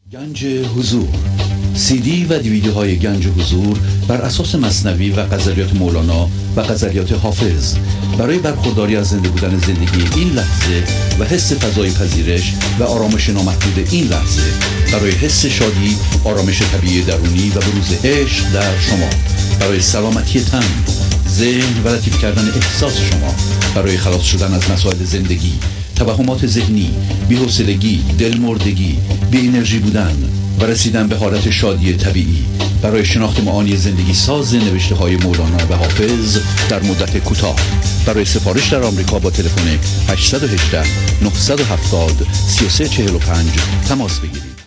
گنج حضور، سی دی و دیویدیوهای گنج حضور بر اساس مثنوی و غزلیات مولانا و غزلیات حافظ برای برخورداری از زنده بودن زندگی این لحظه و حس فضای پذیرش و آرامش نامحدود این لحظه، برای حس شادی، آرامش طبیعی درونی و بروز عشق در شما، برای سلامتی تن، ذهن و لطیف کردن احساس شما، برای خلاص شدن از مسائل زندگی، توهمات ذهنی، بی‌حوصلگی، دلمردگی، بی انرژی بودن و رسیدن به حالت شادی طبیعی، برای شناخت معانی زندگی ساز نوشته‌های مولانا و حافظ در مدت کوتاه. برای سفارش در آمریکا با تلفن 818 970 3345 تماس بگیرید.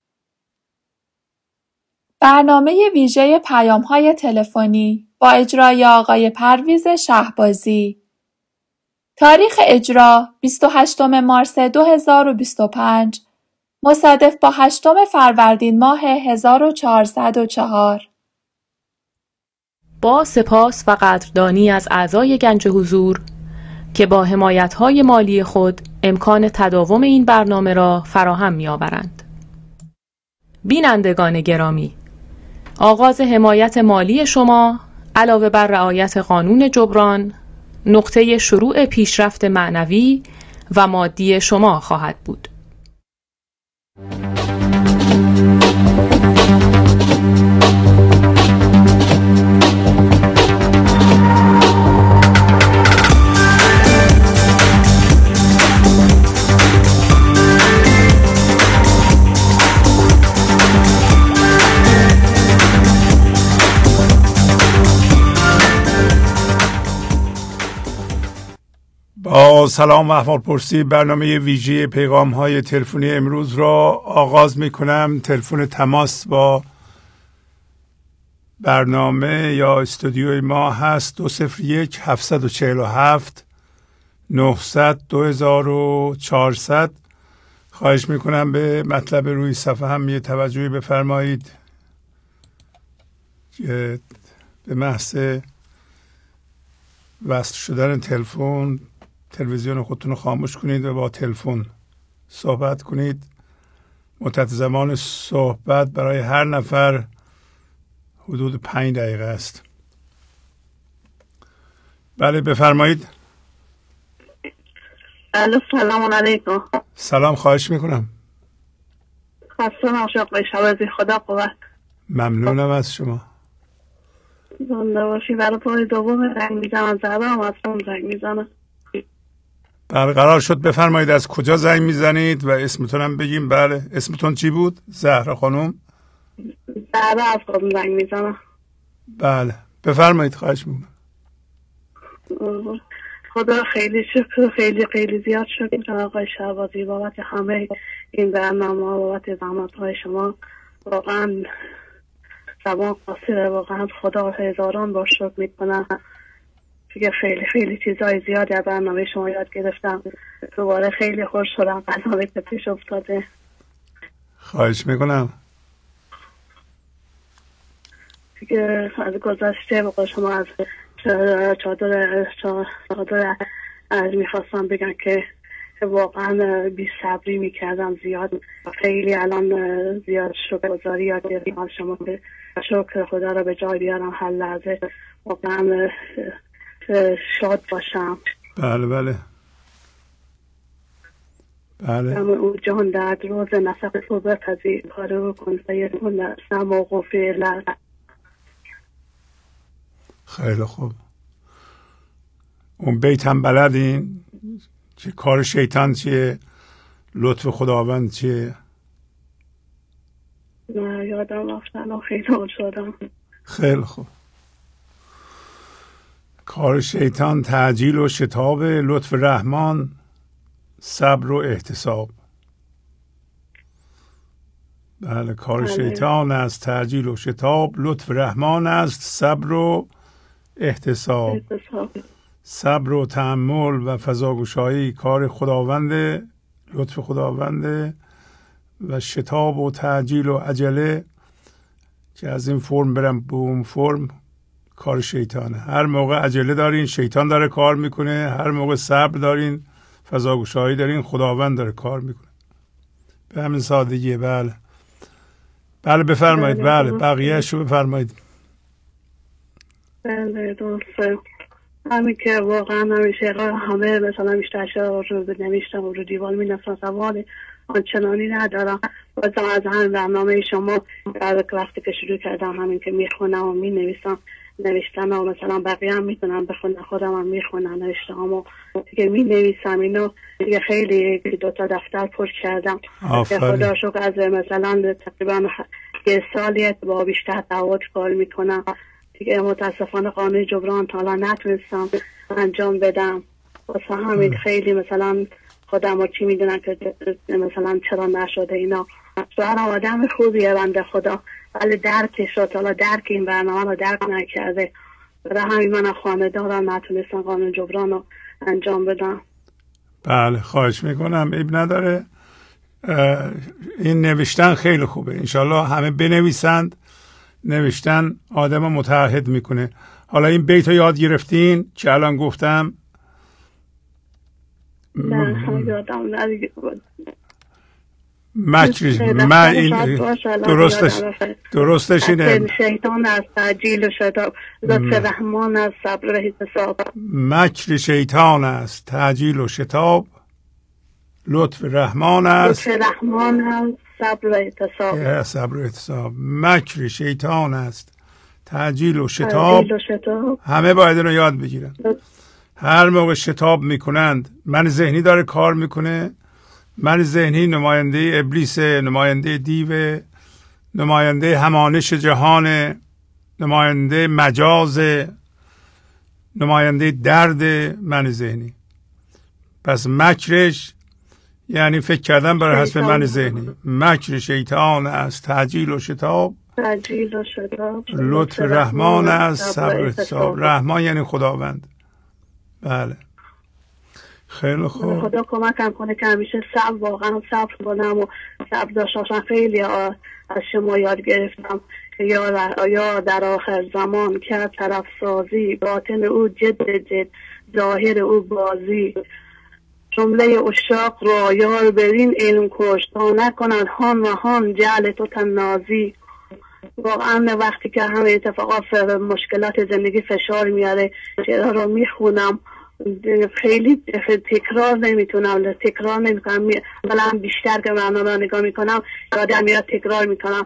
برنامه ویژه پیام‌های تلفنی با اجرای آقای پرویز شهبازی. تاریخ اجرا 28 مارس 2025 مصادف با 8 فروردین ماه 1404. با سپاس و قدردانی از اعضای گنج حضور که با حمایت‌های مالی خود امکان تداوم این برنامه را فراهم می‌آورند. بینندگان گرامی، آغاز حمایت مالی شما علاوه بر رعایت قانون جبران نقطه شروع پیشرفت معنوی و مادی شما خواهد بود. با سلام و احوالپرسی برنامه ویژه پیغام های تلفنی امروز را آغاز می کنم. تلفن تماس با برنامه یا استودیوی ما هست 201 747 900 2400. خواهش می کنم به مطلب روی صفحه هم یه توجهی بفرمایید. به محض وصل شدن تلویزیون خودتون رو خاموش کنید و با تلفن صحبت کنید. مدت زمان صحبت برای هر نفر حدود 5 دقیقه است. بله بفرمایید. سلام علیکم. سلام، خواهش میکنم. خسته نباشید آقای شهبازی، خدا قوت. ممنونم از شما. زنده باشی. برای بار دوم زنگ میزنم، زدم اصلا زنگ میزنم. بله قرار شد بفرمایید از کجا زنگ میزنید و اسمتون هم بگیم. بله اسمتون چی بود؟ زهرا خانم. زهرا از خودم زنگ میزنم. بله بفرمایید، خواهش میکنم. خدا خیلی شکر، خیلی زیاد شکر آقای شهبازی بابت همه این برنامه، بابت زحمت های شما. واقعا زبان قاصره، واقعا خدا هزاران بار شکر میکنم. دیگه خیلی چیزای زیادی از برنامه شما یاد گرفتم. دوباره خیلی خوش شدم قضاوی که پیش افتاده. خواهش میکنم. دیگه از گذشته بقا شما از چادر از میخواستم بگم که واقعا بی صبری میکردم زیاد. خیلی الان زیاد شکرگزاری یاد گرفتم شما، که شکر خدا را به جای بیارم هر لحظه. واقعا شاد باشم. بله او جان درد روز نفق تو بپذیر، کاره رو کن سیرون سماغ و فعلا. خیلی خوب. اون بیت هم بلدین که کار شیطان چیه، لطف خداوند چیه؟ نه یادم رفتن و خیلی شدم. خیلی خوب. کار شیطان تعجیل و شتاب، لطف رحمان صبر و احتساب. بله کار شیطان است تعجیل و شتاب، لطف رحمان است صبر و احتساب. صبر و تأمل و فضاگشایی کار خداونده، لطف خداونده. و شتاب و تعجیل و عجله که از این فرم برم به اون فرم کار شیطانه. هر موقع عجله دارین شیطان داره کار میکنه، هر موقع صبر دارین فضاگشایی دارین خداوند داره کار میکنه. به همین سادگیه. بله بله بفرمایید. بله بقیه‌اش رو بفرمایید. بله درسته. همین که واقعا همیشه همه مثلا بیشتر رو نمیشتم و رو دیوار می نفسن سوال آنچنانی ندارم. بازم از همین برنامه شما وقتی که شروع کردم همین که میخونم و می نویسم نوشتن و مثلا بقیه هم میتونم بخونن، خودم هم میخونم نوشته هم و دیگه می نویسم اینو دیگه خیلی 2 دفتر پر کردم. خدا شکر از مثلا تقریبا 1 سالیت با بیشتر دعوت کار میکنم دیگه. متاسفانه قانون جبران تا الان نتونستم انجام بدم. واسه همین خیلی مثلا خودم رو چی میدونم که مثلا چرا نشده اینا. شوهرم آدم خوبیه بنده خدا ولی درکش رو تا الان درک این برنامه رو درک نکرده. برای همین من خانه‌دارم نتونستم قانون جبران رو انجام بدم. بله خواهش میکنم، عیب نداره. این نوشتن خیلی خوبه، انشالله همه بنویسند. نوشتن آدم متعهد میکنه. حالا این بیت رو یاد گرفتین که الان گفتم؟ نه یادم ندیگه بود. درستش اینه. شیطان از تأجیل و شتاب، لطف رحمان از صبر و احتساب. مکر شیطان است تعجیل و شتاب، لطف رحمان است صبر و احتساب. صبر و احتساب. مکر شیطان است تعجیل و شتاب. همه باید اینو یاد بگیرن. هر موقع شتاب میکنند، من ذهنی داره کار میکنه. من ذهنی نماینده ابلیس، نماینده دیو، نماینده همانش جهان، نماینده مجاز، نماینده درد من ذهنی. پس مکرش یعنی فکر کردن بر حسب من ذهنی. مکر شیطان است تعجیل و شتاب، لطف رحمان است صبر و احتساب. رحمان یعنی خداوند. بله خیلی خوب. خدا کمکم کنه که همیشه صبر، واقعا صبر کنم و صبر داشتم. خیلی از شما یاد گرفتم که یا در آخر زمان کرد طرف سازی، باطن او جد ظاهر او بازی. جمله اشاق را یار برین علم کش، تا نکنند هان و هان جعل تو تنازی. واقعا وقتی که همه اتفاقات مشکلات زندگی فشار میاره شعرها رو میخونم، خیلی تکرار نمیکنم بلا بیشتر که برنامه نگاه میکنم یادم میاد تکرار میکنم.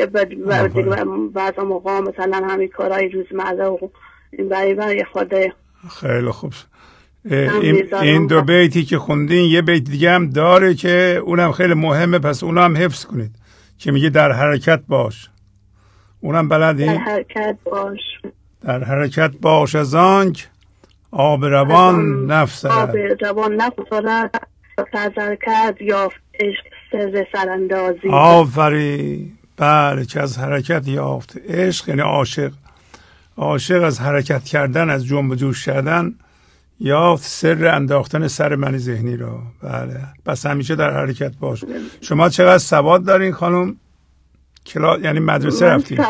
بعضا موقع مثلا همین کارهای روزمره و این برای خود. خیلی خوب. این 2 بیتی که خوندین یه بیت دیگه هم داره که اونم خیلی مهمه، پس اونم حفظ کنید که میگه در حرکت باش. اونم بلدی؟ در حرکت باش، در حرکت باش از آنک آب روان نفس آب روان نفسارد، سر کرد یافت عشق سر سراندازی. آفرین. بله که از حرکت یافت عشق یعنی عاشق. عاشق از حرکت کردن، از جنب و جوش کردن یافت سر انداختن سر من ذهنی را. بله پس همیشه در حرکت باش. شما چقدر سواد دارین خانم؟ یعنی مدرسه رفتین؟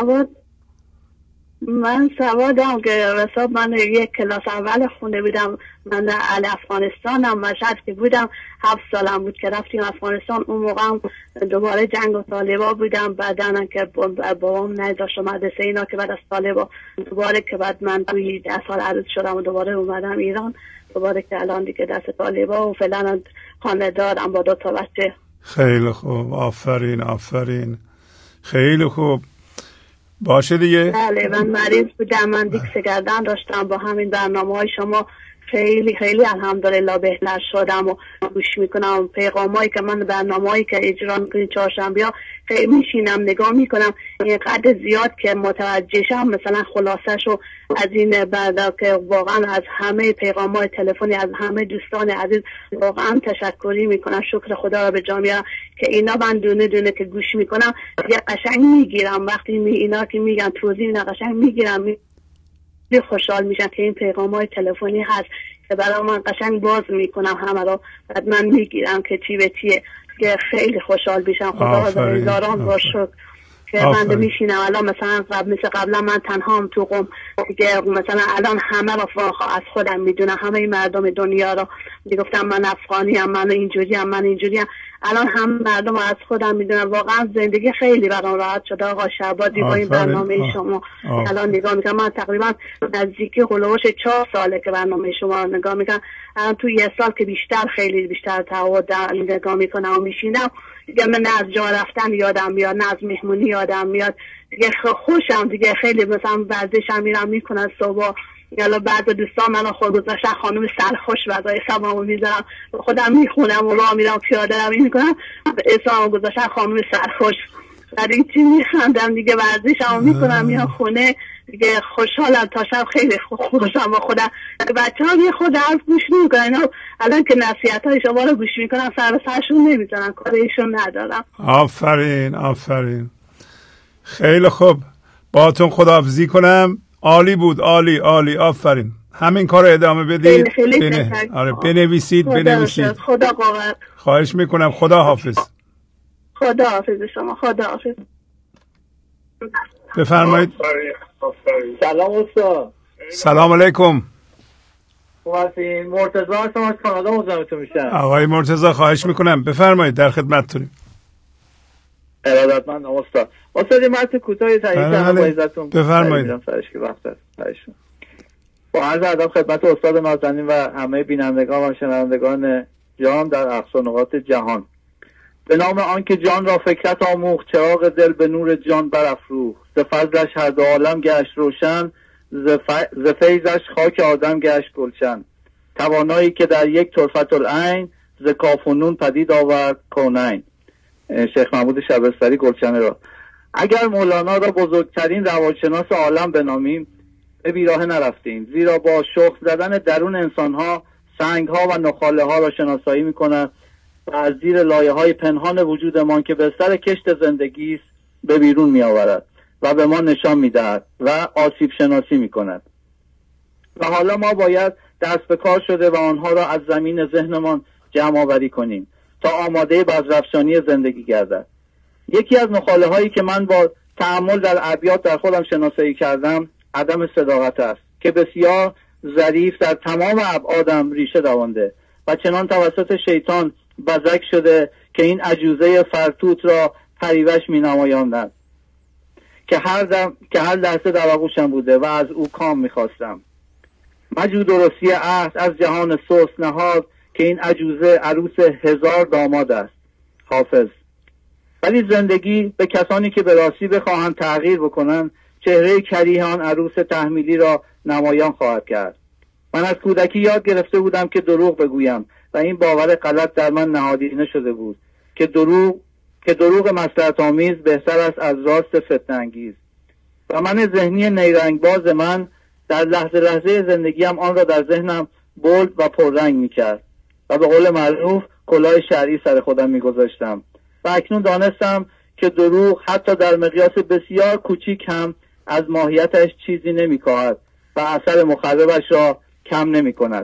من سوادم که حساب من 1 کلاس اول خونده بودم. من افغانستانم مشهد که بودم 7 سالم بود که رفتیم افغانستان. اون موقع هم دوباره جنگ و طالبا بودم. بعدن که بابام نداشت مدرسه اینا که بعد از طالبا دوباره که بعد من توی 10 سال عروض شدم و دوباره اومدم ایران. دوباره که الان دیگه دست طالبا و فعلا خانه دارم با 2 بچه. خیلی خوب. آفرین. خیلی خوب. باشه دیگه. بله من مریض بودم، من دیکس گردن داشتم. با همین برنامه‌های شما خیلی الحمدلله بهتر شدم و گوش میکنم پیغامایی که من برنامه‌ای که اجرا میکنین چهارشنبه‌ها خیلی میشینم نگاه میکنم. اینقدر زیاد که متوجه شم مثلا خلاصه‌شو از این بعدا که واقعا از همه پیغام‌های تلفنی از همه دوستان عزیز واقعا تشکری میکنم. شکر خدا را به جا میارم که اینا من دونه دونه که گوش میکنم یه قشنگ میگیرم. وقتی اینا که میگن توضیح اینا قشنگ میگیرم، خوشحال میشم که این پیغام‌های تلفنی هست که برای من قشنگ باز میکنم همه رو، بعد من میگیرم که چی به چیه که خیلی خوشحال میشم. خدا هزاران بار شکر. که من میشینم الان مثلا مثل قبلا من تنها هم تو قم دیگه، مثلا الان همه رو از خودم میدونم، همه این مردم دنیا رو میگفتم من افغانی ام، من اینجوری ام، من اینجوری ام، الان هم مردم از خودم میدونم. واقعا زندگی خیلی برام راحت شده آقا شهبازی با این برنامه شما. الان نگاه میکنم من تقریبا نزدیکی هلوش 4 ساله که برنامه شما رو نگاه میکنم. الان تو 1 سال که خیلی بیشتر تعهد نگاه میکنم و میشینم دیگه، من نه از جا رفتن یادم میاد، نه از مهمونی یادم میاد دیگه. خوشم دیگه خیلی، مثلا ورزشم میرم میکنم صبح، یالا بعد دوستان منو خود گذاشتن خانم سرخوش وضعی سبامو میذارم خودم میخونم و راه میرم پیاده روی میکنم، اسممو گذاشتن خانم سرخوش، بعد این چی میخندم دیگه، ورزشمو میکنم میام خونه دیگه خوشحالم تا شب، خیلی خوشم با خودم. بچه ها یه خود حرف گوش میکنن، الان که نصیحت های شما رو گوش میکنم سر سرشون نمیزنن، کاریشون ندارم. آفرین آفرین، خیلی خوب، باهاتون خداحافظی کنم. عالی بود، عالی عالی، آفرین. همین کار رو ادامه بدید. بنویسید. خدا قوت. خواهش میکنم. خدا حافظ. خدا حافظ شما. خدا حافظ. بفرمایید. سلام استاد. سلام علیکم. خوبین؟ مرتضی هستم از کانادا مزاحمتون میشم. آقای مرتضی خواهش میکنم بفرمایید، در خدمتتونیم. ارادتمند استاد. استاد متن کوتاهی تهیه کردم با عزتون. بفرمایید. سرش که وقت هست. با عرض ادب خدمت استاد نازنین و همه بینندگان و شنوندگان جان در اقصا نقاط جهان. به نام آنکه جان را فکرت آموخت، چراغ دل به نور جان برافروخت. ز فضلش هر دو عالم گشت روشن، ز فیضش خاک آدم گشت گلشن. توانایی که در یک طرفت العین، ز کاف و نون پدید آورد کونین. شیخ محمود شبستری، گلشنه را. اگر مولانا را بزرگترین روانشناس عالم بنامیم به بیراه نرفتیم، زیرا با شخص زدن درون انسانها سنگها و نخاله ها را شناسایی میکند و از زیر لایه های پنهان وجودمان که به سر کشت زندگی است به بیرون می آورد و به ما نشان می دهد و آسیب شناسی می کند. و حالا ما باید دست به کار شده و آنها را از زمین ذهنمان جمع آوری کنیم تا آماده بذرافشانی زندگی گردد. یکی از نخاله هایی که من با تأمل در ابیات در خودم شناسایی کردم عدم صداقت است که بسیار ظریف در تمام ابعادم ریشه دوانده و چنان توسط شیطان بزک شده که این عجوزه فرتوت را پریوش می نمایاندند که هر لحظه در آغوشم بوده و از او کام می خواستم. مجود و رسی عهد از جهان سوس نهاد که این عجوزه عروس 1000 داماد است. حافظ. ولی زندگی به کسانی که به راستی بخواهند تغییر بکنند چهره کریه آن عروس تحمیلی را نمایان خواهد کرد. من از کودکی یاد گرفته بودم که دروغ بگویم و این باور غلط در من نهادینه شده بود که دروغ مصلحت آمیز بهتر است از راست فتنه انگیز. و من ذهنی نیرنگباز من در لحظه زندگیم آن را در ذهنم بولد و پررنگ میکرد و به قول معروف کلاه شرعی سر خودم میگذاشتم و اکنون دانستم که دروغ حتی در مقیاس بسیار کوچیک هم از ماهیتش چیزی نمیکاهد و اثر مخربش را کم نمی کند.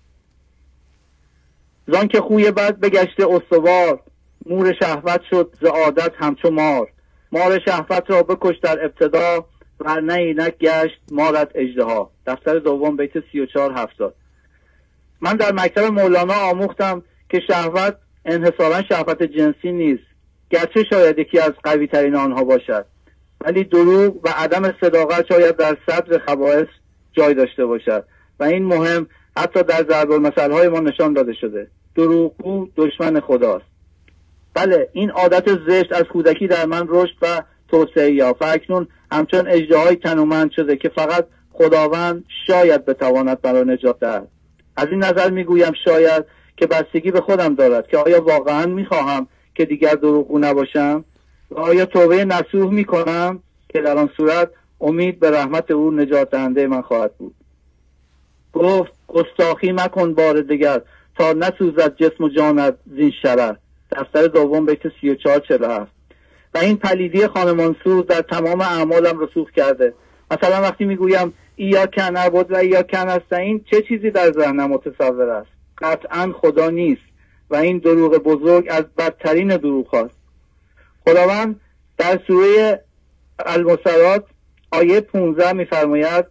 زان که خوی بد بگشته استوار، مور شهوت شد ز عادت همچو مار. مار شهوت را بکش در ابتدا، ورنه اینک گشت مارت اژدها. دفتر دوم بیت 34-70. من در مکتب مولانا آموختم که شهوت انحصاراً شهوت جنسی نیست، گرچه شاید یکی از قوی ترین آنها باشد، ولی دروغ و عدم صداقت شاید در صدر خبائث جای داشته باشد و این مهم حتی در ضرب المثل های ما نشان داده شده. دروغگو دشمن خداست. بله، این عادت زشت از کودکی در من رشد و توسعه یافت و اکنون همچون اژدهای تنومند شده که فقط خداوند شاید بتواند مرا نجات دهد. از این نظر میگویم شاید که بستگی به خودم دارد که آیا واقعا میخواهم که دیگر دروغگو نباشم و آیا توبه نصوح میکنم که در آن صورت امید به رحمت او نجات دهنده من خواهد بود. گفت گستاخی مکن بار دیگر تا نسوزد جسم و جانت زین شرر. دفتر دوم بیت 34-47. و این پلیدی خانمانسوز در تمام اعمالم رسوخ کرده. مثلا وقتی میگویم ایاک نعبد و ایاک نستعین، چه چیزی در ذهنم متصور است؟ قطعا خدا نیست و این دروغ بزرگ از بدترین دروغ هاست. خداوند در سوره المرسلات آیه 15 میفرماید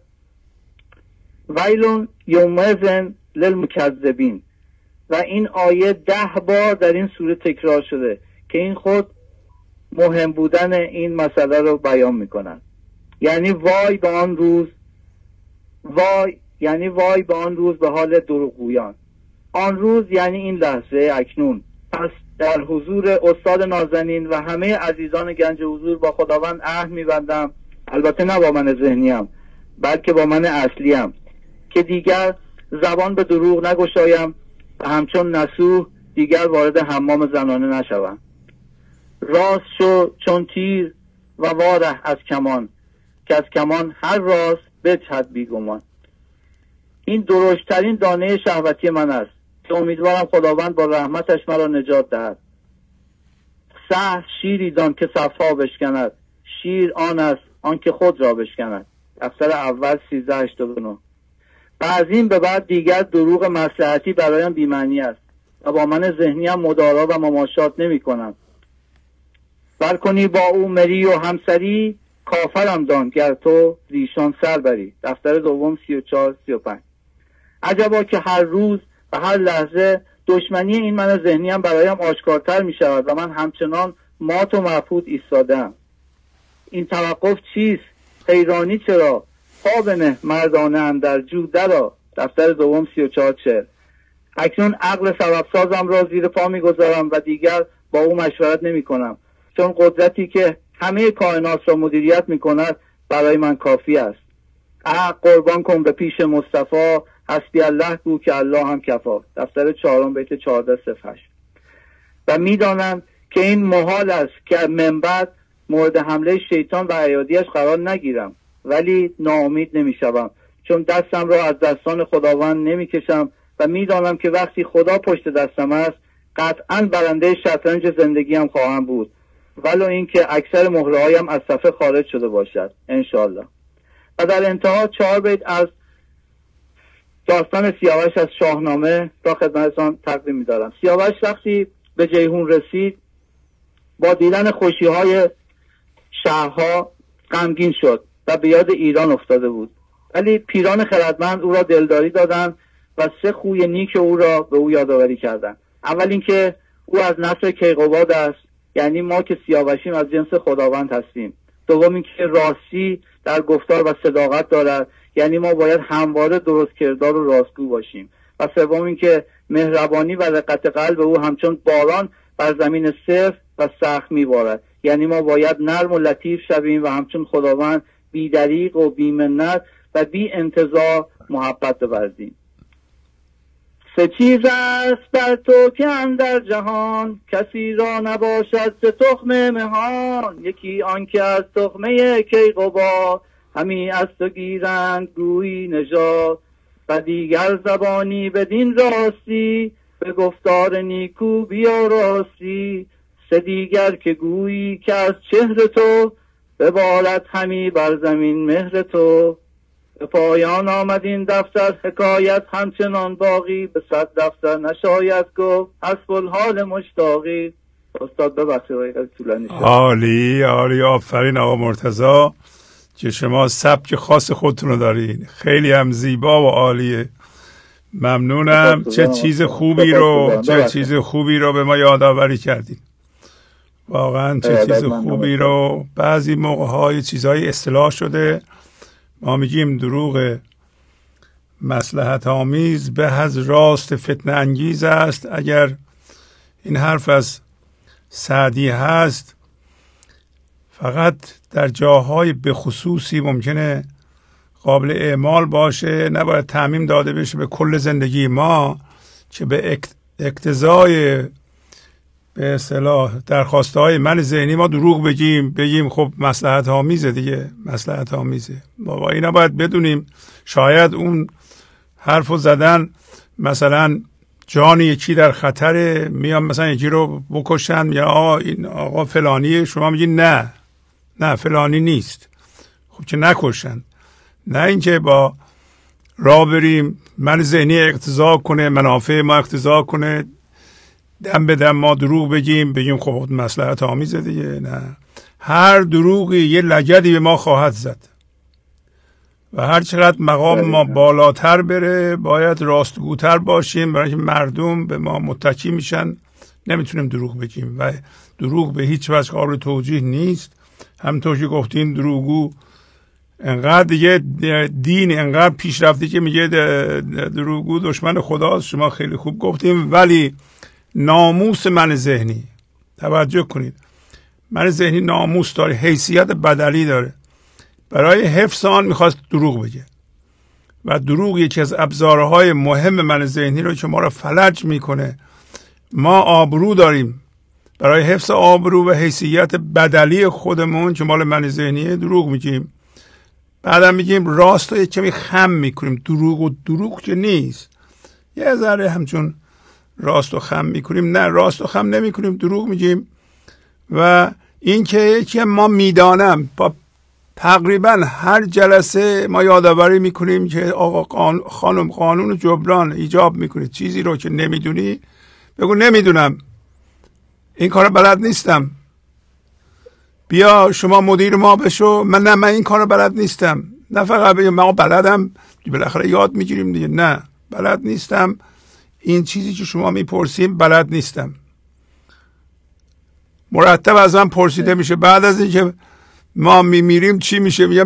ویل یومئذ للمکذبین و این آیه 10 بار در این سوره تکرار شده که این خود مهم بودن این مسئله رو بیان میکنن. یعنی وای به آن روز، وای به آن روز به حال دروغگویان. آن روز یعنی این لحظه اکنون. پس در حضور استاد نازنین و همه عزیزان گنج حضور با خداوند عهد میبندم، البته نه با من ذهنیم بلکه با من اصلیم، که دیگر زبان به دروغ نگشایم و همچون نسوح دیگر وارد حمام زنانه نشوم. راست شو چون تیر و واره از کمان، که از کمان هر راست بجهد بیگمان. این درشترین دانه شهوتی من است که امیدوارم خداوند با رحمتش مرا نجات دهد. سهل شیری دان که صفها بشکند، شیر آن است آن که خود را بشکند. دفتر اول 1389. و از این به بعد دیگر دروغ مصلحتی برایم بی‌معنی است و با من ذهنیم مدارا و مماشات نمی کنم. برکنی با او مری و همسری، کافرم دان گر تو زیشان سر بری. دفتر دوم 34-35. عجبا که هر روز و هر لحظه دشمنی این من ذهنیم برایم آشکارتر می شود و من همچنان مات و مبهوت ایستادم. این توقف چیست؟ حیرانی چرا؟ پا بنه مردانه اندر جو درا. دفتر دوم 34-40. اکنون عقل سبب سازم را زیر پا می گذارم و دیگر با او مشورت نمی کنم، چون قدرتی که همه کائنات را مدیریت می کند برای من کافی است. قربان کن به پیش مصطفی، حسبی الله گو که الله هم کفا. دفتر 4 بیت 14-08. و میدانم که این محال است که من بعد مورد حمله شیطان و ایادیش قرار نگیرم، ولی ناامید نمیشم، چون دستم را از دستان خداوند نمیکشم و میدانم که وقتی خدا پشت دستم است قطعاً برنده شطرنج زندگیم خواهم بود، ولو اینکه اکثر مهرهایم از صفحه خارج شده باشد انشالله. و در انتها 4 بیت از داستان سیاوش از شاهنامه را خدمتتان تقدیم می‌دارم. سیاوش وقتی به جیهون رسید با دیدن خوشی‌های شهرها غمگین شد و به یاد ایران افتاده بود، ولی پیران خردمند او را دلداری دادند و 3 خوی نیک او را به او یادآوری کردند. اول اینکه او از نسل کیقوباد است، یعنی ما که سیاوشیم از جنس خداوند هستیم. دوم اینکه راستی در گفتار و صداقت دارد، یعنی ما باید همواره درست کردار و راستگو باشیم. و سوم اینکه مهربانی و رقت قلب او همچون باران بر زمین صرف و سخت میبارد، یعنی ما باید نرم و لطیف شویم و همچون خداوند بی دریغ و بی منت و بی انتظار محبت بورزیم. 3 چیز است بر تو که اندر جهان، کسی را نباشد ز تخم مهان. یکی آن که از تخمه کیقباد، همی از تو گیرند گویی نژاد. و دیگر زبانی بدین راستی، به گفتار نیکو بیاراستی. 3 دیگر که گویی که از چهر تو، ببارد همی بر زمین مهر تو. به پایان آمد این دفتر حکایت، همچنان باقی به 100 دفتر نشاید گفت. حسب الحال مشتاقی. استاد ببخشید طولانی شد. عالی آفرین آقا مرتضی که شما سبک خاص خودتون رو دارین، خیلی هم زیبا و عالیه. ممنونم. چه چیز خوبی رو به ما یادآوری کردین. واقعا چه چیز خوبی رو. بعضی موقع‌های چیزهای اصطلاح شده، ما میگیم دروغ مصلحت آمیز به از راست فتنه انگیز است. اگر این حرف از سعدی هست، فقط در جاهای به خصوصی ممکنه قابل اعمال باشه، نباید تعمیم داده بشه به کل زندگی ما که به اقتضای به اصطلاح درخواسته های من ذهنی ما دروغ بگیم خب مصلحت آمیزه دیگه، مصلحت آمیزه. با اینا باید بدونیم شاید اون حرفو زدن مثلا جان یکی در خطره، میان مثلا یکی رو بکشن یا این آقا فلانیه، شما میگین نه فلانی نیست، خب که نکشن. نه اینکه با راه بریم من ذهنی اقتضا کنه، منافع ما اقتضا کنه، دم به دم ما دروغ بگیم خب مصلحت آمیزه دیگه. نه، هر دروغی یه لگدی به ما خواهد زد و هر چقدر مقام ما بالاتر بره باید راستگوتر باشیم، برای اینکه مردم به ما متکی میشن. نمیتونیم دروغ بگیم و دروغ به هیچ وجه قابل توجیه نیست. همونطور که گفتین دروغگو انقدر دیگه دین انقدر پیشرفته که میگه دروغگو دشمن خداست. شما خیلی خوب گفتیم. ولی ناموس من ذهنی، توجه کنید، من ذهنی ناموس داره، حیثیت بدلی داره. برای حفظ آن میخواست دروغ بگه و دروغ یکی از ابزارهای مهم من ذهنی رو که ما رو فلج میکنه. ما آبرو داریم، برای حفظ آبرو و حیثیت بدلی خودمون که مال من ذهنیه دروغ میگیم. بعدم میگیم راست رو یک کمی خم میکنیم. دروغ که نیست، یه ذره همچون راست و خم میکنیم. نه، راست و خم نمیکنیم، دروغ میگیم. و این که یکی ما میدانم با تقریبا هر جلسه ما یادآوری میکنیم که آقا خانم قانون جبران ایجاب میکنه چیزی رو که نمیدونی بگو نمیدونم، این کار بلد نیستم، بیا شما مدیر ما بشو. من این کار بلد نیستم. نه فقط بگم ما بلدم، بالاخره یاد میگیریم دیگه. نه، بلد نیستم، این چیزی که شما میپرسیم بلد نیستم. مرتب از من پرسیده میشه. بعد از اینکه ما میمیریم چی میشه؟ میگم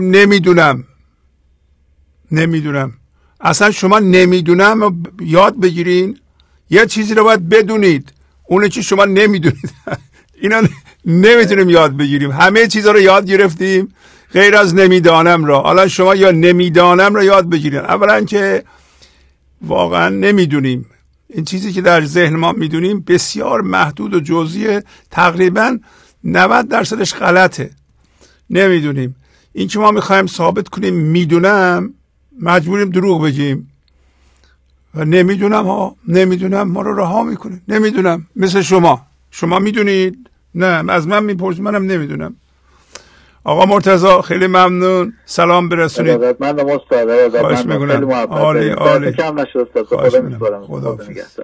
نمیدونم. اصلا شما نمیدونم یاد بگیرین. یه چیزی رو باید بدونید، اونه که شما نمیدونید. اینا نمیتونیم یاد بگیریم. همه چیزا رو یاد گرفتیم غیر از نمیدانم را. حالا شما یا نمیدانم را یاد بگیرین. اولا که واقعا نمیدونیم. این چیزی که در ذهن ما میدونیم بسیار محدود و جزئیه، تقریبا 90% غلطه. نمیدونیم. این که ما میخوایم ثابت کنیم میدونم، مجبوریم دروغ بگیم و نمیدونم ما رو رها میکنه. نمیدونم. مثل شما میدونید؟ نه، از من میپرسید، منم نمیدونم. آقا مرتضی خیلی ممنون، سلام برسونید. من استاد خواهش میکنم. عالی کم نشد استاد. خدا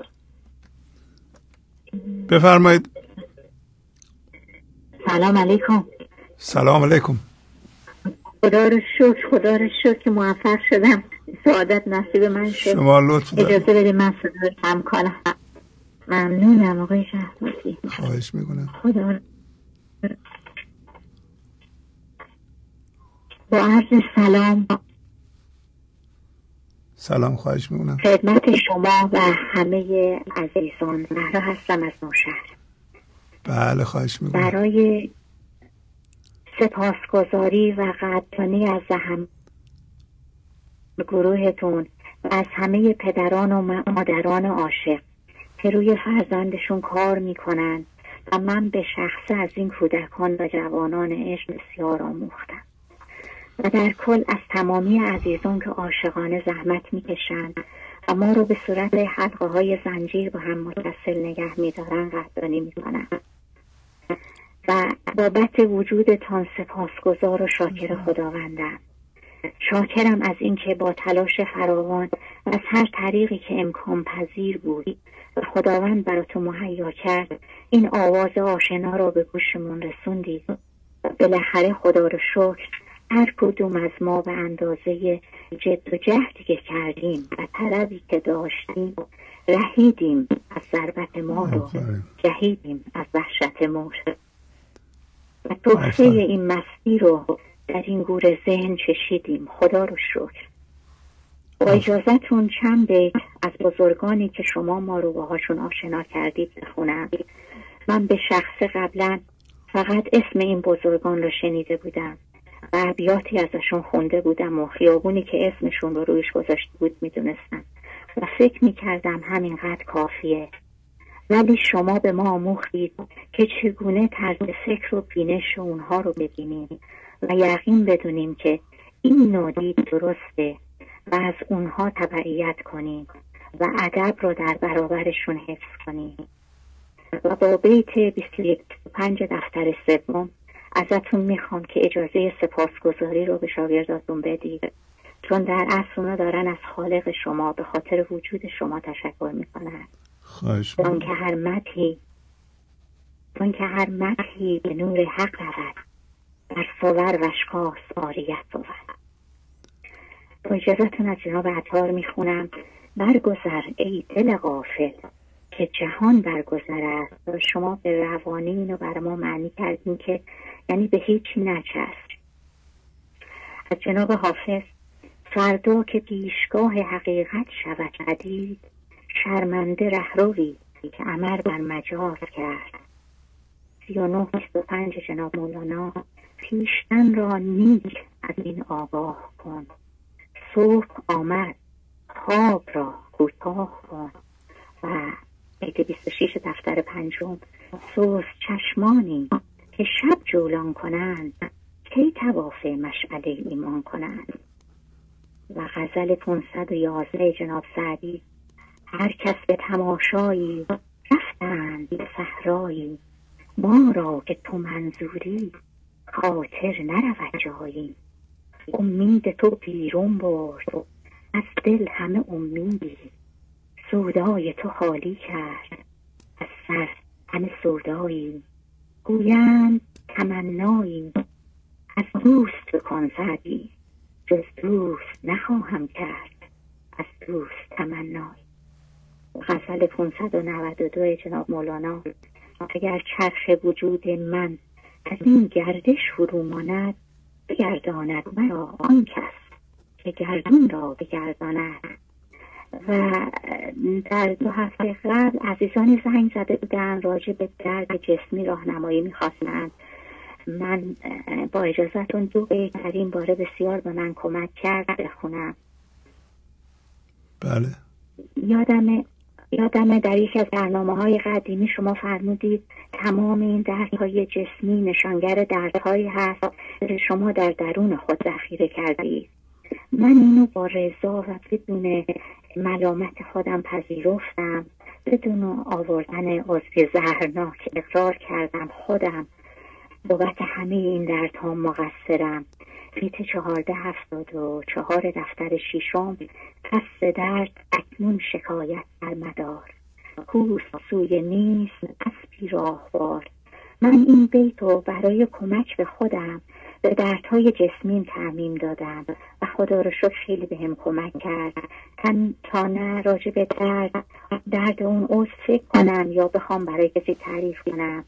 بفرمایید. سلام علیکم. سلام علیکم. خدا رو شکر که موفق شدم. سعادت نصیب من شد. شما لطف دارید. اجازه بدید من صدا رو کم کنم. ممنونم آقای شهبازی. خواهش میکنم. خدا با عرض سلام خواهش میکنم خدمت شما و همه عزیزان. زهرا هستم از نوشهر. بله خواهش میکنم. برای سپاسگزاری و قدردانی از گروهتون و از همه پدران و مادران عاشق که روی فرزندشون کار میکنن و من به شخصه از این کودکان و جوانان عشق بسیار آموختم و در کل از تمامی عزیزان که عاشقانه زحمت میکشن و ما رو به صورت حلقه های زنجیر با هم متصل نگه میدارن قدردانی میکنم و بابت وجودتان سپاسگزار و شاکر خداوندم. شاکرم از اینکه با تلاش فراوان و از هر طریقی که امکان پذیر بود و خداوند براتون مهیا کرد این آواز آشنا رو به گوشمون رسوندید. بالاخره خدا رو شکر هر کدوم از ما به اندازه جد و جهدی که کردیم و طلبی که داشتیم رهیدیم از ضربت ما رو، جهیدیم از وحشت موت و تحفه این مستی رو در این گور ذهن چشیدیم. خدا رو شکر. با اجازتون چند بیت از بزرگانی که شما ما رو باهاشون آشنا کردید بخونم. من به شخص قبلا فقط اسم این بزرگان رو شنیده بودم و ابیاتی ازشون خونده بودم و خیابونی که اسمشون رو رویش گذاشته بود میدونستم و فکر میکردم همینقدر کافیه. ولی شما به ما آموختید که چگونه طرز فکر و بینش اونها رو ببینیم و یقین بدونیم که این نوع درسته و از اونها تبعیت کنیم و ادب رو در برابرشون حفظ کنیم. و با بیت 25 دفتر سوم ازتون میخوام که اجازه سپاسگزاری رو به شاگرداتون بدید، چون در اصل اونا دارن از خالق شما به خاطر وجود شما تشکر میکنن. چون که هر مدحی به نور حق رود برفاور و اشکاس آریت بود. با اجازتون از جناب عطار میخونم: برگذر ای دل غافل که جهان برگذر است. شما به روانی اینو برای ما معنی کردین که یعنی به هیچی نچسب. از جناب حافظ: فردا که پیشگاه حقیقت شود پدید، شرمنده رهروی که امر بر مجاز کرد. 39-25 جناب مولانا: پیشتن را نیک از این آگاه کن، صبح آمد خواب را کوتاه کن. و بیت 26 دفتر 5: سوز چشمانی که شب جولان کنند، کی طواف مشعله ایمان کنند. و غزل 511 جناب سعدی: هر کس به تماشایی رفتند به صحرایی، ما را که تو منظوری خاطر نرود جایی. امید تو بیرون برد از دل همه امیدی، سودای تو خالی کرد از سر همه سودایی. گویند تمنایی از دوست بکن سعدی، جز دوست نخواهم کرد از دوست تمنایی. غزل 592 جناب مولانا: اگر چرخ وجود من از این گردش فرو ماند، بگرداند مرا آن کس که گردون را بگرداند. و در 2 هفته قبل عزیزانی زنگ زده بودن راجع به درد جسمی راهنمایی می‌خواستند. من با اجازهتون 2 بیت در این باره بسیار به من کمک کرد بخونم. بله. یادمه در یکی از برنامه‌های قدیمی شما فرمودید تمام این دردهای جسمی نشانگر دردهایی هست که شما در درون خود ذخیره کردید. من اینو با رضا و بدون ملامت خودم پذیرفتم، بدون آوردن عضو زهرناک اقرار کردم خودم بابت همه این دردها مقصرم. بیت 1474 دفتر 6: پس درد اکنون شکایت در مدار، کوس سوی نیست اسبی راهوار. من این بیت رو برای کمک به خودم به دردهای جسمیم تعمیم دادم و خدا رو شکر خیلی بهم کمک کرد تا نه راجع به درد اون عضو فکر کنم یا بخوام برای کسی تعریف کنم.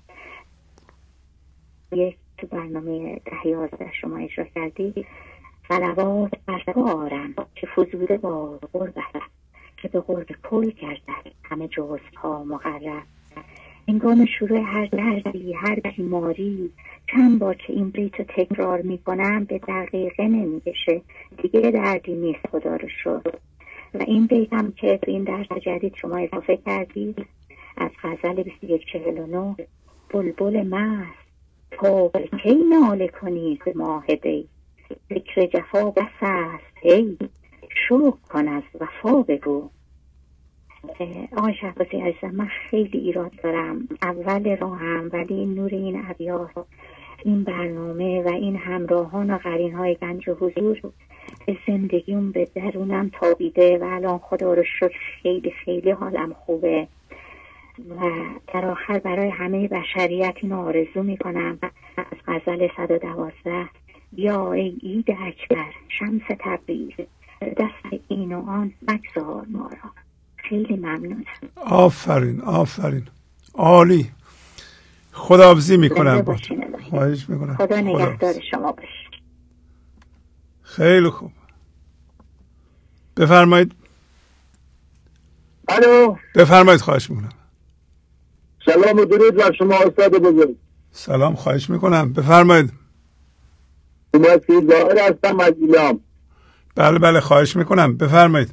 یک تو برنامه 10-11 شما اجرا کردی: صلوات بر تو آرم که فزوده با قربت، که به قرب کل گردد همه جزها مقرب. هنگام شروع هر دردی هر بیماری چند بار که این بیتو تکرار میکنم به دقیقه نمیشه، دیگه دردی نیست خدا رو شکر. و این بیتم که تو این درس جدید شما اضافه کردید از غزل 2149: بلبل مست تا به کی ناله کنی ز ماه دی، ذکر جفا بس است هی، شکر کن از وفا بگو. آقای شهبازی عزیزم، من خیلی ایراد دارم اول راهم، ولی این نور این ابیات، این برنامه و این همراهان و قرینهای گنج و حضور به زندگیم به درونم تابیده و الان خدا رو شکر خیلی خیلی حالم خوبه. و در آخر برای همه بشریت اینو آرزو میکنم از غزل 112: بیا ای عید اکبر شمس تبریز، دست این و آن مگذار ما را. خیلی ممنونم. آفرین آفرین، عالی. خداحافظی میکنم با تو. خواهش میکنم. خدا نگهدار شما باشه. خیلی خوب، بفرمایید. الو، بفرمایید. خواهش میکنم. سلام و درود بر شما استاد بزرگ. سلام، خواهش میکنم، بفرمایید. اومدید ظاهر هستم از ایلام. بله بله، خواهش میکنم، بفرمایید.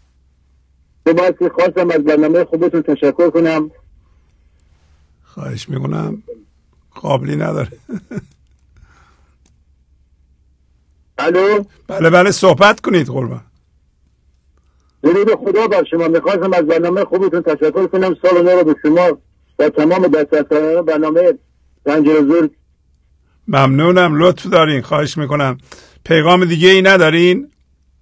خواستم از برنامه خوبتون تشکر کنم. خواهش میکنم، قابلی نداره. الو، بله بله، صحبت کنید قربان. درود خدا بر شما. میخواستم از برنامه خوبتون تشکر کنم. سال نو رو به شما و تمام دستیاران برنامه پنجره زور. ممنونم، لطف دارین. خواهش میکنم. پیغام دیگه ای ندارین؟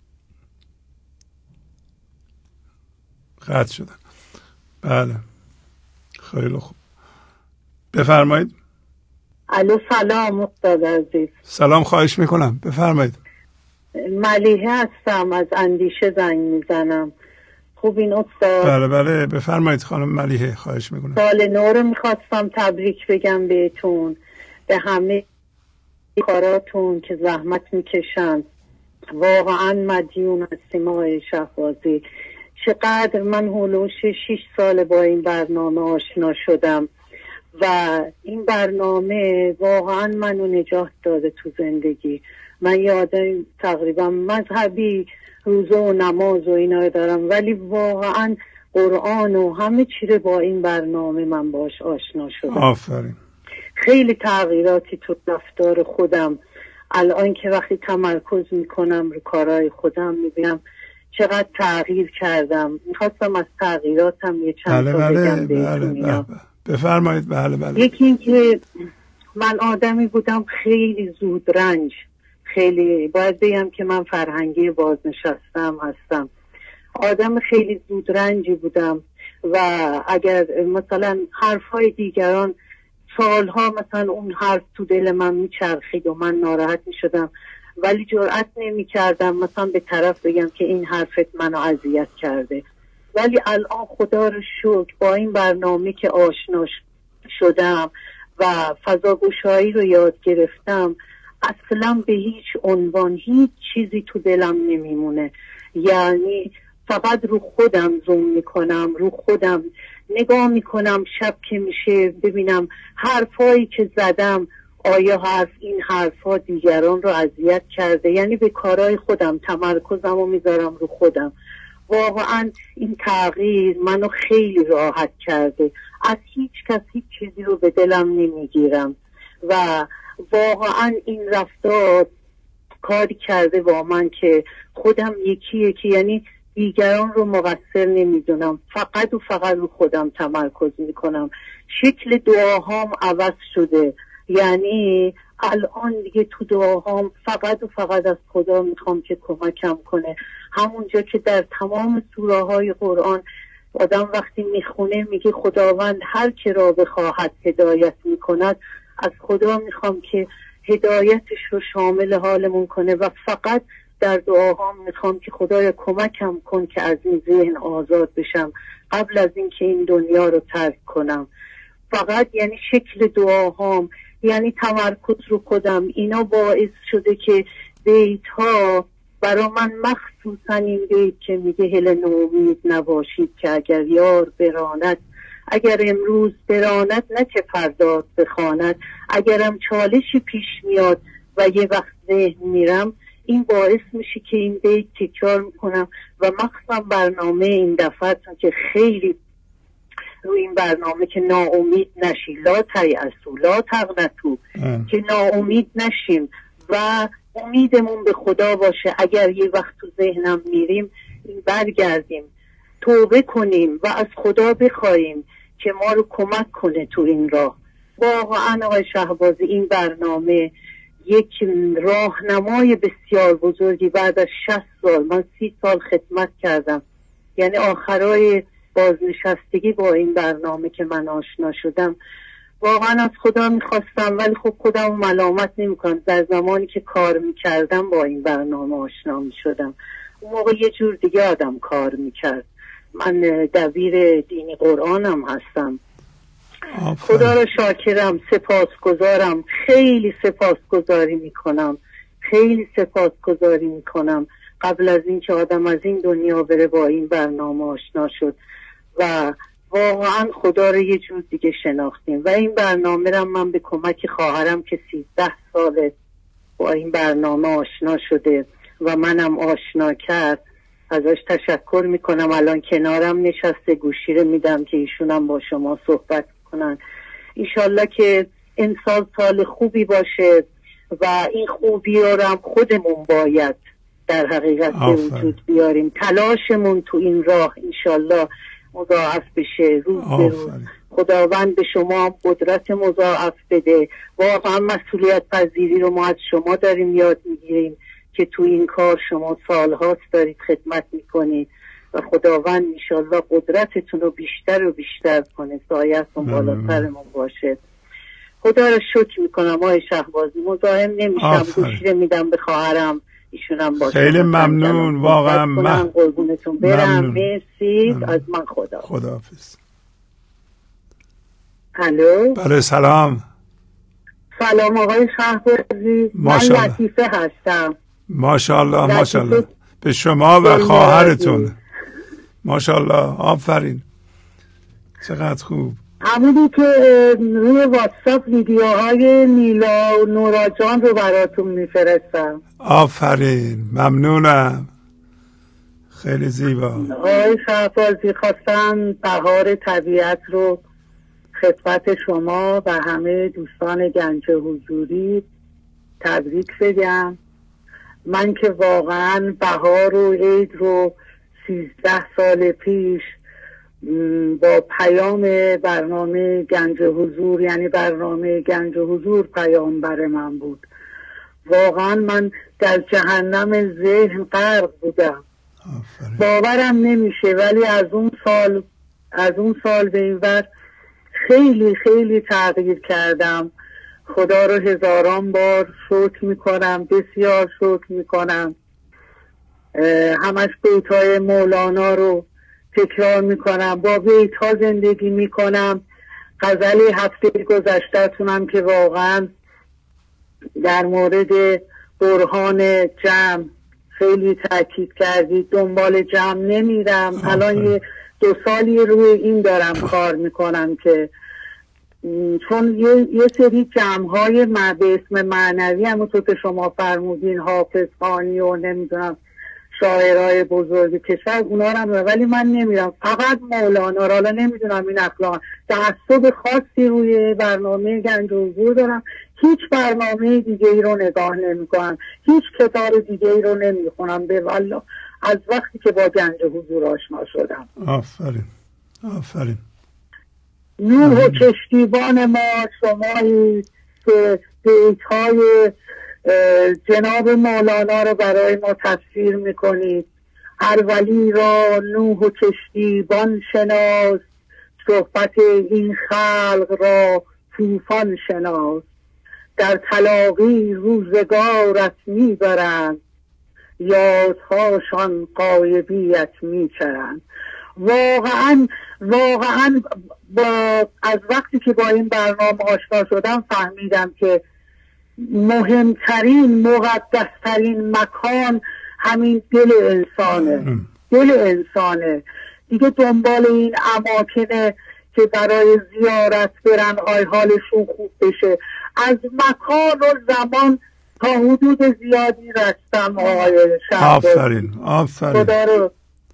قطع شدن. بله، خیلی خوب، بفرمایید. الو سلام استاد عزیز. سلام، خواهش میکنم بفرمایید. ملیحه هستم، از اندیشه زنگ میزنم. خوبین استاد؟ بله بله بفرمایید خانم ملیحه، خواهش میکنم. سال نو رو میخواستم تبریک بگم بهتون، به همه کاراتون که زحمت میکشن. واقعا مدیون هستیم آقای شهبازی. چقدر من هولوش 6 سال با این برنامه آشنا شدم و این برنامه واقعا منو نجات داده تو زندگی. من یادم تقریبا مذهبی روزه و نماز و اینا دارم، ولی واقعا قرآن و همه چی رو با این برنامه من باش آشنا شدم. آفرین. خیلی تغییراتی تو رفتار خودم الان که وقتی تمرکز میکنم رو کارهای خودم میبینم چقدر تغییر کردم. میخواستم از تغییراتم یه چند تا بگم بهتون. بفرمایید. بله. یکی این که من آدمی بودم خیلی زود رنج، خیلی باید بگم که من فرهنگی بازنشستم هستم. آدم خیلی زود رنجی بودم و اگر مثلا حرفای دیگران سالها مثلا اون حرف تو دل من میچرخید و من ناراحت میشدم، ولی جرئت نمیکردم مثلا به طرف بگم که این حرفت منو اذیت کرده. ولی الان خدا رو شکر با این برنامه که آشنا شدم و فضاگوشایی رو یاد گرفتم، اصلا به هیچ عنوان هیچ چیزی تو دلم نمیمونه. یعنی فقط رو خودم زوم میکنم، رو خودم نگاه میکنم شب که میشه ببینم حرفایی که زدم آیا این حرفا دیگران رو اذیت کرده. یعنی به کارهای خودم تمرکزم رو میذارم رو خودم. واقعا این تغییر منو خیلی راحت کرده. از هیچ کس هیچ چیزی رو به دلم نمیگیرم و واقعا این رفتار کاری کرده با من که خودم یکی یعنی دیگران رو مقصر نمیدونم، فقط و فقط رو خودم تمرکز میکنم. شکل دعاهام عوض شده. یعنی الان دیگه تو دعاهام فقط و فقط از خدا میخوام که کمکم کنه. همونجا که در تمام سوره های قرآن آدم وقتی میخونه میگه خداوند هر که را بخواهد هدایت میکند، از خدا میخوام که هدایتش رو شامل حالمون کنه و فقط در دعاهام میخوام که خدایا کمکم کن که از این ذهن آزاد بشم قبل از اینکه این دنیا رو ترک کنم. فقط یعنی شکل دعاهام، یعنی تمرکز رو خودم، اینا باعث شده که بیت ها برا من، مخصوصا این بیت که میگه هل نومید نباشید که اگر یار براند، اگر امروز براند نه که فردا بخواند، اگرم چالشی پیش میاد و یه وقت ذهن میرم، این باعث میشه که این بیت تکرار میکنم و مخصوصا برنامه این دفعه که خیلی روی این برنامه که ناامید نشی، لا تیأسوا لا تقنطوا، که ناامید نشیم و امیدمون به خدا باشه. اگر یه وقت تو ذهنم میریم این برگردیم توبه کنیم و از خدا بخوایم که ما رو کمک کنه تو این راه. واقعا آقای شهبازی این برنامه یک راهنمای بسیار بزرگی. بعد از 60 سال، من 30 سال خدمت کردم، یعنی آخرای بازنشستگی با این برنامه که من آشنا شدم، واقعا از خدا میخواستم ولی خب خودم ملامت نمیکنم. در زمانی که کار میکردم با این برنامه آشنا میشدم. اون موقع یه جور دیگه آدم کار میکرد. من دبیر دینی قرآنم هستم. خدا را شاکرم، سپاسگزارم، خیلی سپاسگزاری میکنم، خیلی سپاسگزاری میکنم. قبل از این که آدم از این دنیا بره با این برنامه آشنا شد و واقعا خدا رو یه جور دیگه شناختیم و این برنامه رو من به کمک خواهرم که 13 ساله با این برنامه آشنا شده و منم آشنا کرد ازش تشکر میکنم. الان کنارم نشسته، گوشی رو میدم که ایشونم با شما صحبت کنن. ایشالله که انسان سال خوبی باشه و این خوبی رو هم خودمون باید در حقیقت به وجود بیاریم. تلاشمون تو این راه انشالله مضاعف بشه روز به روز. خداوند به شما قدرت مضاعف بده. واقعا مسئولیت پذیری رو ما از شما داریم یاد میگیریم که تو این کار شما سالهاست دارید خدمت میکنید و خداوند انشالله قدرتتون رو بیشتر و بیشتر کنه، سایه‌تون بالاترمون باشه. خدا رو شکر میکنم آقای شهبازی، مزاحم نمیشم، گوشی میدم به خواهرم، ایشونم باشه. خیلی ممنون واقعا. قربونتون برم. مرسی از من. خداحافظ. الو. بله سلام. سلام آقای شهبازی، من لطیفه هستم. ماشاءالله ماشاءالله به شما و خواهرتون. ماشاءالله آفرین، چقدر خوب. همونی که روی واتساپ ویدیوهای نیلا و نورا جان رو براتون میفرستم. آفرین، ممنونم، خیلی زیبا. آقای شهبازی خواستم بهار طبیعت رو خدمت شما و همه دوستان گنج حضوری تبریک بگم. من که واقعا بهار و عید رو 13 سال پیش با پیام برنامه گنج حضور، یعنی برنامه گنج حضور پیامبر من بود. واقعا من در جهنم ذهن غرق بودم. باورم نمیشه، ولی از اون سال به این ور خیلی خیلی تغییر کردم. خدا رو هزاران بار شکر میکنم، بسیار شکر میکنم. همش بیت‌های مولانا رو تکرار میکنم، با بیت‌ها زندگی میکنم. غزل هفته گذشته‌تونم که واقعا در مورد برهان جمع خیلی تاکید کردید. دنبال جمع نمیرم. الان 2 سالی روی این دارم کار میکنم که چون یه سری جمع‌های به اسم معنوی همونطور که شما فرمودین، حافظ خانی و نمیدونم شاعرای بزرگ کشور، اونا رو ولی من نمیرم، فقط مولانا رو. حالا نمیدونم این اخلاق تعصب خاصی روی برنامه گنج حضور دارم، هیچ برنامه دیگه ای رو نگاه نمیکنم، هیچ کتاب دیگه ای رو نمیخونم به والله از وقتی که با گنج حضور آشنا شدم. آفرین آفرین. نوح و کشتیبان ما شمایی که بیت‌های جناب مولانا رو برای ما تفسیر میکنید. هر ولی را نوح و کشتیبان شناس، صحبت این خلق را طوفان شناس. در تلاقی روزگارت میبرند، یادهاشان غایبیت میچرند. واقعا از وقتی که با این برنامه آشنا شدم فهمیدم که مهمترین مقدسترین مکان همین دل انسانه. دیگه دنبال این اماکنه که برای زیارت برن حالشون خوب بشه. از مکان و زمان تا حدود زیادی رستم آقای شهبازی. آفرین. خدا رو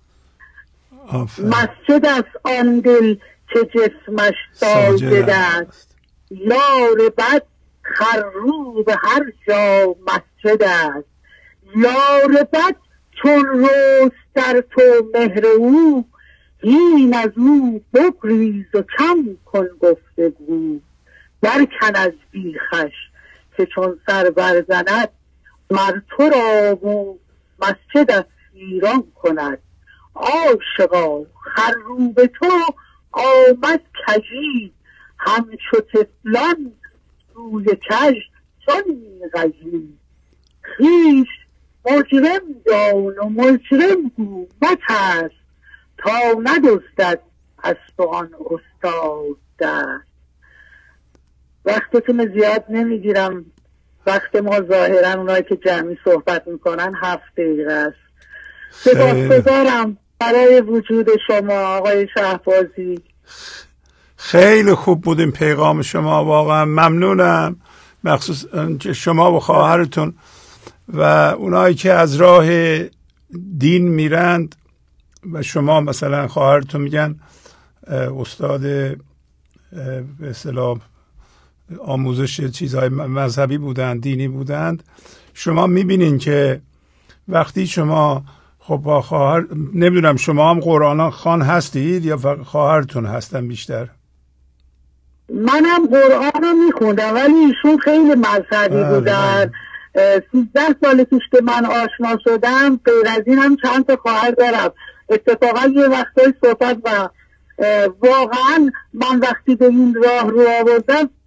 مسجد از آن دل که جسمش ساجد است، یار بد خروب هر جا مسجد است. یار بد چون روز در تو مهر او، این از او بگریز و کم کن گفتگو. برکن از بیخش که چون سر برزند، مر تو را مسجد از ایران کند. عاشقا خروب تو آمد کجی، همچو طفلان روی کج چون میغزی. خویش مجرم دان و مجرم گو مترس، تا ندزدد از تو آن استاد دست. وقتتون زیاد نمیگیرم، وقت ما ظاهرا اونایی که جمعی صحبت میکنن 7 دقیقه است. سپاسگزارم برای وجود شما آقای شهبازی. خیلی خوب بود این پیغام شما، واقعا ممنونم، مخصوص شما و خواهرتون و اونایی که از راه دین میرند و شما مثلا خواهرتون میگن استاد به اصطلاح آموزش چیزهای مذهبی بودند، دینی بودند. شما میبینین که وقتی شما خب با خواهر، نمیدونم شما هم قرآن خوان هستید یا خواهرتون هستن بیشتر؟ منم قرآن رو میخوندم ولی ایشون خیلی مذهبی بودن. 13 سال پیش که من آشنا شدم، غیر از این هم چند تا خواهر دارم. اتفاقا یه وقتای صحبت و واقعا من وقتی به این راه رو آوردم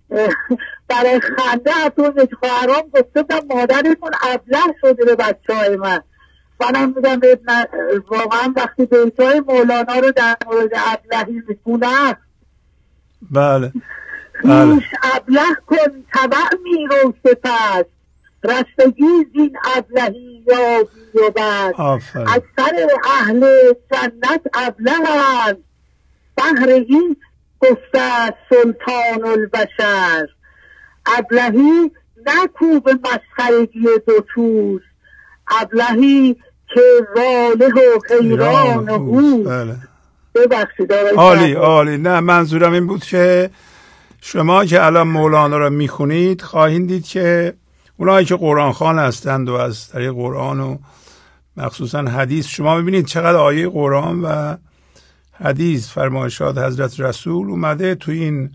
برای خنده حتی خواهرام گفتم مادرتون ابله شده به بچه های من. منم میگم واقعا وقتی بیتای مولانا رو در مورد ابلهی میخونم، بله پیش ابله کن طبع میرو سپس، رستگی زین ابلهی یابی و بس. اکثر اهل جنت ابلهند، بهر این گفته سلطان البشر. ابلهی نکو به مسخرگی دو توز، ابلهی که واله و حیران و هوش. ببخشید عالی. نه منظورم این بود که شما که الان مولانا رو میخونید خواهید دید که اونایی که قرآن خوان هستند و از طریق قرآن و مخصوصا حدیث، شما میبینید چقدر آیه قرآن و حدیث فرمایشات حضرت رسول اومده تو این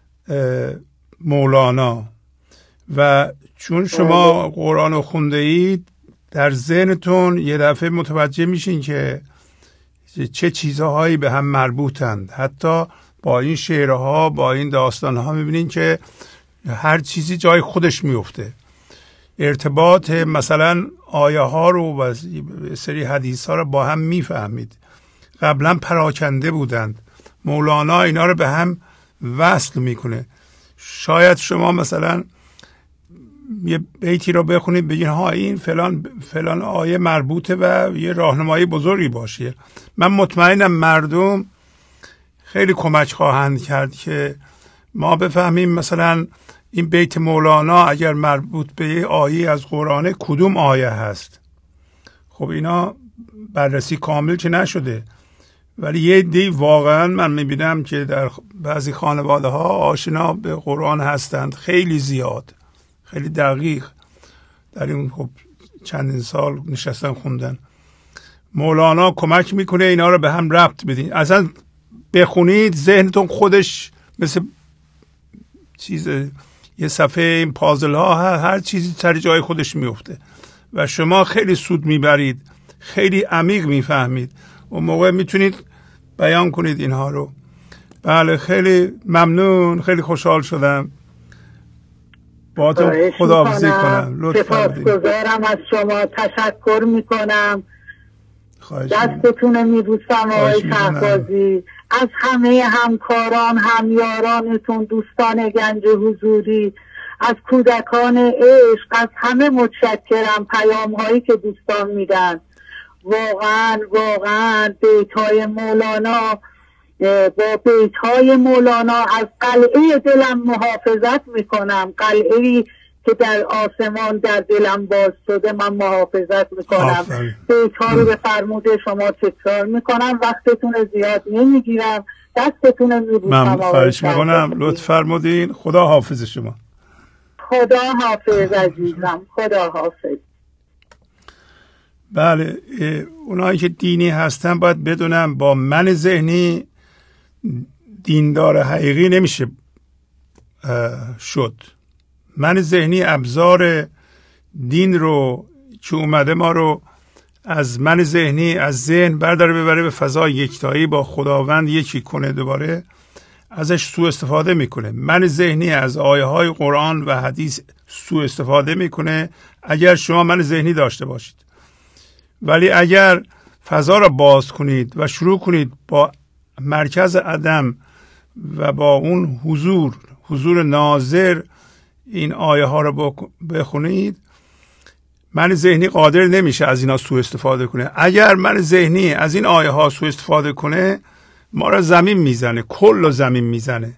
مولانا. و چون شما قرآن رو خونده اید در ذهنتون یه دفعه متوجه میشین که چه چیزهایی به هم مربوطند. حتی با این شعرها، با این داستانها میبینین که هر چیزی جای خودش میفته. ارتباط مثلا آیه ها رو و سری حدیث ها رو با هم میفهمید. قبلا پراکنده بودند، مولانا اینا رو به هم وصل میکنه. شاید شما مثلا یه بیتی رو بخونید بگین ها این فلان آیه مربوطه و یه راهنمایی بزرگی باشه. من مطمئنم مردم خیلی کمک خواهند کرد که ما بفهمیم مثلا این بیت مولانا اگر مربوط به یه آیه از قرآن کدوم آیه هست. خب اینا بررسی کامل که نشده، ولی یه دی واقعا من میبینم که در بعضی خانواده ها آشنا به قرآن هستند، خیلی زیاد، خیلی دقیق در این خب چندین سال نشستن خوندن. مولانا کمک میکنه اینا رو به هم ربط بدین. اصلا بخونید ذهنتون خودش مثل چیز یه صفحه این پازل ها هر چیزی سر جای خودش میفته و شما خیلی سود میبرید، خیلی عمیق میفهمید. اون موقع میتونید بیان کنید اینها رو. بله خیلی ممنون، خیلی خوشحال شدم با تو خداحافظی کنم. سپاسگزارم از شما، تشکر میکنم، دستتون میبوسم آقای شهبازی. از همه همکاران، همیارانتون، دوستان گنج حضوری، از کودکان عشق، از همه متشکرم. پیام هایی که دوستان میدن واقعا بیتهای مولانا، با بیتهای مولانا از قلعه دلم محافظت میکنم. قلعه‌ای که در آسمان در دلم باز شده من محافظت میکنم. بیتها رو به فرموده شما تکرار میکنم، وقتتون زیاد نمیگیرم، دستتون میبوسم. من خواهش میکنم، لطف فرمودین. خدا حافظ شما. خدا حافظ عزیزم، خدا حافظ. بله اونایی که دینی هستن باید بدونم با من ذهنی دیندار حقیقی نمیشه شد. من ذهنی ابزار دین رو که اومده ما رو از من ذهنی، از ذهن برداره ببره به فضای یکتایی با خداوند یکی کنه، دوباره ازش سوء استفاده میکنه. من ذهنی از آیه های قرآن و حدیث سوء استفاده میکنه اگر شما من ذهنی داشته باشید. ولی اگر فضا را باز کنید و شروع کنید با مرکز عدم و با اون حضور ناظر این آیه ها رو بخونید، من ذهنی قادر نمیشه از اینا سوء استفاده کنه. اگر من ذهنی از این آیه ها سوء استفاده کنه ما را زمین میزنه، کل زمین میزنه.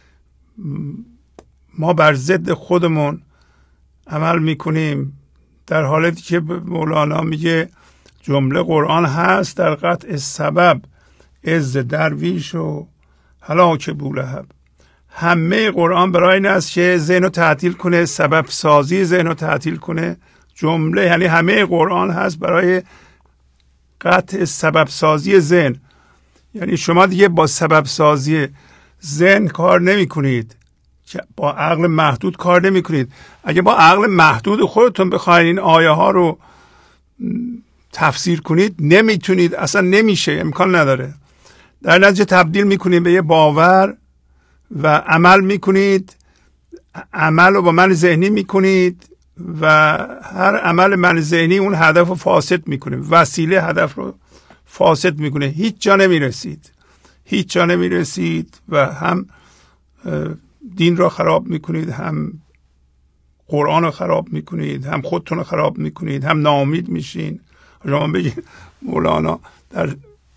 ما بر ضد خودمون عمل میکنیم، در حالتی که مولانا میگه جمله قرآن هست در قطع سبب عز درویش و هلاک بولهب. همه قرآن برای این است که ذهن رو تعطیل کنه، سبب سازی ذهن رو تعطیل کنه. جمله یعنی همه قرآن هست برای قطع سبب سازی ذهن. یعنی شما دیگه با سبب سازی ذهن کار نمی کنید، با عقل محدود کار نمی کنید. اگه با عقل محدود خودتون بخواید این آیه ها رو تفسیر کنید نمیتونید، اصلا نمیشه، امکان نداره. در نتیجه تبدیل میکنید به یه باور و عمل میکنید عمل رو با من ذهنی میکنید و هر عمل من ذهنی اون هدف رو فاسد میکنه، وسیله هدف رو فاسد میکنه، هیچ جا نمیرسید و هم دین را خراب میکنید، هم قرآن رو خراب میکنید، هم خودتون رو خراب میکنید، هم ناامید میشین. شما بگید مولانا در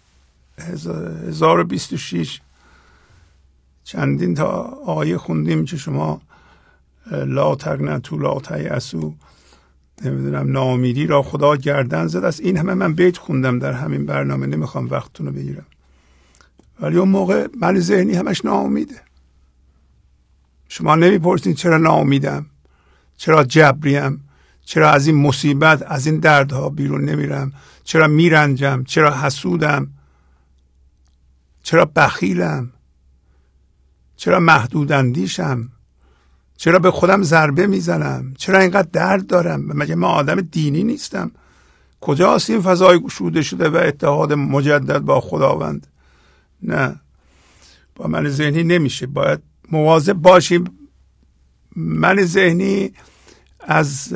1026 چندین تا آیه خوندیم که شما لا تقنطوا لا تیأسوا، نمیدونم ناامیدی را خدا گردن زد. از این همه من بیت خوندم در همین برنامه، نمیخوام وقتتون رو بگیرم. ولی اون موقع من ذهنی همش ناامیده. شما نمیپرسید چرا ناامیدم، چرا جبریم، چرا از این مصیبت، از این دردها بیرون نمیرم، چرا میرنجم، چرا حسودم، چرا بخیلم، چرا محدوداندیشم، چرا به خودم ضربه میزنم، چرا اینقدر درد دارم، مگه من آدم دینی نیستم؟ کجاست این فضای گشوده شده و اتحاد مجدد با خداوند؟ نه، با من ذهنی نمیشه. باید مواظب باشیم. من ذهنی از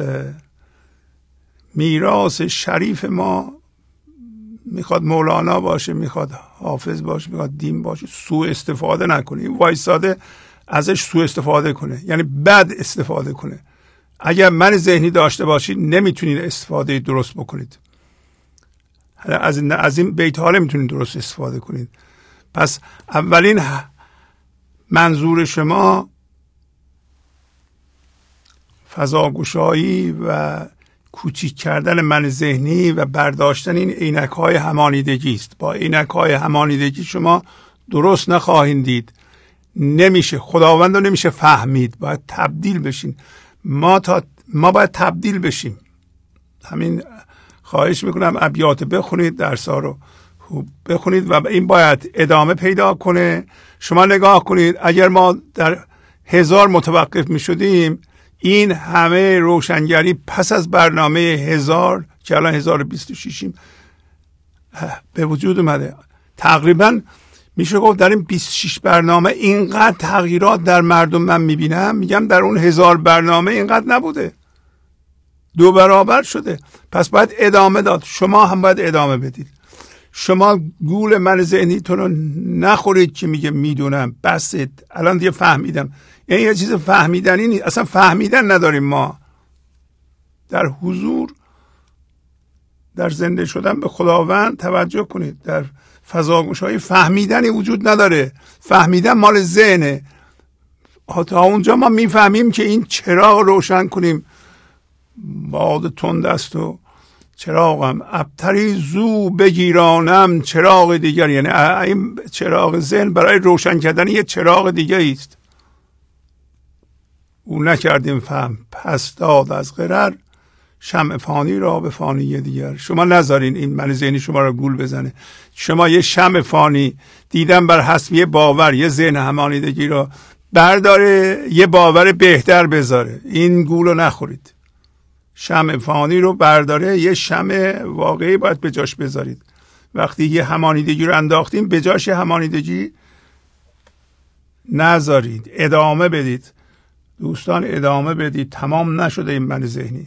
میراث شریف ما میخواد مولانا باشه، میخواد حافظ باشه، میخواد دین باشه، سوء استفاده نکنه. این وایساده ازش سوء استفاده کنه، یعنی بد استفاده کنه. اگر من ذهنی داشته باشید نمیتونید استفاده درست بکنید. از این بیت ها نمیتونید درست استفاده کنید. پس اولین منظور شما فضاگشایی و کوچیک کردن من ذهنی و برداشتن این عینک های همانیدگی است. با عینک های همانیدگی شما درست نخواهید دید. نمیشه، خداوند رو نمیشه فهمید. باید تبدیل بشین. ما باید تبدیل بشیم. همین خواهش میکنم ابیات بخونید، درس‌ها رو بخونید و این باید ادامه پیدا کنه. شما نگاه کنید، اگر ما در 1000 متوقف میشدیم، این همه روشنگری پس از برنامه 1000 که الان 1026 به وجود اومده. تقریبا میشه گفت در این 26 برنامه اینقدر تغییرات در مردم من میبینم، میگم در اون 1000 برنامه اینقدر نبوده، 2 برابر شده. پس باید ادامه داد. شما هم باید ادامه بدید. شما گول من ذهنیتون رو نخورید که میگه میدونم، بسید، الان دیگه فهمیدم. یعنی یه چیز فهمیدنی نیست، اصلا فهمیدن نداریم ما. در حضور، در زنده شدن به خداوند توجه کنید. در فضاگشایی فهمیدنی وجود نداره. فهمیدن مال ذهنه. تا اونجا ما میفهمیم که این چراغ روشن کنیم. باد تند است و چراغم ابتری زو بگیرانم چراغ دیگر. یعنی این چراغ ذهن برای روشن کردن یه چراغ دیگه است. او نکردیم فهم پس داد از غرر شمع فانی را به فانی دیگر. شما نذارین این من ذهنی شما را گول بزنه. شما یه شمع فانی دیدن بر حسب یه باور، یه ذهن همانیدگی را برداره، یه باور بهتر بذاره. این گول رو نخورید. شمع فانی رو برداره، یه شمع واقعی باید به جاش بذارید. وقتی یه همانیدگی رو انداختیم به جاش همانیدگی نذارید، ادامه بدید. دوستان ادامه بدید. تمام نشده این من ذهنی.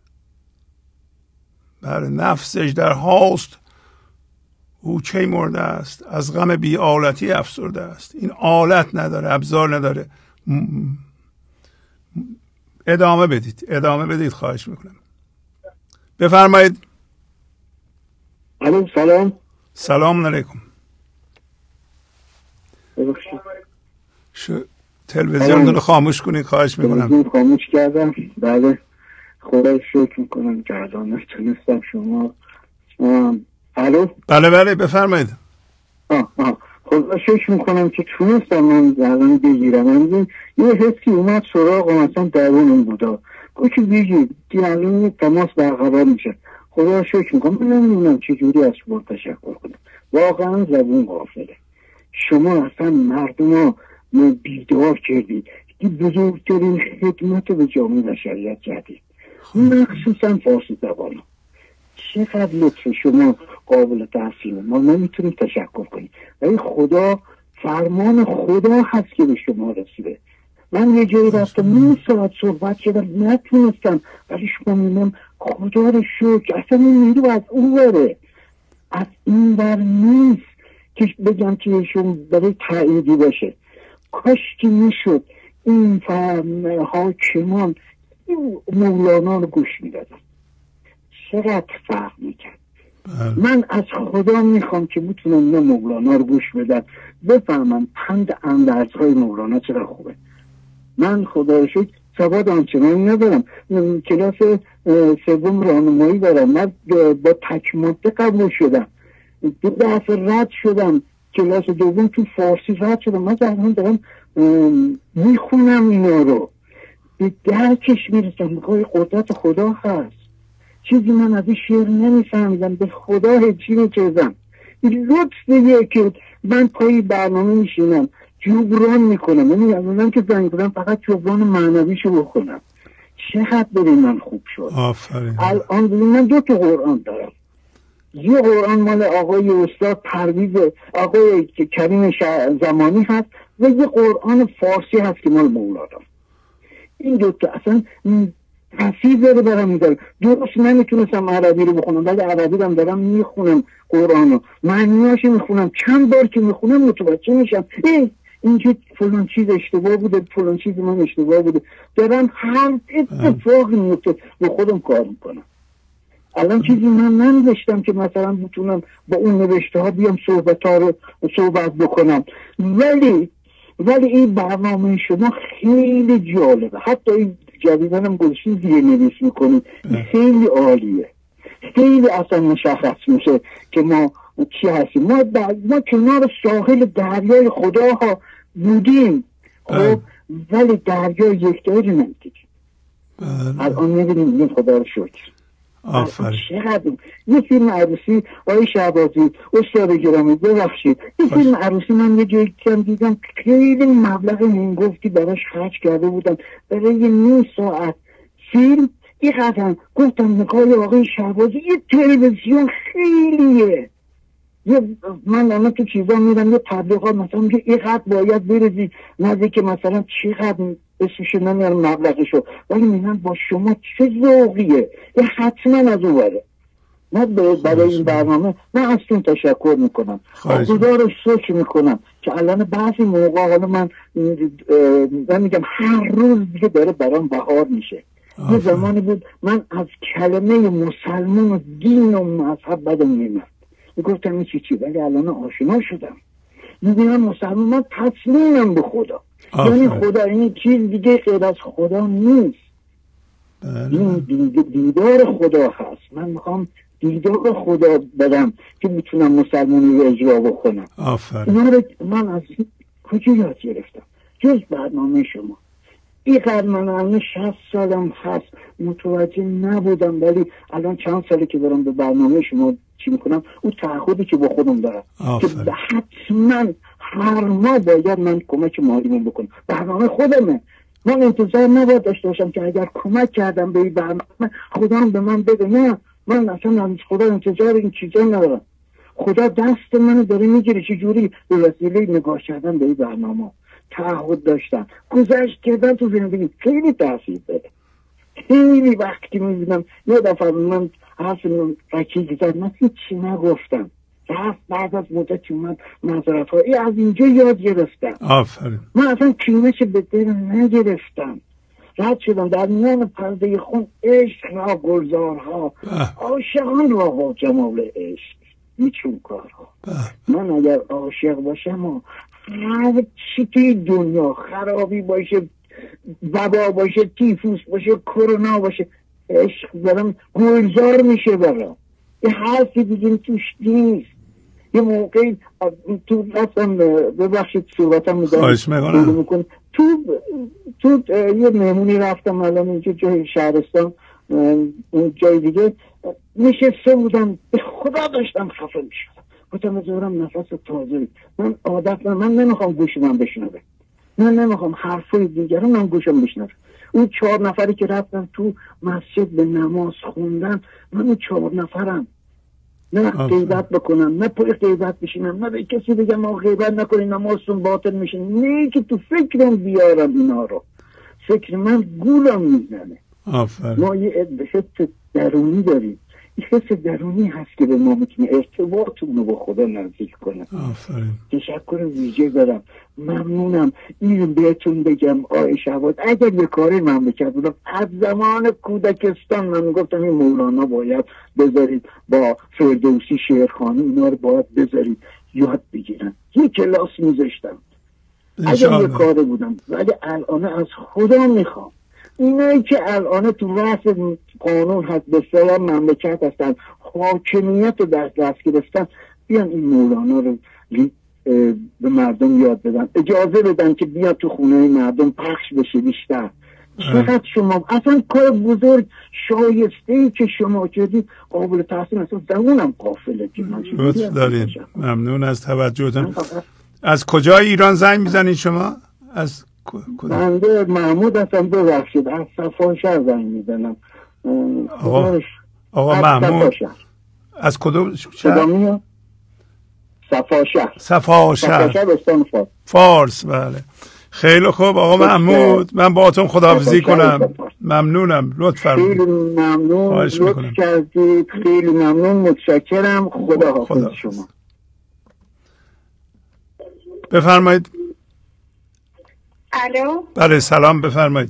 بر نفسش در هاست او کی مرده است، از غم بی آلتی افسرده است. این آلت نداره، ابزار نداره. ادامه بدید، ادامه بدید، خواهش میکنم. بفرمایید. الو، سلام. سلام علیکم. تلویزیون رو خاموش کنید، خواهش میکنم. خاموش کردم. بله، خدا شکر میکنم که الان نتونستم شما. الو. بله بفرمایید. خدا شکر میکنم که تونستم من الان بگیرم. یه حسی اومد سراغم، اصلا درون اون بودا گوش بگید الان تماس برقرار میشه. خدا شکر میکنم. من نمیدونم چجوری از شما تشکر کنم. واقعا زبون غافله. شما اصلا مردم رو بیدار کردید. بزرگترین خدمت به جامعه بشریت کردید، مخصوصا فارسی زبان. چقدر لطف شما قابل تحسینه. ما نمیتونیم تشکر کنیم، ولی خدا، فرمان خدا هست که به شما رسیده. من یه جایی رفتم 9 ساعت صحبت کردم نتونستم، ولی شما میگم خدا رو شکر اصلا این نیرو از اون بره، از این بر نیست که بگم که ایشون برای تاییدی باشه. کاش که میشد این حاکمان مولانا رو گوش میدادن، چقدر فرق میکرد. من از خدا میخوام که میتونم نه مولانا رو گوش بدن، بفهمم پند اندرزهای مولانا چرا خوبه. من خدا رو شکر سواد آنچنانی ندارم، کلاس 3 راهنمایی دارم، من با تک ماده قبول شدم، 2 دفعه رد شدم، کلاس 2 تو فارسی رد شدم. من دارم میخونم اینا رو، به درکش میرسم، میگه قدرت خدا هست. چیزی من از این شعر نمیفهمیدم، به خدا هیچی نکردم. این لطفیه که من پای برنامه میشینم جبران میکنم، یعنی از که زنگ کنم فقط جبران معنویشو بکنم. چقدر برای من خوب شد. آفرین. الان من 2 تا قرآن دارم، یه قرآن مال آقای استاد پرویز آقای کریم زمانی هست و یه قرآن فارسی هست که مال مولانا. این 2 تا اصلا تاثیر داره برام میذاره. درست نمیتونستم عربی رو بخونم، ولی عربی رو دارم میخونم، قرآن رو معنیاشو میخونم، چند بار که میخونم متوجه میشم اینجا فلان چیز اشتباه بوده، فلان چیز من اشتباه بوده، دارم هر اتفاقی میفته به خودم کار میکنم. الان چیزی من ننوشتم که مثلا بتونم با اون نوشته ها بیام صحبت بکنم، ولی این برنامه شما خیلی جالبه. حتی این جدیدنم گذاشتین زیر نویس میکنید، خیلی عالیه، خیلی اصلا مشخص میشه که ما چی هستیم. ما کنار ساحل دریای خداها بودیم، خب ولی دریای یکتایی نمیدیم. الان میبینیم خدا رو شکر. آفرین. چقدر یه فیلم عروسی آقای شهبازی استاد گرامی ببخشید، این فیلم عروسی من یه جایی کم دیدم خیلی مبلغ این گفتی براش خرج کرده بودن برای 9 ساعت فیلم. این قدم گفتم نگاه آقای شهبازی یه تلویزیون خیلیه. من الان تو چیزا میرم یه تبلیغات مثلا میگه اینقدر باید بریزی نزدیک که مثلا چقدر اسمشو نمیارم مبلغشو، ولی میگن با شما چه ذوقیه، یه حتما از اون بره. من برای این برنامه من اصلا تشکر میکنم، خدا رو شکر میکنم که الان بعضی موقع حالا من میگم هر روز دیگه داره برام بهار میشه. یه زمانی بود من از کلمه مسلمان و دین و مذهب بدم میمد، میگفتم این چی، ولی الان آشنا شدم، میبینم مسلمان، من تسلیمم به خدا. یعنی خدا این چیز دیگه غیر از خدا نیست. این دیدار خدا هست. من میخوام دیدار خدا بدم که میتونم مسلمانی رو اجرا بکنم. اینا رو من از کجا یاد گرفتم؟ جز برنامه شما. این قدر من الان 60 سالم هست متوجه نبودم، ولی الان چند ساله که دارم به برنامه شما چی میکنم، اون تعهدی که با خودم دارم که حتما هر ما باید من کمک مالیمون بکنم. برنامه خودمه، من انتظار نباید داشته باشم که اگر کمک کردم به این برنامه خدا هم به من بده. نه، من اصلا از خدا انتظار این چیزا ندارم. خدا دست منو داره میگیره چجوری به وسیله نگاه کردن به این برنامه. تعهد داشتم، گذشت کردن تو زندگی خیلی تاثیر داره. خیلی وقتی میبینم یه دفعه من حرف رکیق زد، من هیچی نگفتم، رفت بعد از مدت اومد معذرت ها از اینجا یاد گرفتم. آفرین. من اصلا کینش به دل نگرفتم، رد شدم در میان پرده خون عشق را گلزارها، عاشقان را با جمال عشق میچون کارها. من اگر عاشق باشم و هر چی توی دنیا خرابی باشه، وبا باشه، تیفوس باشه، کرونا باشه، عشق برام گلزار میشه برام. یه حرفی دیگه توش نیست. یه موقعی تو رفتم، ببخشید صحبتم میکنم، تو یه مهمونی رفتم الان اینجا جای شهرستان، اون جای دیگه نشسته بودم، به خدا داشتم خفه میشدم، گفتم بذارم نفس تازه. من نمیخوام گوش من بشنوه، من نمیخوام حرفای دیگران من گوشم بشنوه. اون 4 نفری که رفتن تو مسجد به نماز خوندن، من اون 4 نفرم. نه غیبت بکنم، نه پای غیبت بشینم، نه به کسی بگم ما غیبت نکنیم نمازتون باطل میشه. نه که تو فکرم بیارم اینا رو، فکر من گولم میزنه. ما یه حس درونی داریم، این حس درونی هست که به ما میتونه ارتباطمون رو با خدا نزدیک کنه. تشکر ویژه دارم، ممنونم. این بهتون بگم آقای شهباز، اگر یه کاری من بکرد بودم از زمان کودکستان من گفتم این مولانا باید بذارید، با فردوسی شعرخوانی اینا رو باید بذارید یاد بگیرن، یه کلاس میذاشتم اگر یه کاری بودم. ولی الان از خدا میخوام اینایی که الان تو رأس قانون هست به اصطلاح مملکت هستن، حاکمیت رو در دست گرفتن، بیان این مولانا رو به مردم یاد بدن، اجازه بدن که بیاد تو خونه مردم پخش بشه بیشتر. چقدر شما اصلا کار بزرگ شایسته‌ای که شما کردید قابل تحسین، اصلا زمونم قافله که من لطف دارین. ممنون از توجهتون. از کجای ایران زنگ میزنید شما؟ از بنده محمود هستم، ببخشید از صفاشهر زنگ میزنم. آقا محمود از کدوم شهر؟ صفاشهر استان فارس. بله خیلی خوب آقا محمود، من باهاتون خداحافظی کنم. ممنونم، لطف فرمایید. خیلی ممنون، لطف کردید، خیلی ممنون، متشکرم. خداحافظ شما. بفرمایید. الو. بله سلام، بفرمایید.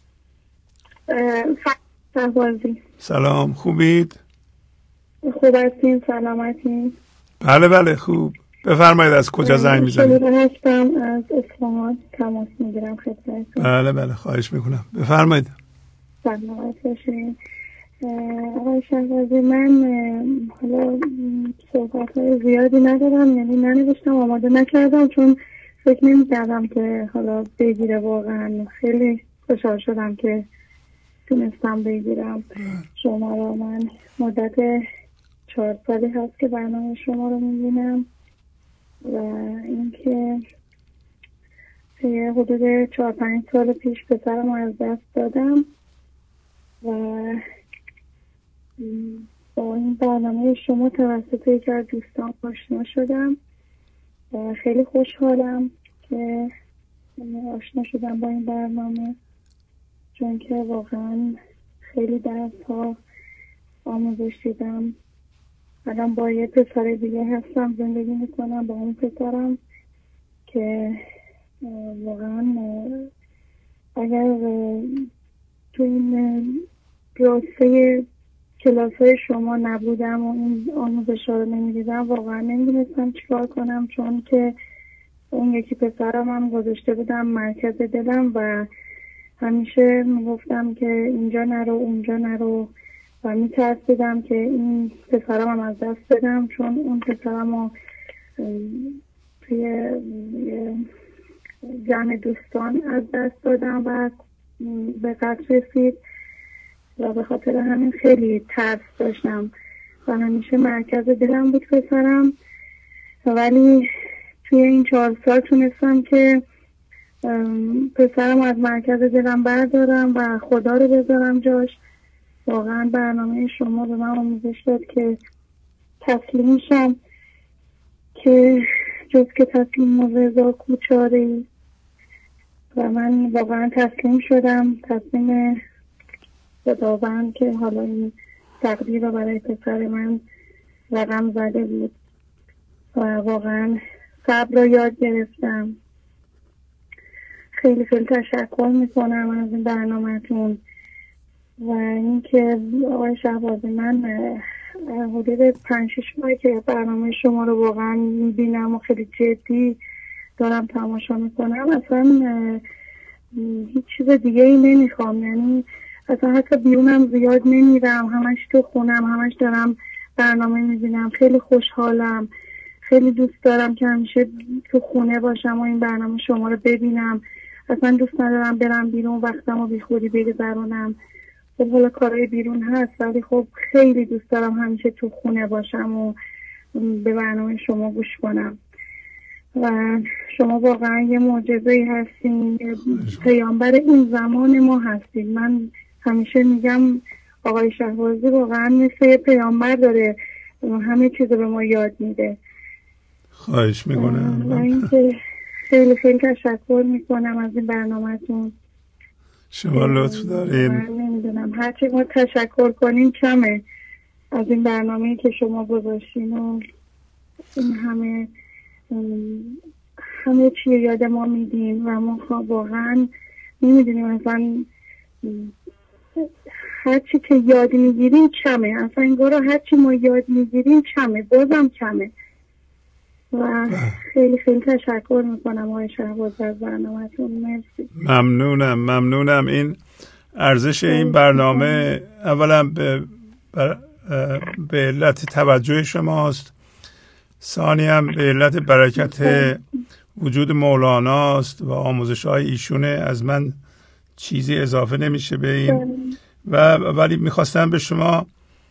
سلام، خوبید؟ خوب هستین؟ سلامتین؟ بله بله خوب. بفرمایید از کجا زنگ میزنید؟ هستم از اصفهان تماس میگیرم خدمتتون. بله بله خواهش میکنم، بفرمایید. سلامت باشین. آقای شهبازی، من حالا صحبت‌های زیادی ندارم، یعنی ننوشتم، آماده نکردم، چون فکر نمی‌کردم که حالا بگیره. واقعا خیلی خوشحال شدم که تونستم بگیرم شما رو. من مدت 4 سالی هست که برنامه شما رو می‌بینم و اینکه حدود 4-5 سال پیش پسرم رو از دست دادم و با این برنامه شما توسط یکی از دوستان آشنا شدم و خیلی خوشحالم که آشنا شدم با این برنامه، چون که واقعا خیلی درس‌ها آموزش دیدم. الان با یه پسر دیگه هستم، زندگی میکنم با اون پسرم که واقعا اگر تو این راسته کلاس های شما نبودم و این آموزش ها رو نمیدیدم، واقعا نمیدونستم چیکار کنم، چون که اون یکی پسرم هم گذاشته بودم مرکز دلم و همیشه میگفتم که اینجا نرو اونجا نرو و میترسیدم که این پسرم هم از دست بدم، چون اون پسرم رو توی جمع دوستان از دست دادم و به قتل رسید و به خاطر همین خیلی ترس داشتم و همیشه مرکز دلم بود پسرم. ولی توی این 4 سال تونستم که پسرم از مرکز دلم بردارم و خدا رو بذارم جاش. واقعا برنامه شما به من آموزش داد که تسلیم شم، که جز که تسلیم و رضا کوچاری، و من واقعا تسلیم شدم، تسلیم خداوند که حالا این تقدیر رو برای پسر من رقم زده بود و واقعا صبر رو یاد گرفتم. خیلی خیلی تشکر میکنم از این برنامه‌تون و اینکه آقای شهبازی، من حدود 5-6 ماهی که برنامه شما رو واقعا میبینم و خیلی جدی دارم تماشا میکنم. اصلا هیچ چیز دیگه ای نمیخوام، یعنی اصلا حتی بیرونم زیاد نمیرم، همش تو خونم، همش دارم برنامه میبینم. خیلی خوشحالم، خیلی دوست دارم که همیشه تو خونه باشم و این برنامه شما رو ببینم. اصلا دوست ندارم برم بیرون وقتم رو بی خودی بگذرونم. خب حالا کارهای بیرون هست، ولی خب خیلی دوست دارم همیشه تو خونه باشم و به برنامه شما گوش کنم و شما واقعا یه معجزه‌ای هستین، پیامبر این زمان ما هستین. من همیشه میگم آقای شهبازی واقعا مثل پیامبر داره همه چیز به ما یاد میده. خواهش میکنم. و اینکه خیلی خیلی تشکر میکنم از این برنامه‌تون. شما لطف دارین. من نمیدونم هرچی ما تشکر کنیم کمه از این برنامه‌ای که شما گذاشتین و این همه چی یاد ما میدین و ما واقعا نمیدونیم اصلا هرچی که یاد میگیریم کمه، اصلا انگار هرچی ما یاد میگیریم کمه، بازم کمه. و خیلی خیلی تشکر میکنم آقای شهباز از برنامه‌تون. مرسی. ممنونم. این ارزش این برنامه اولا به علت توجه شماست، ثانیاً به علت برکت وجود مولاناست و آموزش های ایشونه. از من چیزی اضافه نمیشه به این. ولی میخواستم به شما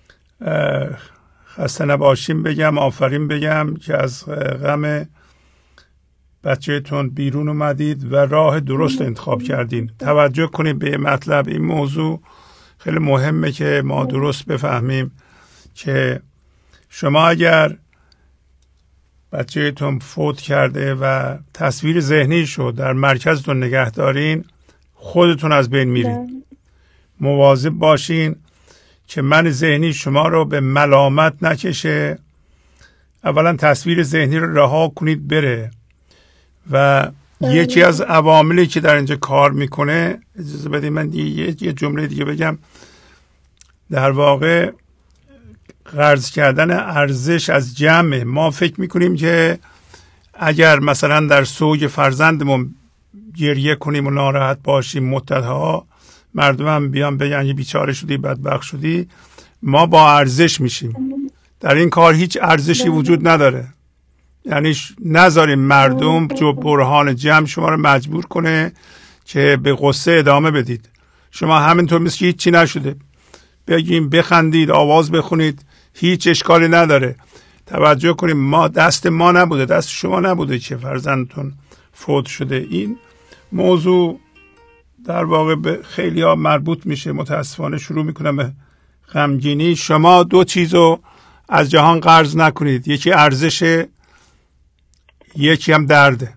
خسته نباشیم بگم، آفرین بگم که از غم بچه‌تون بیرون اومدید و راه درست انتخاب کردین. توجه کنید به مطلب. این موضوع خیلی مهمه که ما درست بفهمیم که شما اگر بچه‌تون فوت کرده و تصویر ذهنی شو در مرکزتون نگه دارین، خودتون از بین میرید. مواظب باشین که من ذهنی شما رو به ملامت نکشه. اولا تصویر ذهنی رو رها کنید بره. و یکی از عواملی که در اینجا کار میکنه، اجازه بدید من یه جمله دیگه بگم، در واقع قرض کردن ارزش از جمع. ما فکر میکنیم که اگر مثلا در سوگ فرزندمون گریه کنیم و ناراحت باشیم مدتها، مردم هم بیان بگن یه بیچاره شدی، بدبخت شدی، ما با ارزش میشیم. در این کار هیچ ارزشی وجود نداره. یعنی نذاریم مردم جو برهان جمع شما رو مجبور کنه که به غصه ادامه بدید. شما همینطور مثل که هیچی نشده بگیم، بخندید، آواز بخونید، هیچ اشکالی نداره. توجه کنیم ما دست ما نبوده، دست شما نبوده که فرزندتون فوت شده. این موضوع در واقع به خیلی ها مربوط میشه. متاسفانه شروع میکنم به غمگینی. شما دو چیزو از جهان قرض نکنید، یکی ارزش، یکی هم درد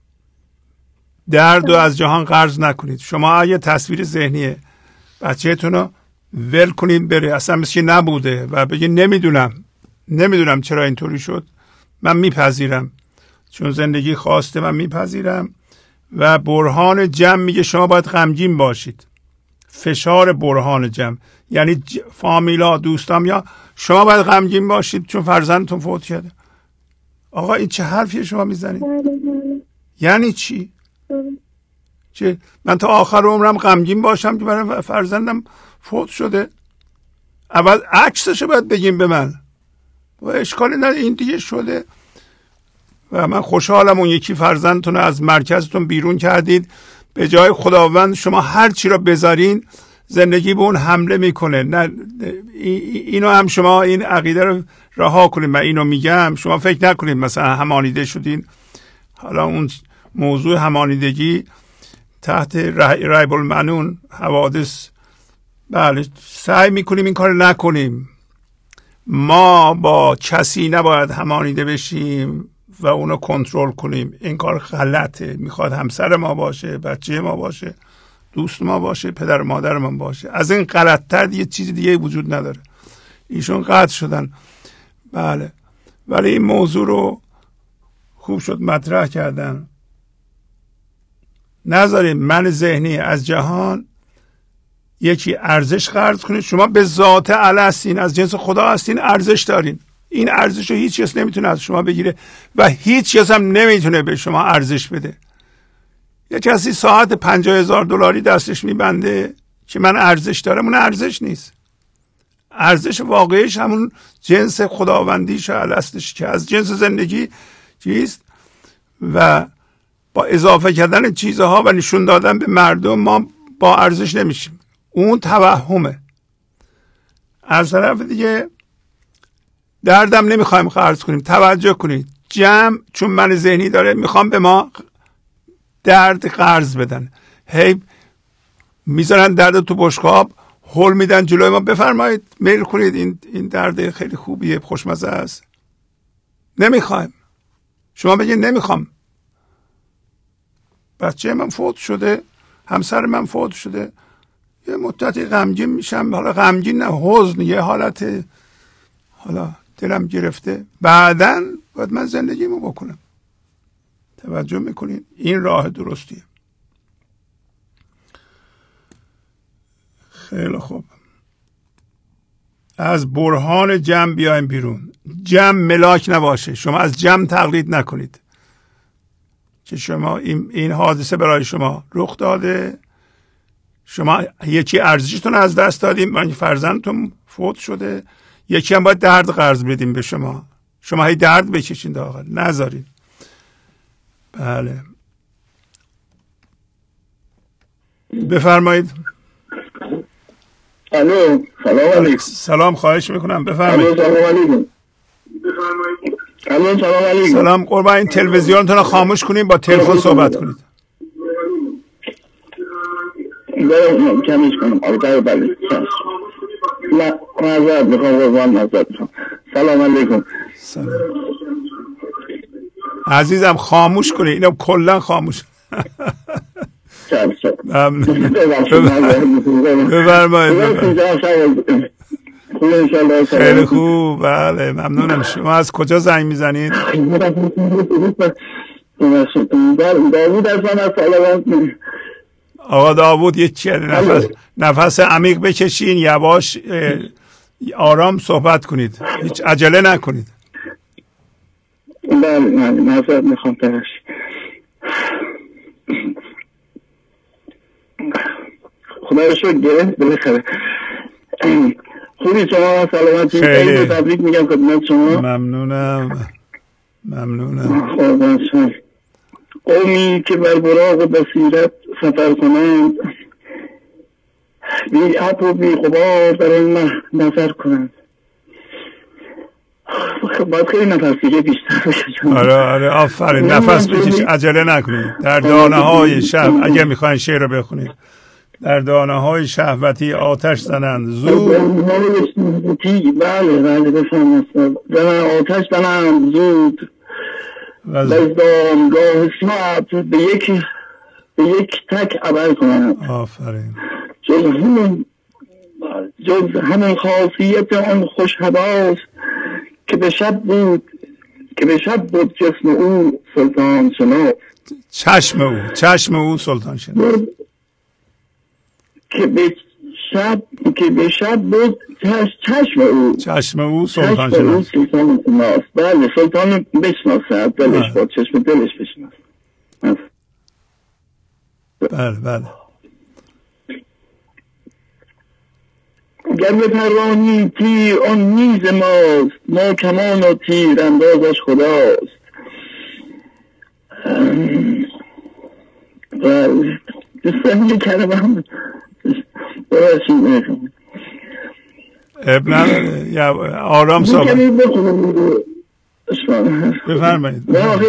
رو از جهان قرض نکنید. شما اگه تصویر ذهنی بچه‌تون رو ول کنید بره، اصلا مثل نبوده و بگید نمیدونم چرا اینطوری شد، من میپذیرم چون زندگی خواسته، من میپذیرم. و برهان جمع میگه شما باید غمگین باشید. فشار برهان جمع یعنی فامیلا، دوستان، یا شما باید غمگین باشید چون فرزندتون فوت کرده. آقا این چه حرفی شما میزنید؟ یعنی چی؟ چه من تا آخر عمرم غمگین باشم که برای فرزندم فوت شده؟ اول عکسشو باید بگیم به من و اشکالی نداره، این دیگه شده. و من خوشحالم اون یکی فرزندتون از مرکزتون بیرون کردید. به جای خداوند شما هر چی را بذارین زندگی به اون حمله میکنه. نه اینو هم شما این عقیده رو رها کنید. من اینو میگم شما فکر نکنید مثلا همانیده شدین. حالا اون موضوع همانیدگی تحت ریب المنون حوادث، بله سعی میکنیم این کار نکنیم. ما با کسی نباید همانیده بشیم و اونو کنترل کنیم. این کار غلطه. میخواد همسر ما باشه، بچه ما باشه، دوست ما باشه، پدر و مادر ما باشه. از این غلط‌تر یه چیز دیگه وجود نداره. ایشون قطع شدن، بله، ولی این موضوع رو خوب شد مطرح کردن. نذاریم من ذهنی از جهان یکی ارزش قرض کنید. شما به ذات اعلی هستین، از جنس خدا هستین، ارزش دارین. این ارزش رو هیچ کس نمیتونه از شما بگیره و هیچ کس هم نمیتونه به شما ارزش بده. یه کسی ساعت $50,000 دستش میبنده که من ارزش دارم، اون ارزش نیست. ارزش واقعیش همون جنس خداوندیش هستش که از جنس زندگی چیست و با اضافه کردن چیزها و نشون دادن به مردم ما با ارزش نمیشیم. اون توهمه. از طرف دیگه دردم نمیخوایم قرض کنیم. توجه کنید، جمع چون من ذهنی داره میخوام به ما درد قرض بدن. هی میذارن درد تو بشقاب، هول میدن جلوی ما، بفرمایید میل کنید، این درد خیلی خوبیه، خوشمزه است، نمیخوایم. شما بگید نمیخوام، بچه من فوت شده، همسر من فوت شده، یه مدتی غمگین میشم، حالا غمگین نه، حزن، یه حالت حالا دلم گرفته، بعداً باید من زندگیمو بکنم. توجه میکنین؟ این راه درستیه. خیلی خوب، از برهان جمع بیایم بیرون. جمع ملاک نباشه، شما از جمع تقلید نکنید که شما این حادثه برای شما رخ داده، شما یکی ارزشتون از دست دادیم، من فرزندتون فوت شده، یکی هم باید درد قرض بدیم به شما، شما هی درد بکشین داخل، نذارین. بله بفرمایید. الو، سلام علیکم. سلام، خواهش میکنم بفرمایید. سلام علیکم. الو، سلام علیکم. سلام قربان، این تلویزیونتون رو خاموش کنید، با تلفن صحبت کنید. برم کمیش کنم. بله نه، معذرت میخوام قربان، معذرت میخوام. سلام علیکم. سلام عزیزم، خاموش کنید اینو، کلا خاموش. خیلی خوب. بله ممنونم. شما از کجا زنگ میزنید؟ آقا داوود، یه چیه، نفس عمیق بکشین، یواش آرام صحبت کنید، هیچ عجله نکنید. بله معذرت میخوام ترش. خدا رو شکر گرفت بالاخره. خوبی شما؟ سلامتی؟ خیلی تبریک میگم خدمت شما. ممنونم. قومی که بر براق و بصیرت سفر کنند، بی اب و بی غبار در این نظر کنند. باید خیلی نفس دیگه بیشتر بشه. آره آفرین، نفس بکش، عجله نکنید. در دانه های شب، اگه میخواین شعر رو بخونید، در دانه های شهوتی آتش زنند زود. بله بفهم زنند، آتش زنند زود، و از دامگاه سمت به یک تک عمل کنند. آفرین. جز همین خاصیت آن خوش هواست که به شب بود جسم او سلطان شناس. چشم او سلطان شناس. که به شب بود چشم او سلطان شناس. بله، سلطان بشناسه، دلش بود، چشم دلش بشناسه. بله گر به پروانی تیر آن نیز ماست، ما کمان و تیر اندازش خداست. بله دوستان یه کلمه اب نداره، یا آرام صحبت بفرمایید.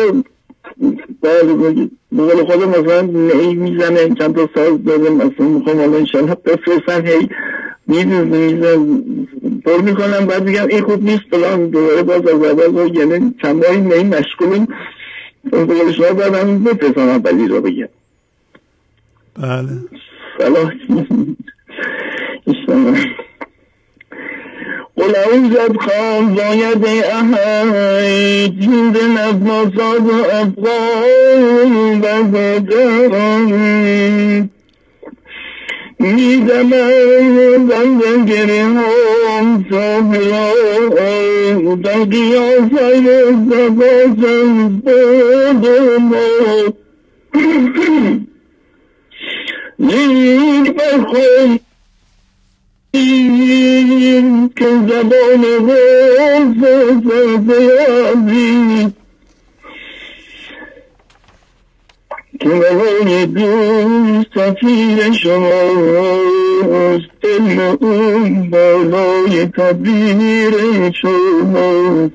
بقول خودم مثلا نهی میزنه، چند تا ساز دارم، مثلا میخوام حالا انشالله بفرستن، هی میزن پر میکنم، بعد میگم این خوب نیست فلان، دوباره باز از اول، یعنی چند ماهی نهی مشغولیم. بقول شما باید همین بفرستم بلی رو بگم. بله سلام قل اوزد خان باید احی جند نفاسات و افغان بزدن میدمن بندگری هم صاحران در قیاسای زبازن بودم زیر بخون که زبان روز زیادی که مقای دوست سفیر شماست، دل اون بالای تبدیر شماست.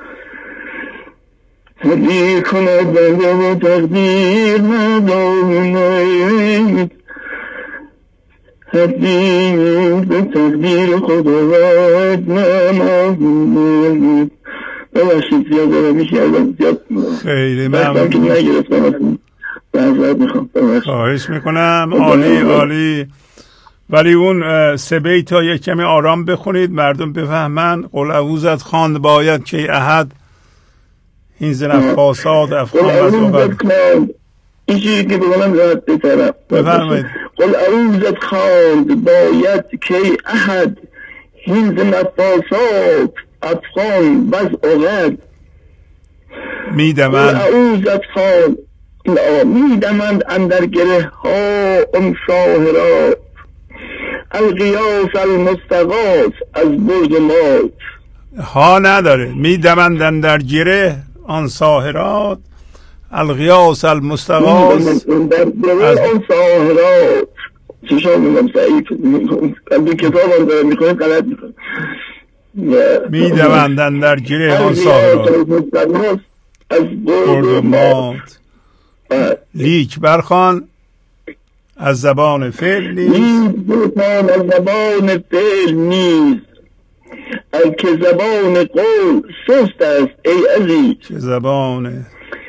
هدی کند بنده و تقدیر نداند، حدیث به تقدیر خداوند نمازید. ببخشید زیاد دارم میشردم زیاد خیلی ممنون. خواهش میکنم. عالی عالی. ولی اون سه بیت تا یک کمی آرام بخونید مردم بفهمن. قل اعوذت خواند باید که احد هینز نفاسات افخام از اوقات. این چیزی که بگم راحت بترم. بفرمایید. قل اعوذت خواند باید که احد هینز نفاسات افخام از اوقات. میدمند. قل اعوذت خواند میدمند اندر گره ها ام شاهرات القیاس المستغاث از برد مات. ها نداره. میدمند در گره آن ساهرات القیاس المستغاث از آن ساهرات. چشان میگم سعید این کتاب هم دارم میخونیم غلط میکنم. میدمند در گره آن ساهرات از برد مات. لیک برخوان از زبان فعل نیست. از زبان فعل نیست. از که زبان قول سست است ای عزیز. که زبان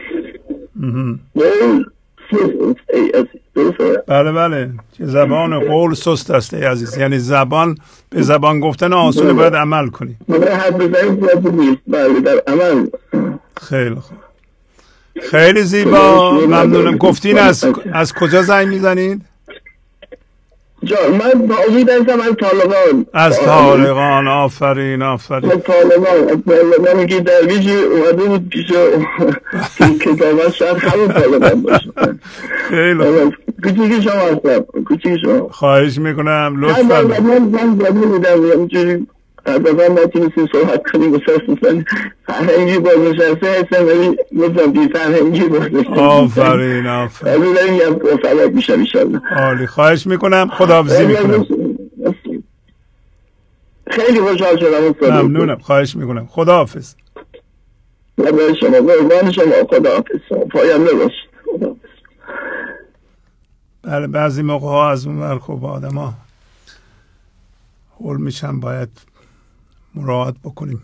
قول سست است ای عزیز. بله بله. که زبان قول سست است ای عزیز. یعنی زبان به زبان گفتن آسونه باید عمل کنی. حد بزنید نیست. بله در عمل. خیلی خوب. خیلی زیبا. ممنونم. گفتین از کجا زنگ میزنید؟ جان من باید هستم از طالبان. از طالبان. آفرین آفرین. از طالبان که درویشی اومده بود پیش کتاب از شاید همون طالبان باشه. خیلی کوچیک شما هستم. کوچیک شما. خواهش میکنم لطفا. من دفعه نتونستیم صحبت کنیم بسرستان فرهنگی بازنشسته هستم ولی گفتم بی فرهنگی بازنشسته. آفرین آفرین. از این هم فلک میشم ایشالله. عالی. خواهش میکنم. خداحافظی میکنم. خیلی خوشحال شدم. ممنونم. خواهش میکنم. خداحافظ. برای شما قربان شما. خداحافظ. پاینده باشید. خداحافظ. بله بعضی موقع ها از اون ور خب آدم ها حول میشن باید مراعات بکنیم.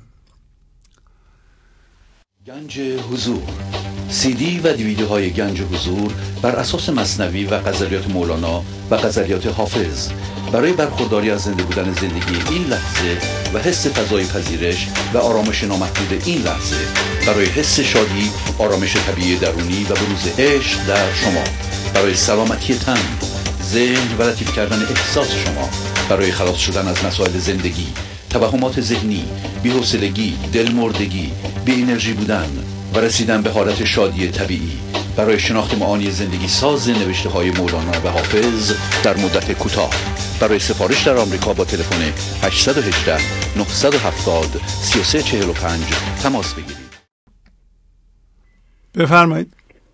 گنج حضور CD و دیویدیوهای گنج حضور بر اساس مثنوی و غزلیات مولانا و غزلیات حافظ برای برخورداری از زنده بودن زندگی این لحظه و حس فضای پذیرش و آرامش نامحدود این لحظه، برای حس شادی، آرامش طبیعی درونی و بروز عشق در شما، برای سلامتی تن، ذهن و لطیف کردن احساس شما، برای خلاص شدن از مسائل زندگی، توهمات ذهنی، بی‌حوصلگی، دلمردگی، بی انرژی بودن و رسیدن به حالت شادی طبیعی، برای شناخت معانی زندگی ساز نوشته‌های مولانا و حافظ در مدت کوتاه. برای سفارش در آمریکا با تلفن 818 970 3345 تماس بگیرید. بفرمایید.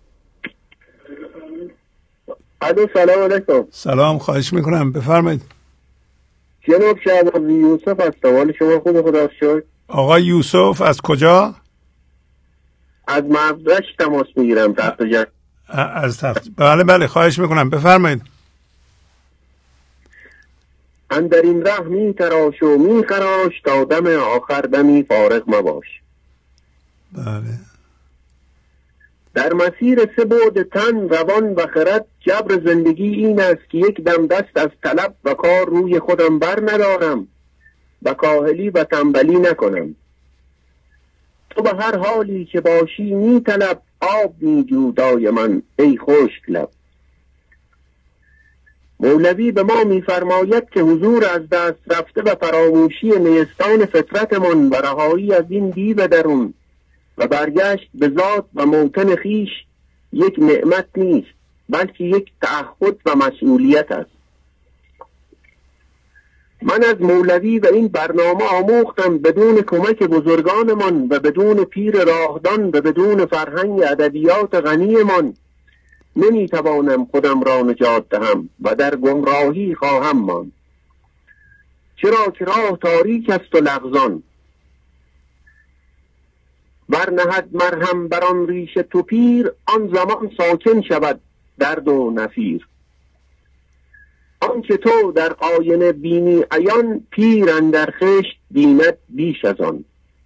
سلام علیکم. سلام. خواهش میکنم. بفرمایید. جناب شهبازی یوسف هستم. حال شما خوب؟ خدا شکر. آقای یوسف از کجا؟ از مردش تماس میگیرم. تحت جن از تحت. بله بله. خواهش میکنم. بفرمایید. اندر این ره می تراش و می خراش تا دم آخر دمی فارغ مباش. بله. در مسیر سه بعد تن، روان و خرد، جبر زندگی این است که یک دم دست از طلب و کار روی خودم بر ندارم و کاهلی و تنبلی نکنم. تو به هر حالی که باشی می طلب، آب می جو دایما ای خشک لب. مولوی به ما می فرماید که حضور از دست رفته و فراموشی نیستان فطرتمان و رهایی از این دیو درون و برگشت به ذات و موطن خیش یک نعمت نیست، بلکه یک تعهد و مسئولیت است. من از مولوی و این برنامه آموختم بدون کمک بزرگانمان و بدون پیر راهدان و بدون فرهنگ ادبیات غنیمان نمیتوانم خودم را نجات دهم و در گمراهی خواهم ماند. چرا که راه تاریک است و لغزان. برنهد مرهم بر آن ریش تو پیر، آن زمان ساکن شود درد و نفیر. آنچه تو در آینه بینی عیان، پیر اندر خشت بیند بیش از آن.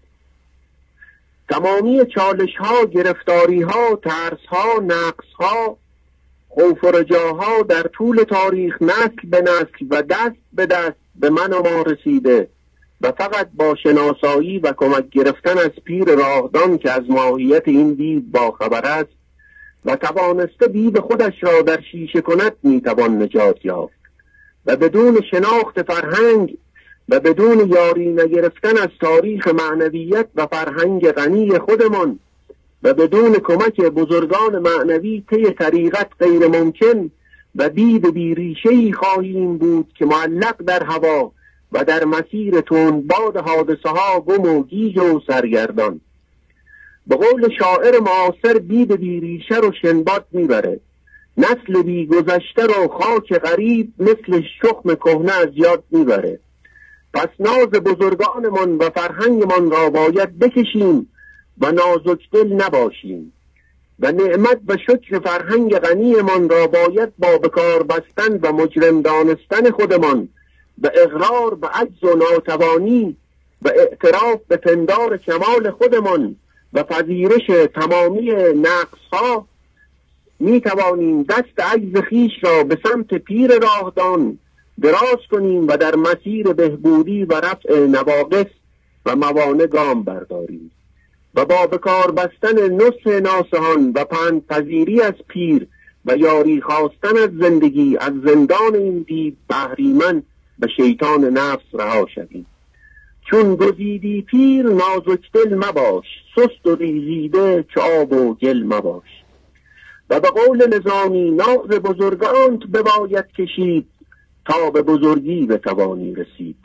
تمامی چالش ها، گرفتاری ها، ترس ها، نقص ها، خوف و رجاها در طول تاریخ نسل به نسل و دست به دست به من و ما رسیده و فقط با شناسایی و کمک گرفتن از پیر راهدان که از ماهیت این دیو باخبر است و توانسته دیو خودش را در شیشه کند میتوان نجات یافت و بدون شناخت فرهنگ و بدون یاری نگرفتن از تاریخ معنویت و فرهنگ غنی خودمان و بدون کمک بزرگان معنوی طی طریقت غیر ممکن و دید بیریشه‌ای خواهیم بود که معلق در هوا و در مسیر تندباد حادثه ها گم و گیج و سرگردان. به قول شاعر معاصر دید بیریشه رو شنباد میبره، نسل بی گذشته رو خاک غریب مثل شخم کهنه از یاد میبره. پس ناز بزرگانمان و فرهنگمان را باید بکشیم و نازک دل نباشیم و نعمت و شکر فرهنگ غنیمان را باید با بکار بستن و مجرم دانستن خودمان و اقرار به عجز و ناتوانی و اعتراف به پندار کمال خودمان و پذیرش تمامی نقصها می توانیم دست عجز خیش را به سمت پیر راهدان دراز کنیم و در مسیر بهبودی و رفع نواقص و موانع گام برداریم و با بکار بستن نصح ناصحان و پندپذیری از پیر و یاری خواستن از زندگی از زندان این دیو بهریمن به شیطان نفس رها شویم. چون گزیدی پیر نازک دل مباش، سست و ریزیده چو آب و گل مباش. و به قول نظامی ناز بزرگانت بباید کشید تا به بزرگی بتوانی رسید.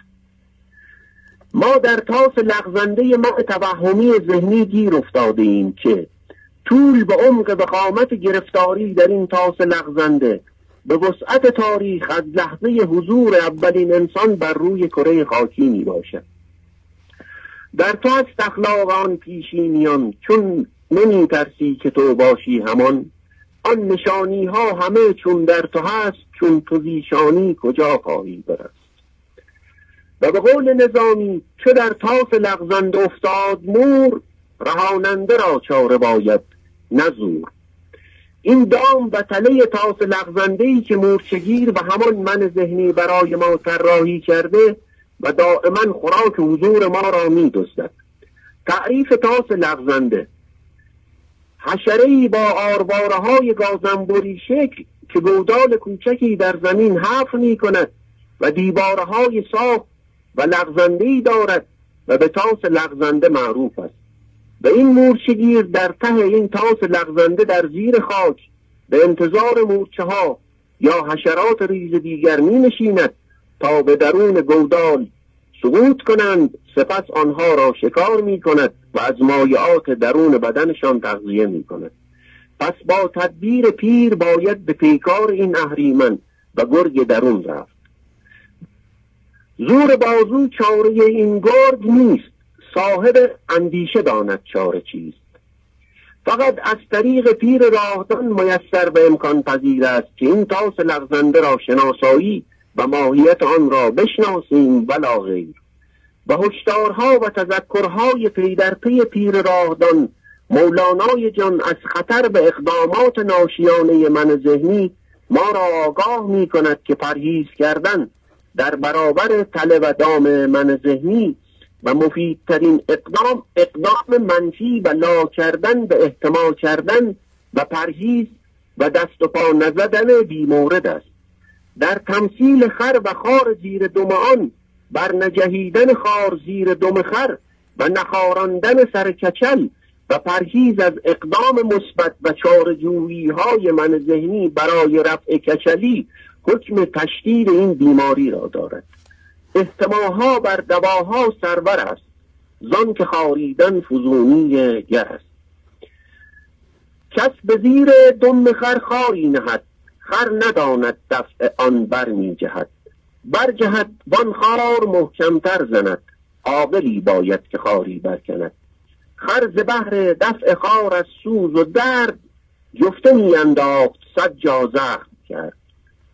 ما در طاس لغزنده ما توهمی ذهنی گیر افتاده ایم که طول به عمق وخامت گرفتاری در این طاس لغزنده به وسعت تاریخ از لحظه حضور اولین انسان بر روی کره خاکی می باشد. در تو است اخلاق آن پیشینیان، چون نمی ترسی که تو باشی همان. آن نشانی ها همه چون در تو هست، چون تو زیشانی کجا خواهی برست. و به قول نظامی چه در طاس لغزنده افتاد مور، رهاننده را چاره باید نزور. این دام و تله طاس لغزنده‌ای که مورچگیر و همان من ذهنی برای ما طراحی کرده و دائما خوراک حضور ما را می دزدد. تعریف طاس لغزنده: حشره‌ای با آرواره‌های گازنبوری شکل که گودال کوچکی در زمین حفر می کند و دیوارهای صاف و لغزنده‌ای دارد و به طاس لغزنده معروف است. و این مورچگیر در ته این طاس لغزنده در زیر خاک به انتظار مورچه ها یا حشرات ریز دیگر می نشیند تا به درون گودال سقوط کنند، سپس آنها را شکار می کند و از مایعات درون بدنشان تغذیه می کند. پس با تدبیر پیر باید به پیکار این اهریمن و گرگ درون رفت. زور بازو چاره این گرگ نیست، صاحب اندیشه داند چاره چیست. فقط از طریق پیر راهدان میسر به امکان پذیر است که این طاس لغزنده را شناسایی و ماهیت آن را بشناسیم ولا غیر. و هشدارها و تذکرهای پی در پی پیر راهدان مولانای جان از خطر به اقدامات ناشیانه من ذهنی ما را آگاه می کند که پرهیز کردن در برابر تله و دام من ذهنی و مفیدترین اقدام منفی و لا کردن به احتمال کردن و پرهیز و دست و پا نزدن بیمورد است. در تمثیل خر و خار زیر دم آن بر نجهیدن خار زیر دم خر و نخاراندن سر کچل و پرهیز از اقدام مثبت و چاره‌جویی های من ذهنی برای رفع کچلی حکم تشدید این بیماری را دارد. احتماها بر دواها سرور است، زان که خاریدن فزونی گر است. کس به زیر دم خر خاری نهد، خر نداند دفع آن بر می جهد. بر جهد وان خار محکمتر زند، عاقلی باید که خاری برکند. خر ز بهر دفع خار از سوز و درد، جفته می انداخت 100 جا زخم کرد.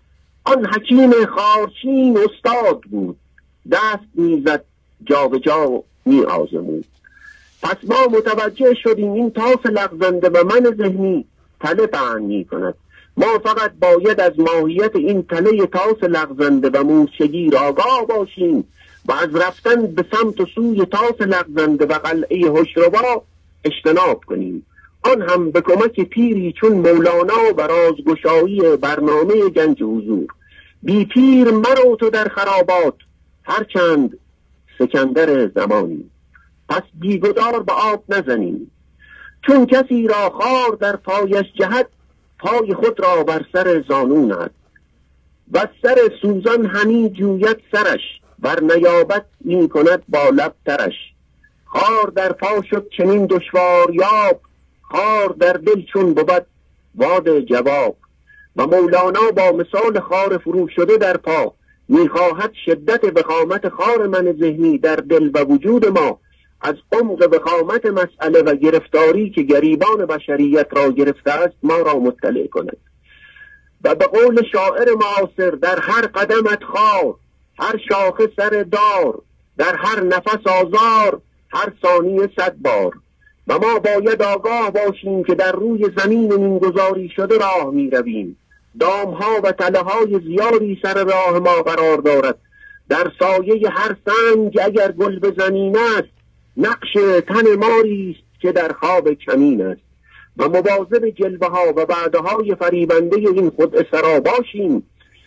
آن حکیم خارچین استاد بود، دست میزد جا به جا می آزمود. پس ما متوجه شدیم این تاس لغزنده و من ذهنی تله پهن می کند. ما فقط باید از ماهیت این تله تاس لغزنده و موشگیر آگاه باشیم و از رفتن به سمت و سوی تاس لغزنده و قلعه هشربا اجتناب کنیم. آن هم به کمک پیری چون مولانا و رازگشایی برنامه گنج حضور. بی پیر مرو تو در خرابات، هرچند سکندر زمانی. پس بیگدار به آب نزنیم، چون کسی را خار در پایش جهد، پای خود را بر سر زانو نهد. و سر سوزان همی جوید سرش، بر نیابت می کند با لب ترش. خار در پا شد چنین دشوار یاب، خار در دل چون بود واد جواب. و مولانا با مثال خار فرو شده در پا میخواهد شدت وخامت خار من ذهنی در دل و وجود ما از عمق وخامت مسئله و گرفتاری که گریبان بشریت را گرفته است ما را مطلع کند. و به قول شاعر معاصر در هر قدمت خار، هر شاخه سر دار، در هر نفس آزار، هر ثانیه 100 بار. و ما باید آگاه باشیم که در روی زمین نیمگذاری شده راه می رویم. دامها و تله های زیادی سر راه ما قرار دارد. در سایه هر سنگ اگر گل به زمین است، نقش تن ماری است که در خواب کمین است. و مواظب جلوه ها و وعده های فریبنده این خود سرا باشیم.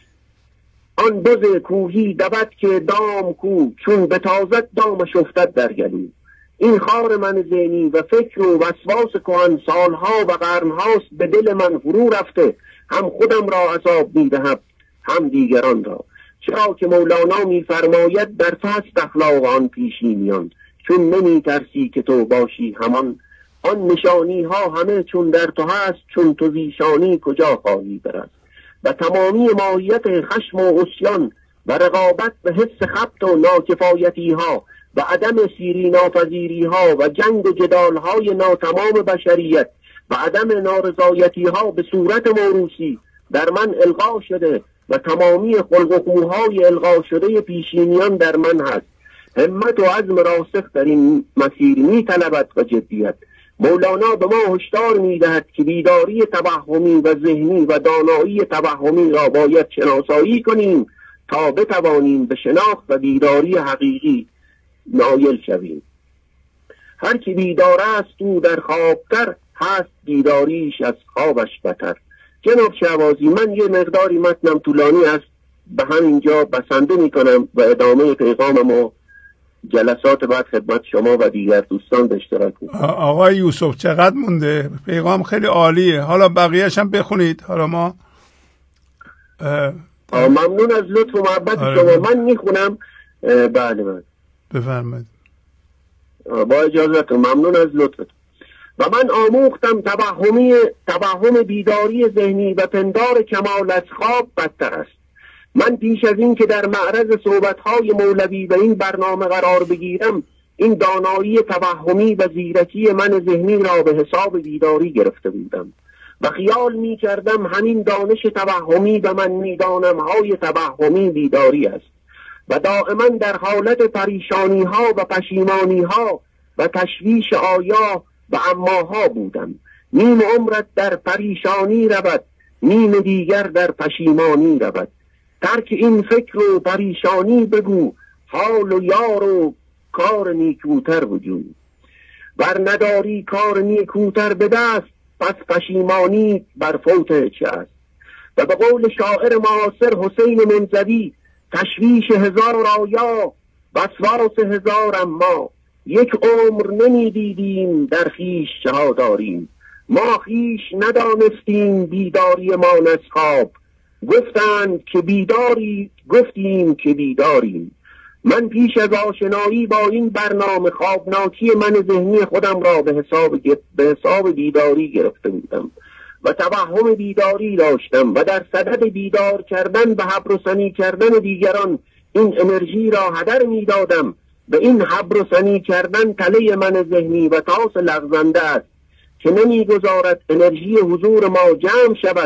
آن بز کوهی دود که دام کو، چون به تازت دامش افتد در گلو. این خار من ذهنی و فکر و وسواس کهن سالها و قرنهاست به دل من فرو رفته، هم خودم را عذاب می‌دهم هم دیگران را. چرا که مولانا می‌فرماید در پست اخلاق آن پیشینیان، چون نمی‌ترسی که تو باشی همان. آن نشانی ها همه چون در تو هست، چون تو زیشانی کجا خواهی برست. و تمامی ماهیت خشم و عصیان و رقابت به حس خبط و ناکفایتی ها و عدم سیری ناپذیری ها و جنگ و جدال های ناتمام بشریت و عدم نارضایتی ها به صورت موروثی در من القا شده و تمامی خلق و خوهای القا شده پیشینیان در من هست. همت و عزم راسخ در این مسیر می طلبد و جدیت. مولانا به ما هشدار می‌دهد که بیداری توهمی و ذهنی و دانایی توهمی را باید شناسایی کنیم تا بتوانیم به شناخت و بیداری حقیقی نایل شویم. هر کی بیدار است او در خوابتر، هست بیداریش از خوابش بتر. جناب شهبازی، من یه مقداری متنم طولانی است، به همینجا بسنده می‌کنم و ادامه پیغاممو جلسات بعد خدمت شما و دیگر دوستان به اشتراک می‌ذارم. آقای یوسف چقدر مونده؟ پیغام خیلی عالیه، حالا بقیه‌اش هم بخونید. حالا ما ممنون از لطف و محبت شما. من میخونم. بله بفرمایید. با اجازهتون ممنون از لطفتون. و من آموختم توهم بیداری ذهنی و پندار کمال از خواب بدتر است. من پیش از این که در معرض صحبت‌های مولوی و این برنامه قرار بگیرم، این دانایی توهمی و زیرکی من ذهنی را به حساب بیداری گرفته بودم و خیال می کردم همین دانش توهمی و من میدانم های توهمی بیداری است و دائما در حالت پریشانی ها و پشیمانی ها و تشویش آیا و اماها بودم. نیم عمرت در پریشانی رود، نیم دیگر در پشیمانی رود. ترک این فکر و پریشانی بگو، حال و یار و کار نیکوتر وجود. ور نداری کار نیکوتر به دست، پس پشیمانی بر فوت چه است. و به قول شاعر معاصر حسین منزوی، تشویش هزار آیا وسواس هزار اما، یک عمر نمی دیدیم در خیش جا داریم. ما خیش ندانستیم بیداری ما از خواب، گفتند که بیداری، گفتیم که بیداریم. من پیش از آشنایی با این برنامه خوابناکی من ذهنی خودم را به حساب بیداری گرفته بودم و توهم بیداری داشتم و در صدد بیدار کردن و حبرسنی کردن دیگران این انرژی را هدر می دادم و این حبرسنی کردن تله من ذهنی و تاس لغزنده است که نمی گذارد انرژی حضور ما جمع شود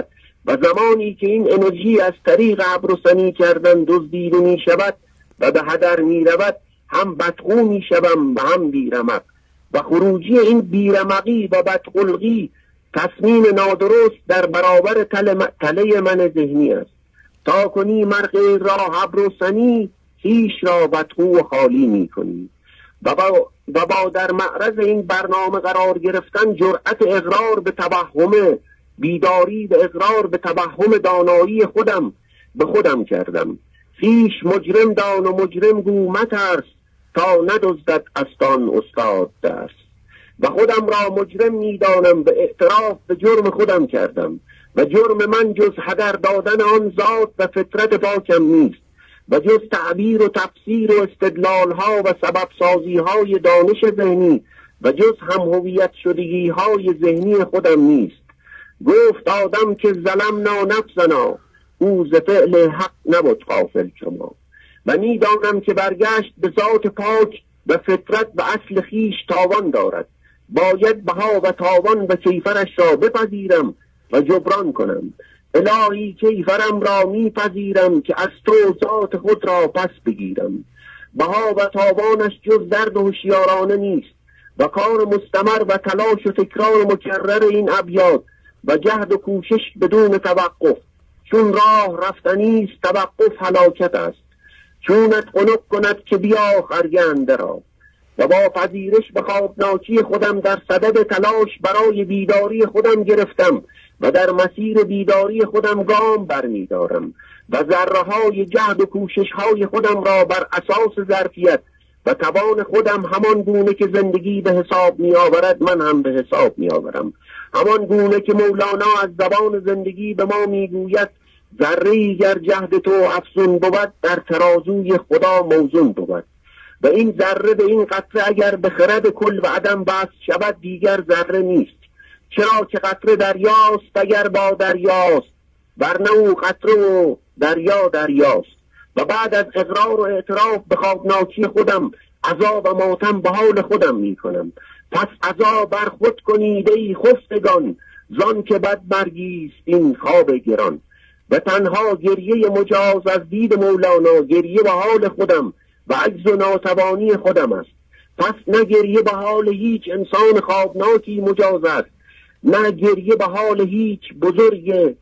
و زمانی که این انرژی از طریق ابر و ثنی کردن دزدیده می شود و به هدر می رود، هم بدخو می شوم و هم بیرمق. و خروجی این بیرمقی و بدخلقی تصمیم نادرست در برابر تله من ذهنی است. تا کنی مرغ را ابر و ثنی، هیچ را بدخو و خالی می کنی. و با در معرض این برنامه قرار گرفتن جرأت اقرار به توهم بیداری و اقرار به توهم دانایی خودم به خودم کردم. خویش مجرم دان و مجرم گو مترس، تا ندزدد استان استاد درس. و خودم را مجرم میدانم، به اعتراف به جرم خودم کردم و جرم من جز هدر دادن آن ذات و فطرت پاکم نیست و جز تعبیر و تفسیر و استدلال ها و سبب سازی های دانش ذهنی و جز هم هویت شدگی های ذهنی خودم نیست. گفت آدم که ظلمنا نفسنا، او ز فعل حق نبود غافل شما. و میدانم که برگشت به ذات پاک و فطرت و اصل خیش تاوان دارد. باید بها و تاوان و کیفرش را بپذیرم و جبران کنم. الهی کیفرم را میپذیرم که از تو ذات خود را پس بگیرم. بها و تاوانش جز درد و هوشیارانه نیست و کار مستمر و تلاش و تکرار مکرر این ابیات و جهد و کوشش بدون توقف. چون راه رفتنی است توقف هلاکت است. چونت قنق کند که بیا خرگنده را. و با پذیرش به خوابناکی خودم در صدد تلاش برای بیداری خودم گرفتم و در مسیر بیداری خودم گام برمی دارم و ذره های جهد و کوشش های خودم را بر اساس ظرفیت و توان خودم همان گونه که زندگی به حساب می آورد من هم به حساب می آورم. همان گونه که مولانا از زبان زندگی به ما می گوید ذره‌ای گر جهد تو افزون بود، در ترازوی خدا موزون بود. و این ذره به این قطره اگر به خرد کل و عدم بست شود دیگر ذره نیست. چرا که قطره دریاست اگر با دریاست، ورنه او قطره و دریا دریاست. و بعد از اقرار و اعتراف به خوابناکی خودم عزا و ماتم به حال خودم می کنم. پس عزا بر خود کنید ای خفتگان، زان که بد مرگیست این خواب گران. و تنها گریه مجاز از دید مولانا گریه به حال خودم و عجز و ناتوانی خودم است. پس نه گریه به حال هیچ انسان خوابناکی مجاز است، نه گریه به حال هیچ بزرگ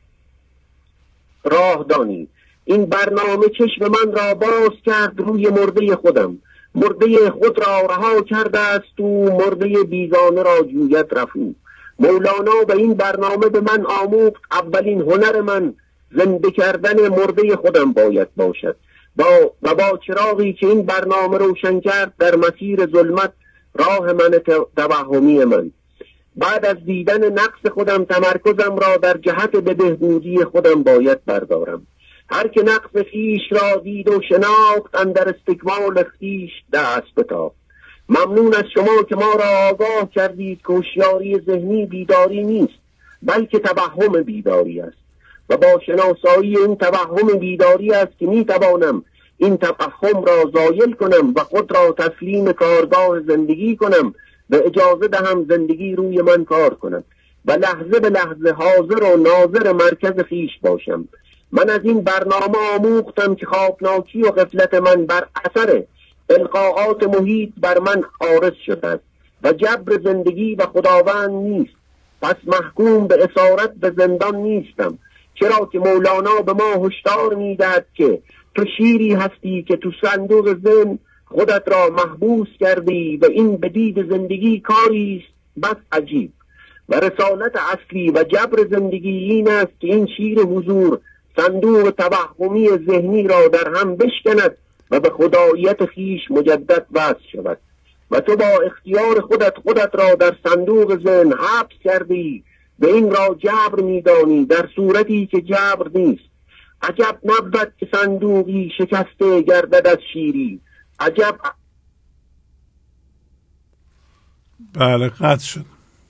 راهدانی. این برنامه چشم من را باز کرد روی مرده خودم. مرده خود را رها کرده است و مرده بیگانه را جوید رفو. مولانا به این برنامه به من آموخت اولین هنر من زنده کردن مرده خودم باید باشد. با چراغی که این برنامه روشن کرد در مسیر ظلمت راه من توهمی من. بعد از دیدن نقص خودم تمرکزم را در جهت به بهبودی خودم باید بردارم. هر که نقص خیش را دید و شناخت اندر استکمال خیش دست بتافت. ممنون از شما که ما را آگاه کردید که هوشیاری ذهنی بیداری نیست بلکه توهم بیداری است و با شناسایی این توهم بیداری است که می توانم این توهم را زایل کنم و خود را تسلیم کارگاه زندگی کنم و اجازه دهم زندگی روی من کار کنم و لحظه به لحظه حاضر و ناظر مرکز خیش باشم. من از این برنامه آموختم که خوابناکی و غفلت من بر اثر القاءات محیط بر من عارض شده و جبر زندگی و خداوند نیست. پس محکوم به اسارت به زندان نیستم، چرا که مولانا به ما هشدار میدهد که تو شیری هستی که تو صندوق ذهن خودت را محبوس کردی و این به دید زندگی کاری است بس عجیب. و رسالت اصلی و جبر زندگی این است که این شیر حضور صندوق توهمی ذهنی را در هم بشکند و به خداییت خیش مجدد وصل شود. و تو با اختیار خودت را در صندوق ذهن حبس کردی و این را جبر میدانی در صورتی که جبر نیست. عجب نبود که صندوقی شکسته گردد از شیری. عجب. بله قطع شد.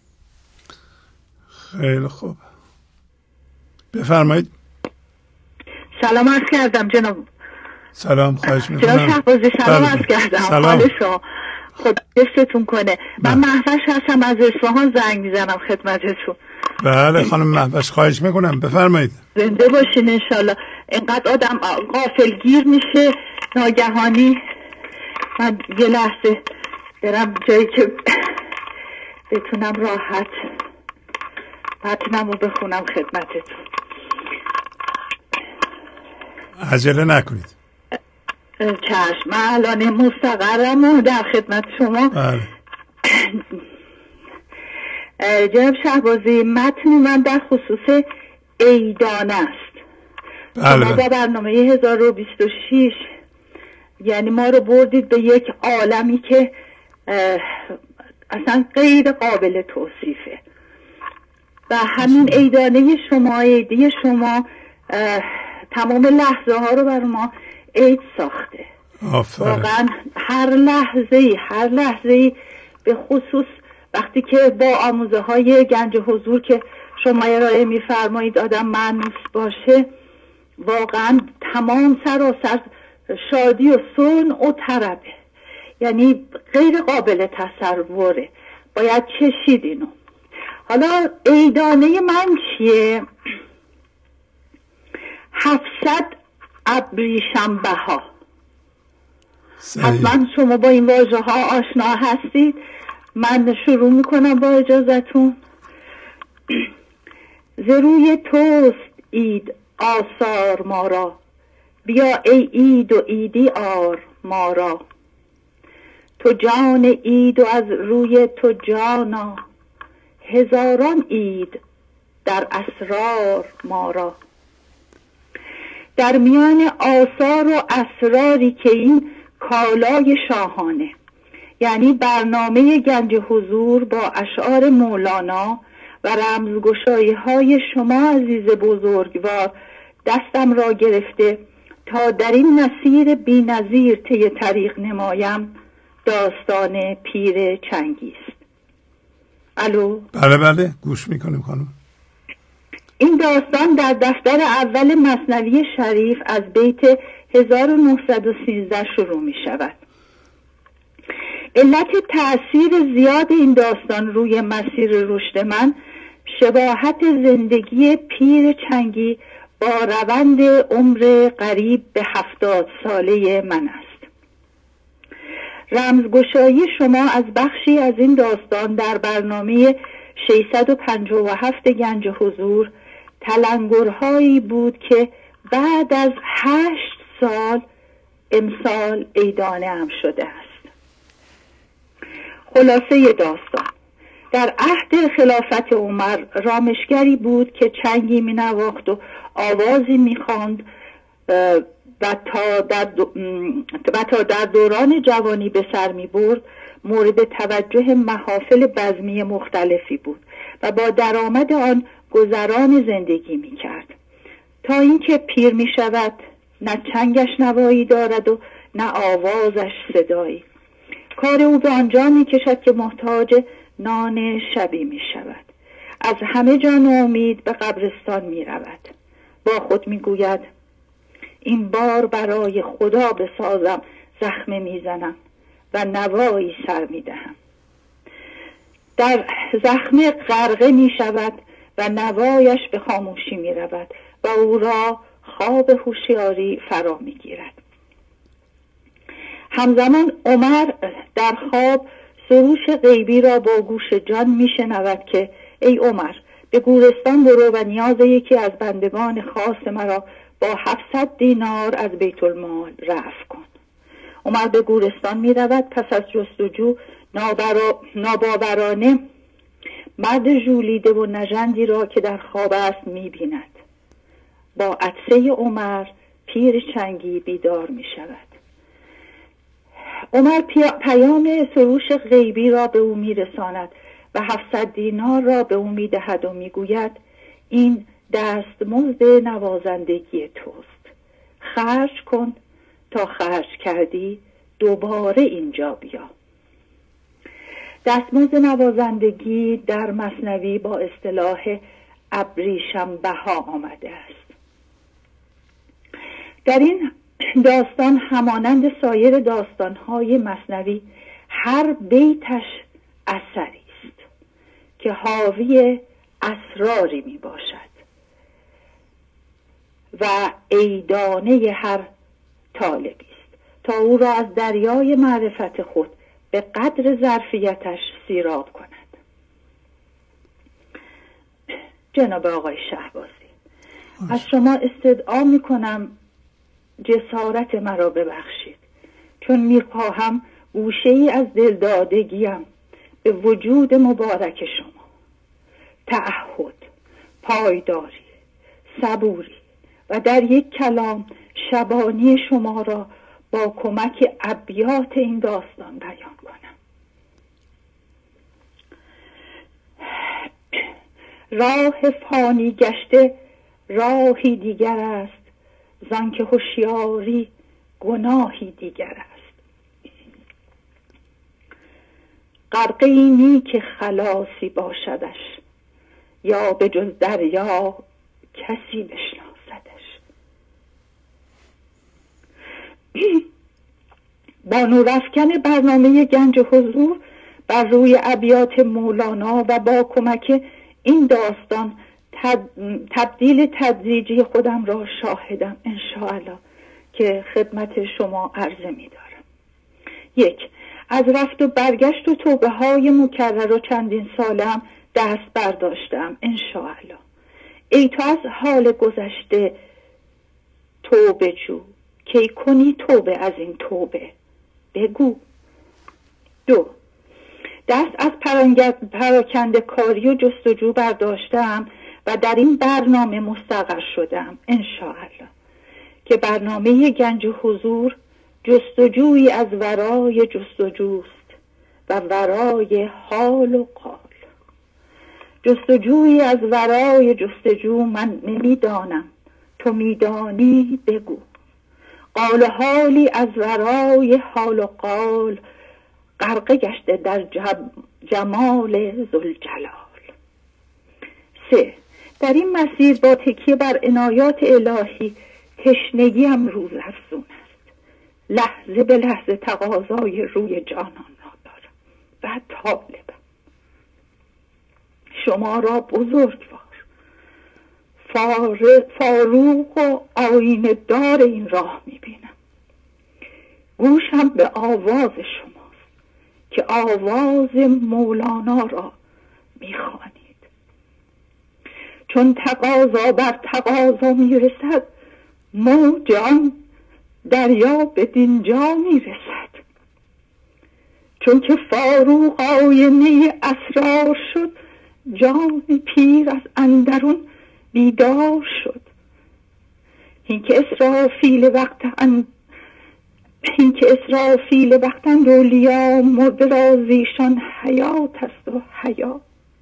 خیلی خوب، بفرمایید. سلام عرض کردم جناب. سلام، خواهش میکنم جناب شهبازی. سلام عرض کردم. حال شما خدا حفظتون کنه. من محوش هستم، از اصفهان زنگ میزنم خدمتتون. بله خانم مهوش، خواهش میکنم بفرمایید. زنده باشین انشالله. اینقدر آدم غافلگیر میشه ناگهانی. من یه لحظه برم جایی که بتونم راحت متنم رو بخونم خدمتتون. عجله نکنید. چشم، من الان مستقرم و در خدمت شما. بله. جناب شهبازی، متن من در خصوص ایدان است. بله. در برنامه 1026 یعنی ما رو بردید به یک عالمی که اصلا غیر قابل توصیفه و همین ایدانه شما، ایدی شما تمام لحظه ها رو بر ما عید ساخته. واقعا هر لحظه به خصوص وقتی که با آموزه های گنج حضور که شما ارائه میفرمایید آدم مانوس باشه، واقعا تمام سراسر شادی و صنع و طربه، یعنی غیر قابل تصوره، باید چشید اینو. حالا ایدانه من چیه؟ 700 ابریشم بها. حتما شما با این واژه ها آشنا هستید. من شروع میکنم با اجازتون. ز روی توست اید آثار ما را، بیا ای اید و ایدی آر ما را. تو جان اید و از روی تو جانا، هزاران اید در اسرار ما را. در میان آثار و اسراری که این کالای شاهانه، یعنی برنامه گنج حضور با اشعار مولانا و رمزگشایی های شما عزیز بزرگوار دستم را گرفته تا در این مسیر بی نظیر طی طریق نمایم، داستان پیر چنگی است. الو؟ بله گوش میکنیم خانم. این داستان در دفتر اول مثنوی شریف از بیت 1913 شروع می شود. علت تأثیر زیاد این داستان روی مسیر رشد من شباهت زندگی پیر چنگی با روند عمر قریب به 70 ساله من است. رمزگشایی شما از بخشی از این داستان در برنامه 657 گنج حضور تلنگرهایی بود که بعد از 8 سال امسال ایدانه هم شده است. خلاصه داستان: در عهد خلافت عمر رامشگری بود که چنگی می نواخت و آوازی می خواند و تا در دوران جوانی به سر می برد مورد توجه محافل بزمی مختلفی بود و با درآمد آن گذران زندگی می کرد تا اینکه پیر می شود نه چنگش نوایی دارد و نه آوازش صدایی. کار او به آنجا می کشد که محتاج نان شبی می شود. از همه جان امید به قبرستان می رود. با خود می گوید این بار برای خدا بسازم زخم می زنم و نوایی سر می دهم. در زخم غرقه می شود و نوایش به خاموشی می رود و او را خواب هوشیاری فرا می گیرد. همزمان عمر در خواب سروش غیبی را با گوش جان می شنود که ای عمر، به گورستان برو و نیاز یکی از بندگان خاص مرا با 700 دینار از بیت المال رفع کن. عمر به گورستان می رود. پس از جستجو ناباورانه مرد ژولیده و نژندی را که در خواب است می بیند. با عطسه عمر پیر چنگی بیدار می شود. عمر پیام سروش غیبی را به او می رساند و 700 دینار را به او می دهد و می گوید این دستمزد نوازندگی توست، خرج کن، تا خرج کردی دوباره اینجا بیا. دستمزد نوازندگی در مثنوی با اصطلاح ابریشم بها آمده است. در این داستان همانند سایر داستان‌های مثنوی هر بیتش اثری است که حاوی اسراری می باشد و عیدانه هر طالبی است تا او را از دریای معرفت خود به قدر ظرفیتش سیراب کند. جناب آقای شهبازی، از شما استدعا می کنم جسارت مرا ببخشید، چون می خواهم گوشه ای از دلدادگیم به وجود مبارک شما، تعهد، پایداری، صبوری و در یک کلام شبانی شما را با کمک ابیات این داستان بیان کنم. راه فانی گشته راهی دیگر است، زانکه هوشیاری گناهی دیگر است. غرقه‌ای نی که خلاصی باشدش، یا به جز دریا کسی بشناسدش. با نورافکن برنامه گنج حضور بر روی ابیات مولانا و با کمک این داستان تبدیل تدریجی خودم را شاهدم انشاءالله که خدمت شما عرضه می دارم. 1. از رفت و برگشت و توبه های مکرر و چندین سالم دست برداشتم انشاءالله. ای تو از حال گذشته توبه جو، کی کنی توبه از این توبه بگو. 2. دست از پراکنده کاری و جستجو برداشتم و در این برنامه مستقر شدم انشاءالله که برنامه گنج حضور جستجویی از ورای جستجوست و ورای حال و قال. جستجویی از ورای جستجو من نمیدانم، تو میدانی بگو. قال حالی از ورای حال و قال، غرقه گشته در جمال ذوالجلال. 3. در این مسیر با تکیه بر عنایات الهی تشنگیم روز افزون است. لحظه به لحظه تقاضای روی جانان را دارم و طالبم. شما را بزرگوار، فاروق و آینه دار این راه میبینم. گوشم به آواز شماست که آواز مولانا را میخوانید. چون تقاضا بر تقاضا میرسد، موج آن دریا به دینجا میرسد. چون که فاروق آینه اسرار شد، جان پیر از اندرون بیدار شد. این که اسرافیل وقتند اولیا، مرده را زیشان حیات است و حیا.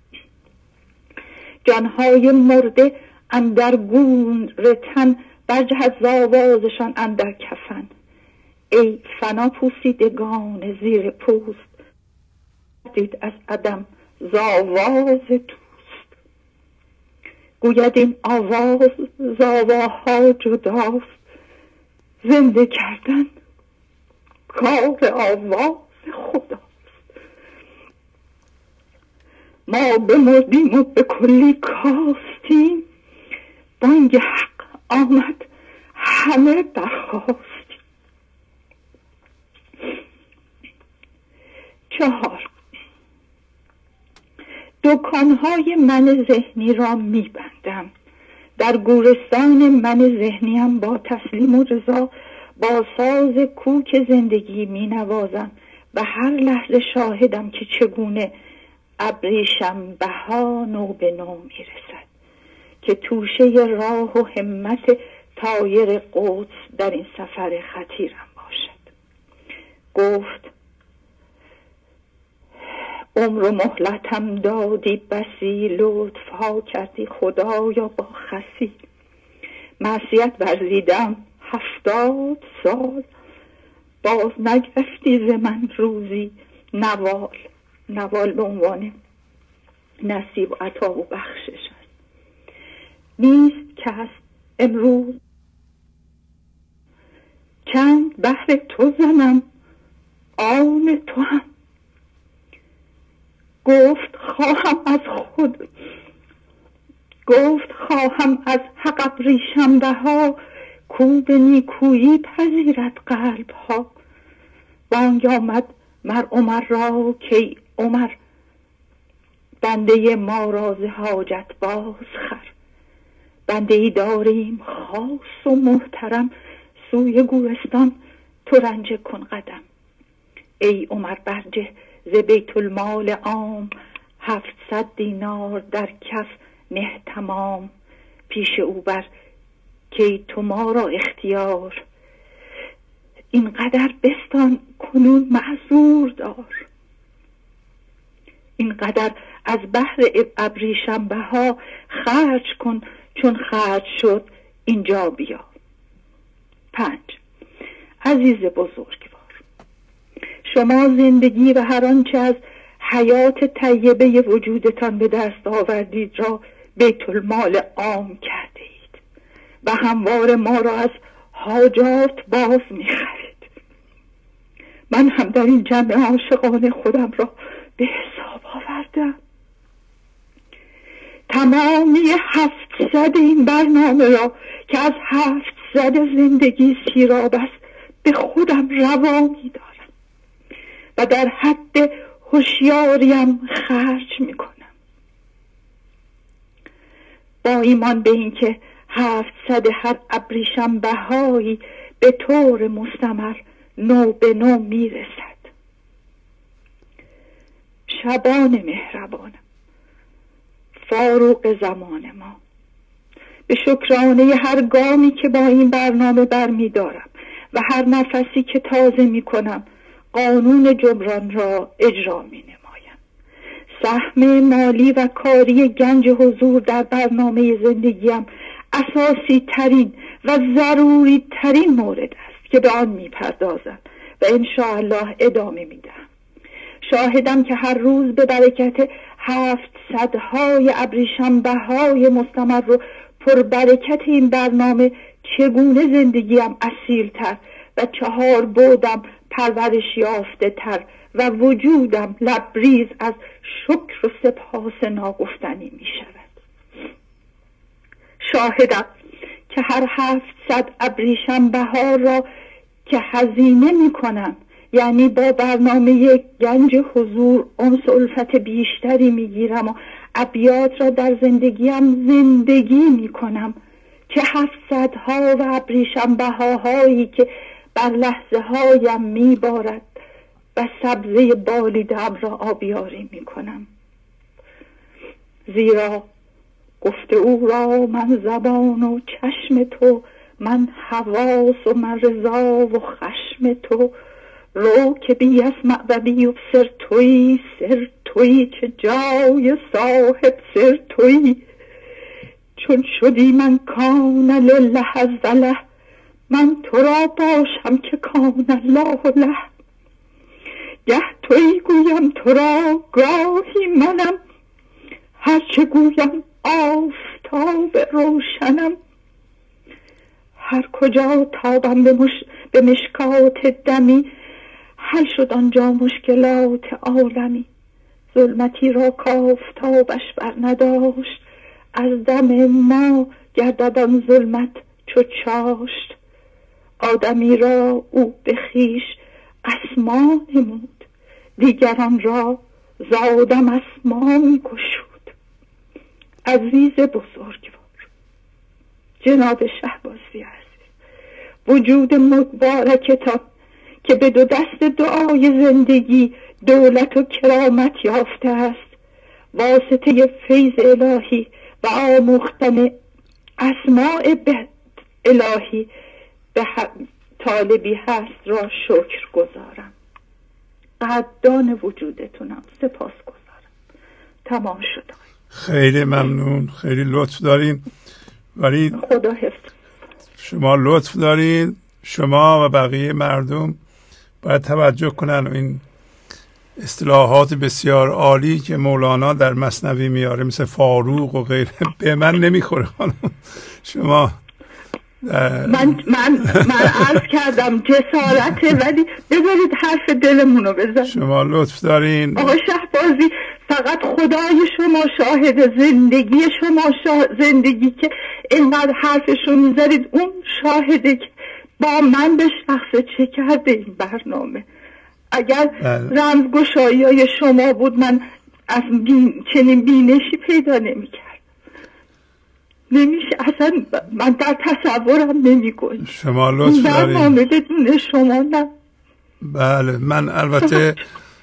جانهای مرده اندر گون رتن، برجهد ز آوازشان اندر کفن. ای فنا پوسیدگان زیر پوست، دید از عدم ز آواز دوست. گوید این آواز ز آواها جداست، زنده کردن کار آواز خداست. ما بمردیم و به کلی کاستیم، بانگ حق آمد همه برخاستیم. 4. دکانهای من ذهنی را میبندم. در گورستان من ذهنیم با تسلیم و رضا با ساز کوک زندگی می نوازم و هر لحظه شاهدم که چگونه ابریشم بها نو به نو می رسد که توشه راه و همت طایر قدس در این سفر خطیرم باشد. گفت عمر و مهلتم دادی بسی، لطف ها کردی خدایا با خسی. معصیت ورزیدم 70 سال، باز نگرفتی ز من روزی نوال به عنوان نصیب و عطا و بخشش است. نیست کس امروز چند بهر تو زنم، آن تو هم. گفت خواهم از خود ابریشم بها، کو به نیکویی پذیرد قلب ها. بانگ آمد مر عمر را که عمر، بنده ما را ز حاجت باز خر. بنده ای داریم خاص و محترم، سوی گورستان تو رنجه کن قدم. ای عمر برجه ز بیت المال عام، 700 دینار در کف نه تمام. پیش او بر که تو ما را اختیار، اینقدر بستان کنون معذور دار. اینقدر از بحر ابریشم بها، خرج کن چون خرج شد اینجا بیا. 5. عزیز بزرگوار، شما زندگی و هر آنچه از حیات طیبه وجودتان به دست آوردید را بیت المال عام کرده اید و هموار ما را از حاجات باز می‌خرید. من هم در این جمع عاشقان خودم را به حساب آوردم. تمامی 700 این برنامه را که از 700 زندگی سیراب است به خودم روا می‌دارم و در حد هوشیاریم خرج می‌کنم. با ایمان به این که 700 هر ابریشم بهایی به طور مستمر نو به نو میرسد. شبان مهربانم، فاروق زمان ما، به شکرانه هر گامی که با این برنامه برمیدارم و هر نفسی که تازه میکنم قانون جبران را اجرا می نمایم. سهم مالی و کاری گنج حضور در برنامه زندگیم اساسی ترین و ضروری ترین مورد است که به آن می پردازم و انشاءالله ادامه می دهم. شاهدم که هر روز به برکت 700 های ابریشم بهای مستمر رو پر برکت این برنامه چگونه زندگیم اصیل تر و 4 بعدم پرورش یافته تر و وجودم لبریز از شکر و سپاس ناگفتنی می شود. شاهدم که هر 700 ابریشم بهار را که هزینه می کنم، یعنی با برنامه گنج حضور انس الفت بیشتری می گیرم و ابیات را در زندگیم زندگی می کنم، که 700 ها و ابریشم بهاهایی که بر لحظه هایم می بارد و سبزه بالیدم را آبیاری می کنم. زیرا گفته او را من زبان و چشم تو، من حواس و من رضا و خشم تو. رو که بی اسمع و بی ابصر تویی، سر تویی که جای صاحب سر تویی. چون شدی من کان لله از له، من تو را باشم که کان الله له. گه تویی گویم تو را، گاهی منم، هرچه گویم آفتاب روشنم. هر کجا تابم به مشکات دمی، حل شد آنجا مشکلات عالمی. ظلمتی را کافتابش بر نداشت، از دم ما گردد آن ظلمت چو چاشت. آدمی را او به خویش اسما نمود، دیگران را زادم اسما می گشود. عزیز بزرگوار، جناب شهبازی عزیز، وجود مبارکتان که به 2 دست دعای زندگی دولت و کرامت یافته است، واسطه فیض الهی و آموختن اسماء الهی به طالبی هست را شکر گذارم. قدردان وجودتونم، سپاس گذارم. تمام شد. خیلی ممنون، خیلی لطف دارین. ولی خدا حفظ. شما لطف دارین، شما و بقیه مردم باید توجه کنن. این اصطلاحات بسیار عالی که مولانا در مثنوی میاره مثل فاروق و غیره به من نمیخوره خانم. شما من عرض کردم جسارته، ولی بذارید حرف دلمونو بزن. شما لطف دارین آقا شهبازی، فقط خدای شما شاهد، زندگی شما زندگی که اینقدر حرفشو میذارید. اون شاهده که با من به شخص چه کرده این برنامه. اگر رمزگشایی های شما بود من از چنین بینشی پیدا نمیکرد. نمیشه اصلا، من در تصورم نمیکنم. شما لطف دارید برنامه بدون شما نه. بله من البته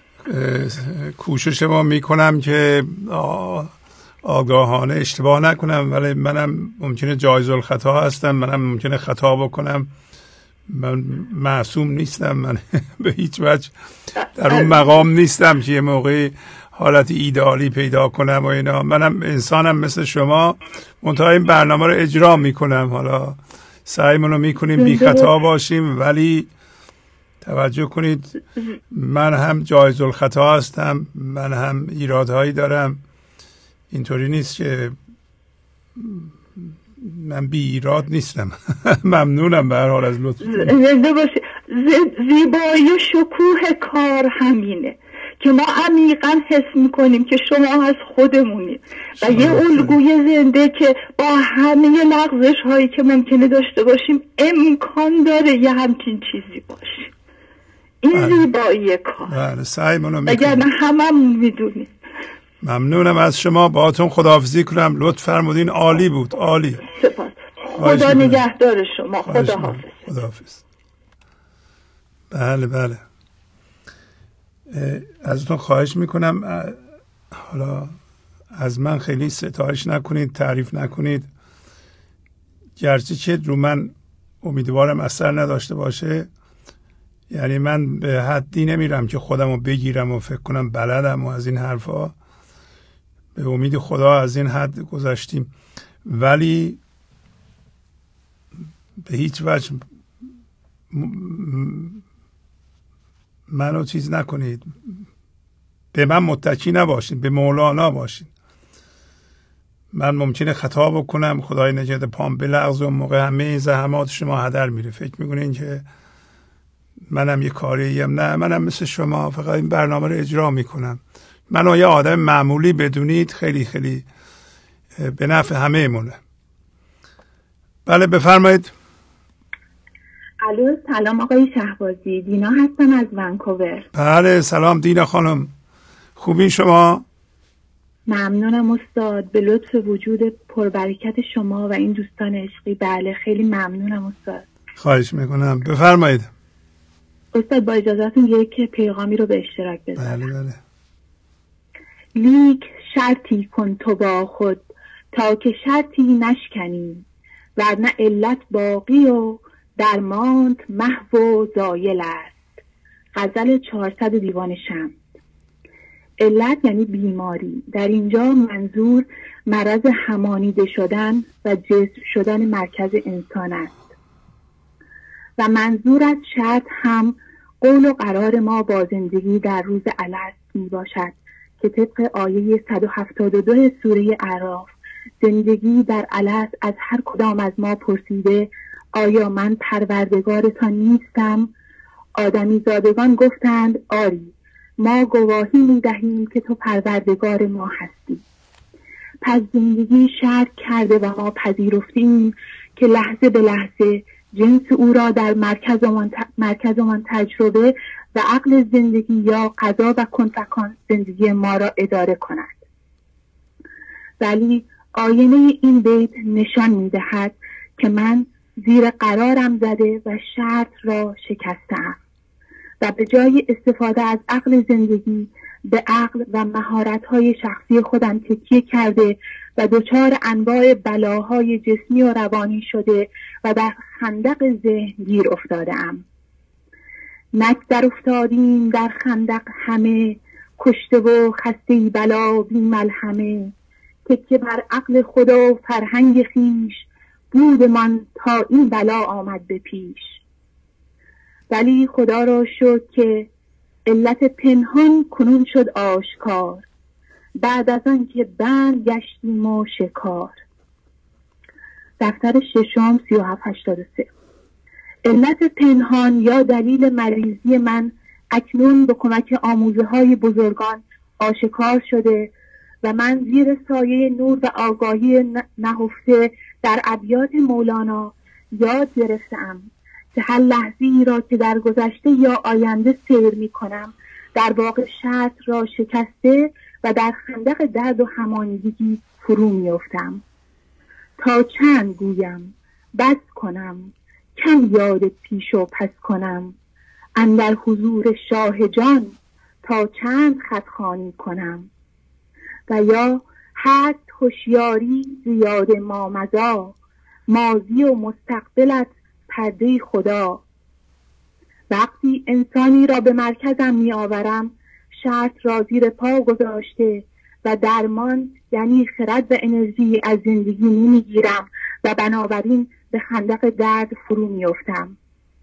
کوشش ما میکنم که آگاهانه اشتباه نکنم، ولی منم ممکنه جایز الخطا هستم، منم ممکنه خطا بکنم، من معصوم نیستم، من به هیچ وجه در اون مقام نیستم که یه موقعی حالت ایدئالی پیدا کنم و اینا. منم انسانم مثل شما، منتها این برنامه رو اجرا میکنم. حالا سعیمون رو میکنیم بی خطا باشیم، ولی توجه کنید من هم جایز الخطا هستم، من هم ایرادهایی دارم. اینطوری نیست که من بی ایراد نیستم. ممنونم به هر حال از لطف. زنده باشی. زیبایی و شکوه کار همینه که ما عمیقا حس میکنیم که شما از خودمونید و یه الگوی زنده که با همه لغزش هایی که ممکنه داشته باشیم امکان داره یه همچین چیزی باشه. این زیبایی کار. بله سعیمونو میکنیم. اگر نه هممون میدونیم. ممنونم از شما. باهاتون خداحافظی کنم. لطف فرمودین. عالی بود. عالی. سپاس. خدا نگهدار شما. خداحافظ. خداحافظ. بله ازتون خواهش میکنم حالا از من خیلی ستایش نکنید، تعریف نکنید، گرچه که رو من امیدوارم اثر نداشته باشه. یعنی من به حدی نمیرم که خودم رو بگیرم و فکر کنم بلدم و از این حرفا. به امید خدا از این حد گذشتیم، ولی به هیچ وجه منو چیز نکنید، به من متکی نباشید، به مولانا باشید. من ممکنه خطا بکنم، خدای نجات پام بلغزه، اون موقع همه زحمات شما هدر میره. فکر میکنین که منم یه کاریم. نه، منم مثل شما فقط این برنامه رو اجرا میکنم. منو یه آدم معمولی بدونید خیلی خیلی به نفع همه مونه. بله بفرمایید. الو سلام آقای شهبازی، دینا هستم از ونکوور. بله سلام دینا خانم، خوبین شما؟ ممنونم استاد، به لطف وجود پربرکت شما و این دوستان عشقی. بله خیلی ممنونم استاد. خواهش میکنم بفرمایید. استاد با اجازهتون یک پیغامی رو به اشتراک بذارم. بله. لیک شرطی کن تو با خود تا که شرطی نشکنی، ورنه علت باقی و درماند محو و زایل است. غزل 400 دیوان شمس. علت یعنی بیماری. در اینجا منظور مرض همانیده شدن و جسم شدن مرکز انسان است و منظور از شرط هم قول و قرار ما با زندگی در روز الست می باشد که طبق آیه 172 سوره اعراف زندگی در الست از هر کدام از ما پرسیده آیا من پروردگارتان نیستم؟ آدمی زادگان گفتند آری، ما گواهی می دهیم که تو پروردگار ما هستی. پس زندگی شرط کرده و ما پذیرفتیم که لحظه به لحظه جنس او را در مرکزمان تجربه و عقل زندگی یا قضا و کنفکان زندگی ما را اداره کند. ولی آینه این بیت نشان می دهد که من زیر قرارم زده و شرط را شکستم و به جای استفاده از عقل زندگی به عقل و مهارت‌های شخصی خودم تکیه کرده و دچار انواع بلاهای جسمی و روانی شده و در خندق ذهن گیر افتاده‌ام. نک در افتادیم در خندق همه، کشته و خسته بلا بی ملحمه، که بر عقل خود و فرهنگ خویش، بودمان تا این بلا آمد به پیش. ولی خدا را شکر که علت پنهان کنون شد آشکار، بعد از آن که بند گشتیم و شکار. دفتر ششم 3783. علت پنهان یا دلیل مریضی من اکنون به کمک آموزه های بزرگان آشکار شده و من زیر سایه نور و آگاهی نهفته در ابیات مولانا یاد گرفتم که هر لحظه‌ای را که در گذشته یا آینده سیر می کنم در واقع شرط را شکسته و در خندق درد و همانگی فرو می افتم. تا چند گویم بس کنم، کم یاد پیش و پس کنم، اندر حضور شاه جان تا چند خطخوانی کنم. و یا هست هوشیاری زیاد مامضا، ماضی و مستقبلت پرده خدا. وقتی انسانی را به مرکزم می آورم شرط را زیر پا گذاشته و درمان یعنی خرد و انرژی از زندگی نمی گیرم و بنابراین به خندق درد فرو می افتم.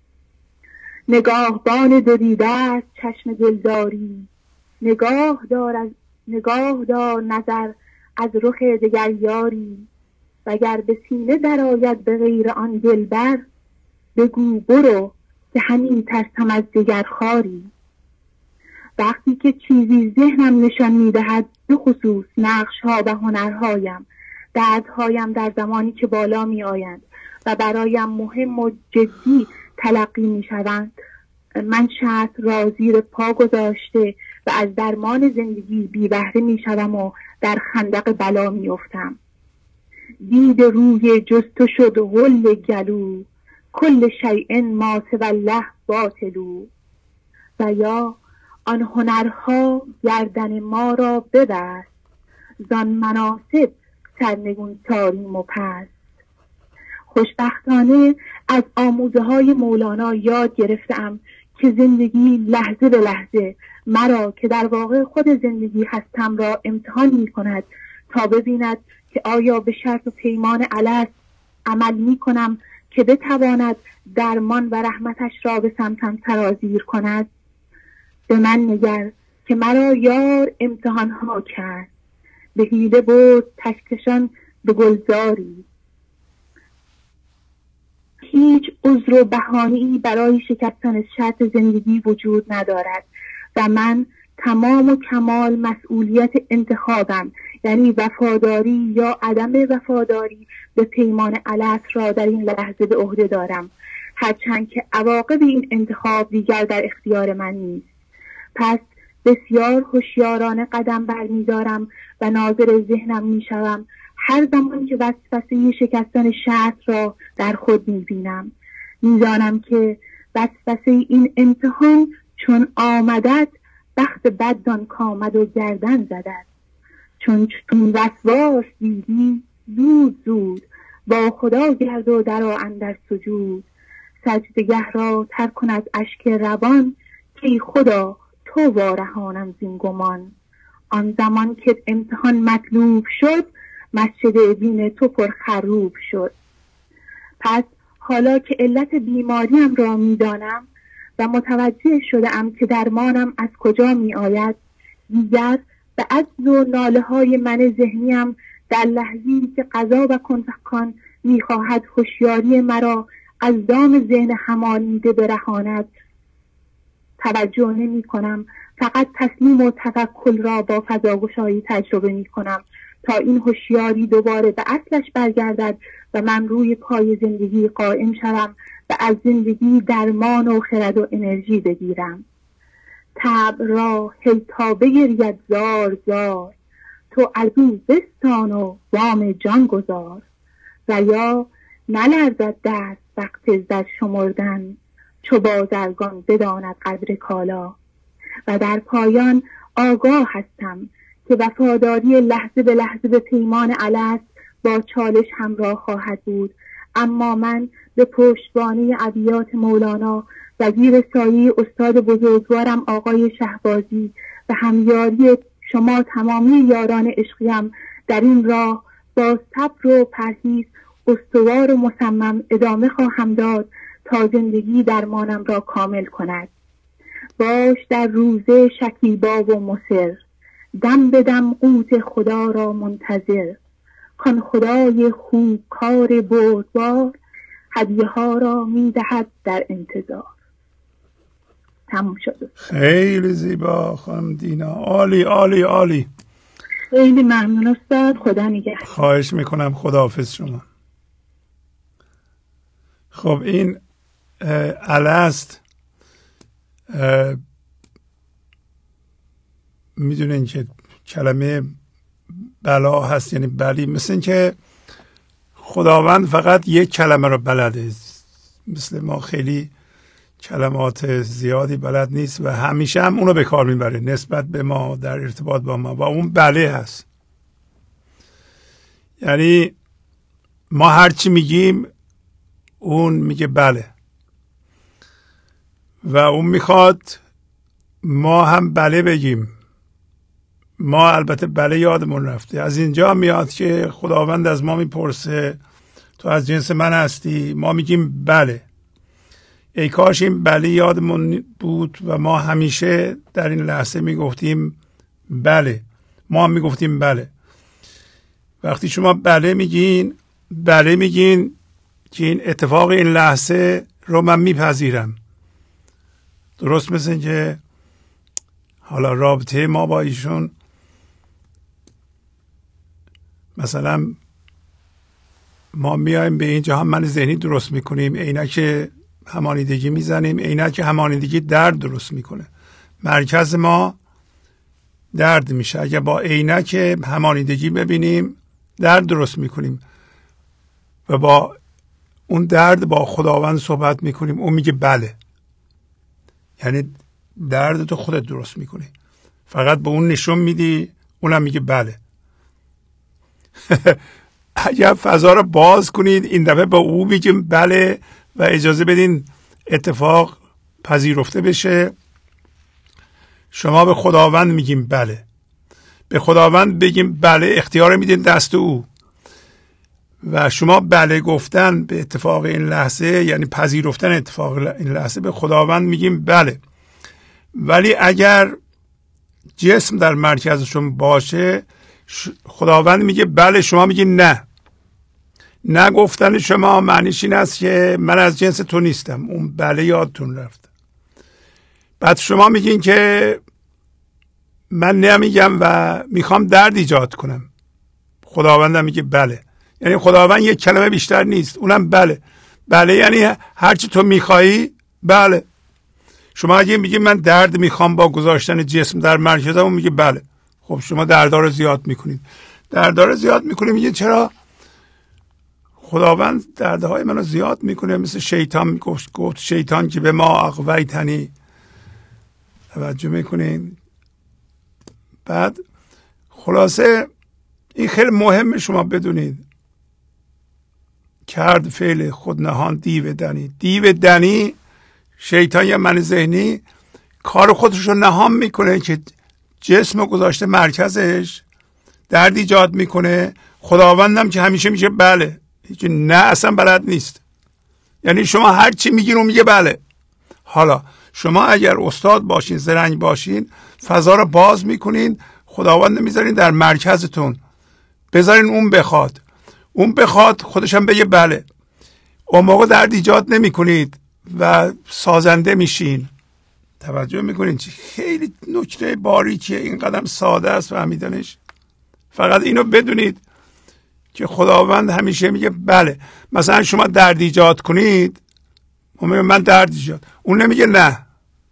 نگاهبان دو دیده است چشم دلداری، نگاه دار نظر از رخ دگر یاری. وگر به سینه در آید به غیر آن دلبر، بگو برو که همین ترسم از دگر خاری. وقتی که چیزی ذهنم نشان می‌دهد به خصوص نقش‌ها و هنرهایم، دردهایم در زمانی که بالا می‌آیند و برایم مهم و جدی تلقی می‌شوند، من شرط را زیر پا گذاشته و از درمان زندگی بی بهره می‌شوم و در خندق بلا می‌افتم. دید روی جست شد غل گلو، کل شیء ما سوی الله باطلو. و یا آن هنرها گردن ما را ببست، زان مناسب سرنگون ساریم و پست. خوشبختانه از آموزه های مولانا یاد گرفتم که زندگی لحظه به لحظه مرا که در واقع خود زندگی هستم را امتحان می کند تا ببیند که آیا به شرط و پیمان الست عمل می کنم که بتواند درمان و رحمتش را به سمتم سرازیر کند. به من نگر که مرا یار امتحان ها کرد، به حیله برد تشکشان به گلزاری. هیچ عذر و بهانه‌ای برای شکستن شرط زندگی وجود ندارد و من تمام و کمال مسئولیت انتخابم، یعنی وفاداری یا عدم وفاداری به پیمان الست را در این لحظه به عهده دارم، هرچند که عواقب این انتخاب دیگر در اختیار من نیست. پس بسیار هوشیارانه قدم برمی‌دارم و ناظر ذهنم می‌شوم هر زمان که وسوسه شکستن شرط را در خود می‌بینم. می‌دانم که وسوسه این امتحان چون آمدد، بخت بد دان کامد و گردن زدد. چون وسواس دیدی زود با خدا گرد و درآ اندر سجود. سجدگه را ترک کن از اشک روان، که خدا تو وارهانم زین گمان. آن زمان که امتحان مطلوب شد، مسجد دین تو پر خروب شد. پس حالا که علت بیماریم را میدانم و متوجه شدم که درمانم از کجا می آید، دیگر به عجز و ناله های من ذهنیم در لحظی که قضا و کنفکان می خواهد هوشیاری مرا از دام ذهن همانیده برهاند توجه نمی کنم. فقط تسلیم و توکل را با فضاگشایی تجربه می کنم تا این هوشیاری دوباره به اصلش برگردد و من روی پای زندگی قائم شوم و از زندگی درمان و خرد و انرژی بگیرم. طبع را هی تا بگرید زار زار، تو از او بستان و وام جان گذار. و یا نلرزد دست وقت عزت شمردن، چو بازرگان بداند قدر کالا. و در پایان آگاه هستم که وفاداری لحظه به لحظه به پیمان الست با چالش همراه خواهد بود، اما من به پشتوانه ابیات مولانا و زیر سایه استاد بزرگوارم آقای شهبازی و همیاری شما تمامی یاران عشقیم در این راه با صبر و پرهیز استوار و مصمم ادامه خواهم داد تا زندگی درمانم را کامل کند. باش در روزه شکیبا و مصر، دم به دم قوت خدا را منتظر. کان خدای خوب کار بردبار، هدیه ها را میدهد در انتظار. تموم شد. خیلی زیبا خانم دینا، عالی عالی عالی. خیلی ممنون استاد، خدا نگهدار. خواهش میکنم، خداحافظ شما. خب این الست میدونین که کلمه بلا هست، یعنی بلی. مثل این که خداوند فقط یک کلمه رو بلده، مثل ما خیلی کلمات زیادی بلد نیست و همیشه هم اونو به کار میبره نسبت به ما در ارتباط با ما، و اون بله هست. یعنی ما هرچی میگیم اون میگه بله و اون میخواد ما هم بله بگیم. ما البته بله یادمون رفته. از اینجا میاد که خداوند از ما میپرسه تو از جنس من هستی؟ ما میگیم بله. ای کاش این بله یادمون بود و ما همیشه در این لحظه میگفتیم بله. ما هم میگفتیم بله. وقتی شما بله میگین که این اتفاق این لحظه رو من میپذیرم. درست مثل که حالا رابطه ما با ایشون، مثلا ما میایم به این جهان من ذهنی درست میکنیم، عینک همانیدگی میزنیم، عینک همانیدگی درد درست میکنه، مرکز ما درد میشه. اگر با عینک همانیدگی ببینیم درد درست میکنیم و با اون درد با خداوند صحبت میکنیم، اون میگه بله. یعنی درد تو خودت درست میکنی، فقط به اون نشون میدی، اونم میگه بله. اگر فضا رو باز کنید این دفعه به او میگیم بله و اجازه بدین اتفاق پذیرفته بشه. شما به خداوند میگیم بله. به خداوند بگیم بله اختیار میدین دست او و شما بله گفتن به اتفاق این لحظه، یعنی پذیرفتن اتفاق این لحظه، به خداوند میگیم بله. ولی اگر جسم در مرکزشون باشه خداوند میگه بله، شما میگین نه. نه گفتن شما معنیش این است که من از جنس تو نیستم، اون بله یادتون رفت. بعد شما میگین که من نمیگم و میخوام درد ایجاد کنم، خداوندم میگه بله. یعنی خداوند یک کلمه بیشتر نیست، اونم بله. بله یعنی هرچی تو میخوایی بله. شما اگه میگی من درد میخوام با گذاشتن جسم در مرکزم، اون میگه بله. خب شما دردها رو زیاد میکنید. دردها رو زیاد میکنید، میگه چرا خداوند دردهای منو زیاد میکنه؟ مثل شیطان گفت شیطان که به ما اغویتنی. توجه میکنین؟ بعد خلاصه این خیلی مهمه شما بدونید. کرد فعل خود نهان دیو دنی. دیو دنی شیطان یا من ذهنی کار خودش رو نهان میکنه که جسم گذاشته مرکزش، درد ایجاد میکنه. خداوندم که همیشه میشه بله، که نه اصلا بلد نیست. یعنی شما هر چی میگین اون میگه بله. حالا شما اگر استاد باشین، زرنگ باشین، فضا رو باز میکنین، خداوند میذارین در مرکزتون، بذارین اون بخواد. اون بخواد خودش هم بگه بله. اون موقع درد ایجاد نمی کنید و سازنده میشین. توجه میکنین؟ خیلی نکته باریکیه، این قدم ساده است فهمیدنش. فقط اینو بدونید که خداوند همیشه میگه بله. مثلا شما درد ایجاد کنید، من درد ایجاد، اون نمیگه نه،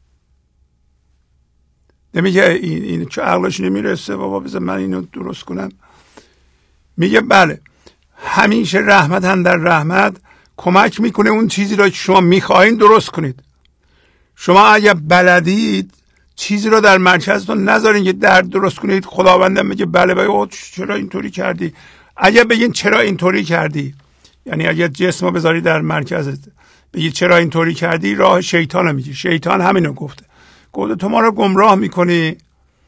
نمیگه این چه عقلش نمیرسه بابا بذار من اینو درست کنم، میگه بله. همیشه رحمت هم در رحمت کمک میکنه اون چیزی را که شما میخواین درست کنید. شما اگر بلدید چیزی را در مرکزتون نذارین که درد درست کنید، خداوندم میگه بله بگه چرا اینطوری کردی. اگر بگین چرا اینطوری کردی، یعنی اگر جسم رو بذاری در مرکزت بگی چرا اینطوری کردی، راه شیطان میگی. شیطان همینو گفته تو ما رو گمراه میکنی،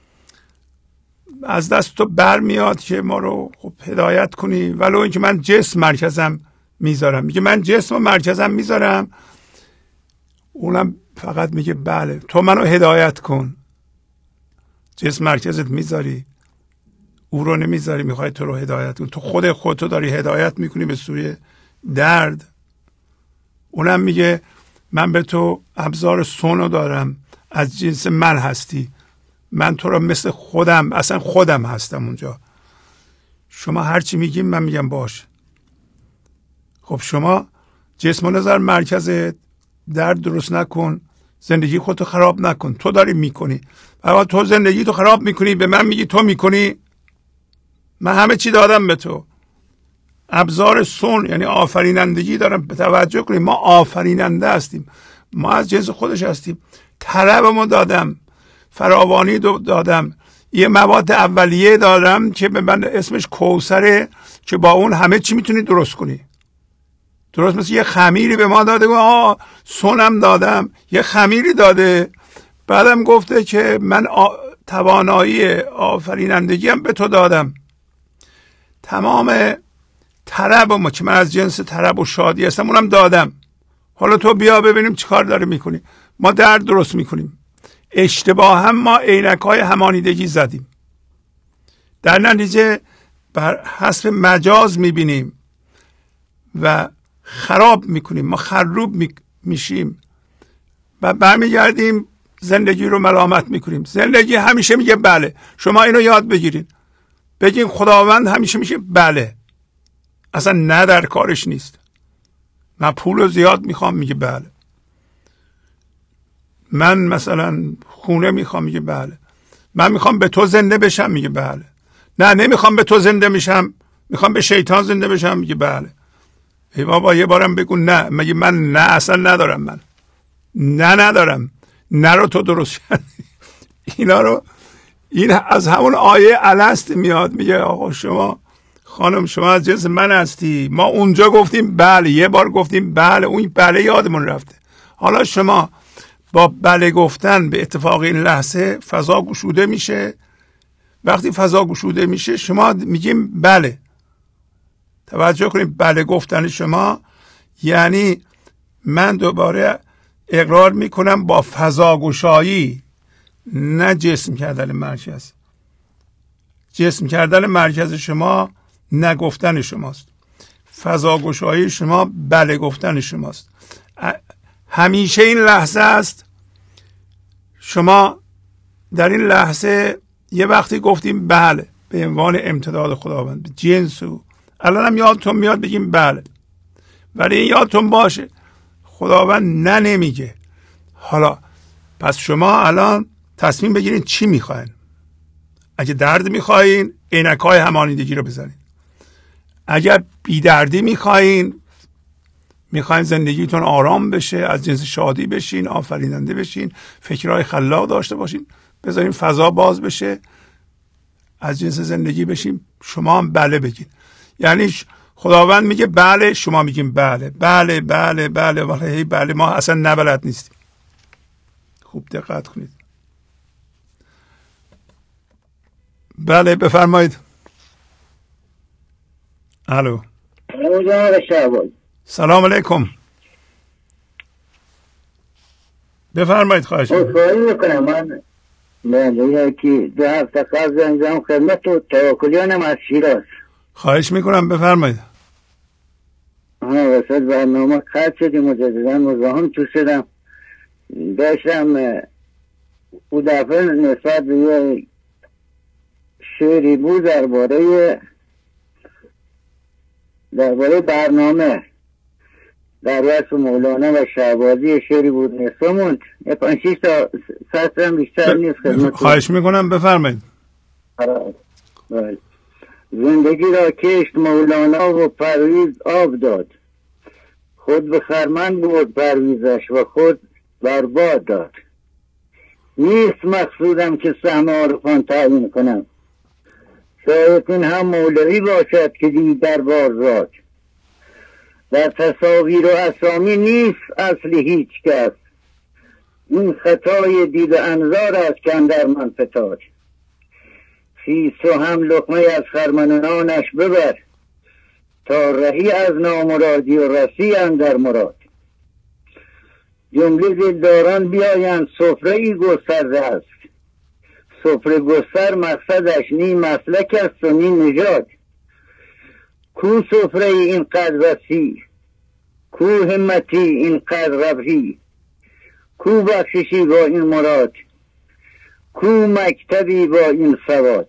از دست تو بر میاد که ما رو خب هدایت کنی، ولو اینکه من جسم مرکزم میذارم. میگه من جسم مرکزم میذارم، اونم فقط میگه بله تو منو هدایت کن. جسم مرکزت میذاری، او رو نمیذاری، میخوای تو رو هدایت کن. تو خودتو داری هدایت میکنی به سوی درد. اونم میگه من به تو ابزار صنع دارم، از جنس من هستی، من تو رو مثل خودم، اصلا خودم هستم اونجا. شما هرچی میگیم من میگم باشه. خب شما جسم و نظر مرکزت، درد درست نکن، زندگی خودتو خراب نکن. تو داری میکنی. اما تو زندگی تو خراب میکنی، به من میگی تو میکنی. من همه چی دادم به تو. ابزار صنع یعنی آفرینندگی دارم. به توجه کنیم ما آفریننده هستیم، ما از جنس خودش هستیم. طلبمو دادم، فراوانی دادم، یه مواد اولیه دادم که به من اسمش کوثره که با اون همه چی میتونی درست کنی. درست مثل یه خمیری به ما داده، صنعم دادم، یه خمیری داده، بعدم گفته که من توانایی آفرینندگی هم به تو دادم. تمام طلبم که من از جنس طلب و شادی هستم اونم دادم. حالا تو بیا ببینیم چی کار داری میکنی. ما درد درست میکنیم. اشتباه هم ما عینک‌های همانیدگی زدیم. در نتیجه بر حسب مجاز میبینیم و خراب میکنیم. ما خروب میشیم و برمیگردیم زندگی رو ملامت میکنیم. زندگی همیشه میگه بله. شما اینو یاد بگیرین، بگین خداوند همیشه میشه بله، اصلا نه در کارش نیست. من پول زیاد میخوام، میگه بله. من مثلا خونه میخوام، میگه بله. من میخوام به تو زنده بشم، میگه بله. نه نمیخوام به تو زنده بشم، میخوام به شیطان زنده بشم، میگه بله. ای بابا یه بارم بگو نه. میگه من نه اصلا ندارم، من نه ندارم. نه رو تو درست کردی. اینا رو، این از همون آیه الست میاد، میگه آقا شما خانم شما از جنس من هستی. ما اونجا گفتیم بله، یه بار گفتیم بله، اون بله یادمون رفته. حالا شما با بله گفتن به اتفاق این لحظه فضا گشوده میشه. وقتی فضا گشوده میشه شما میگیم بله. توجه کنید، بله گفتن شما یعنی من دوباره اقرار میکنم با فضا گشایی، نه جسم کردن مرکز. جسم کردن مرکز شما نگفتن شماست. فضا گشایی شما بله گفتن شماست. همیشه این لحظه است. شما در این لحظه یه وقتی گفتیم بله به عنوان امتداد خداوند به جنس او. الان هم یادتون میاد بگیم بله، ولی این یادتون باشه خداوند نه نمیگه. حالا پس شما الان تصمیم بگیرین چی میخواین. اگه درد میخواین عینک‌های همانیدگی رو بزنین. اگر بیدردی میخواین زندگیتون آرام بشه، از جنس شادی بشین، آفریننده بشین، فکرهای خلاق داشته باشین، بذارین فضا باز بشه، از جنس زندگی بشین، شما هم بله بگین. یعنی خداوند میگه بله، شما میگیم بله بله بله بله، ولی بله ما اصلا نبلد نیستیم. خوب دقت کنید. بله بفرمایید. الو. سلام علیکم. بفرمایید. خواهش میکنم. من یکی 2 هفته قبل انجام خدمت و توکلیانم از شیراز. خواهش میکنم بفرمایید. وسط برنامه قطع شدیم مجددا مزاحم تو شدم. داشتم او دفعه نسبت به یه شعری بود درباره برنامه در وصف مولانا و شهبازی شعری بود نصفموند. 5-6 تا سطرم بیشتر نیست. خواهش میکنم بفرمایید. زندگی را کشت مولانا و پرویز آب داد، خود به خرمن بود پرویزش و خود برباد داد. نیست مقصودم که سهم عارفان تعیین کنم، شاید این هم مولوی باشد که دید در بازاد. در تصاویر و اسامی نیست اصل هیچ کس، این خطای دید انظار است که اندر من فتاد. خیس و هم لقمه از خرمنانش ببر، تا رهی از نامرادی و رسی اندر مراد. جمله دلداران بیایند سفره ای گسترده است، سفره گستر مقصدش نی مسلک است و نی نژاد. کو سفره ای این قدر وسیع، کو همتی این قدر ربحی، کو بخششی با این مراد، کو مکتبی با این سواد.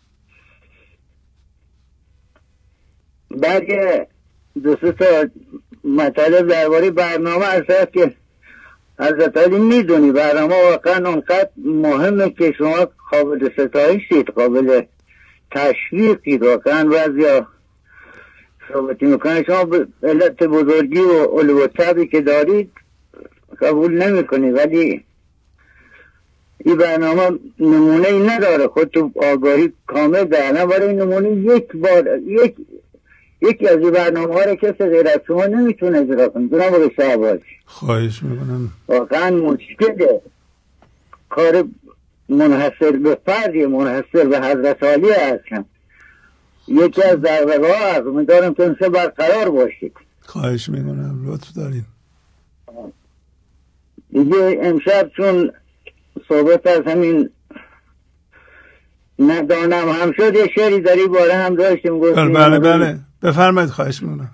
بعد 2-3 تا مطالب درباره برنامه هست که حضرت علی میدونی برنامه واقعا اونقدر مهمه که شما قابل ستایشید، قابل تشویقید. واقعا بعضیا صحبتی میکنن شما به علت بزرگی و علو و طبعی که دارید قبول نمیکنید، ولی این برنامه نمونه ای نداره. خود تو آگاهی کامل دارن برای نمونه یکی از این برنامه ها رو کسی غیر از شما نمیتونه اجرا کنه. جناب آقای شهبازی خواهش میکنم. واقعا مشکله، کار منحصر به فردی، منحصر به حضرت علی هستم. یکی از دغدغه‌ها هست، امیدوارم که انشاء برقرار باشید. خواهش میکنم، لطف دارید. دیگه امشب چون صحبت از همین ندانم هم شد، یه شعری داری باره هم داشتیم. بله بفرمایید. خواهش میکنم.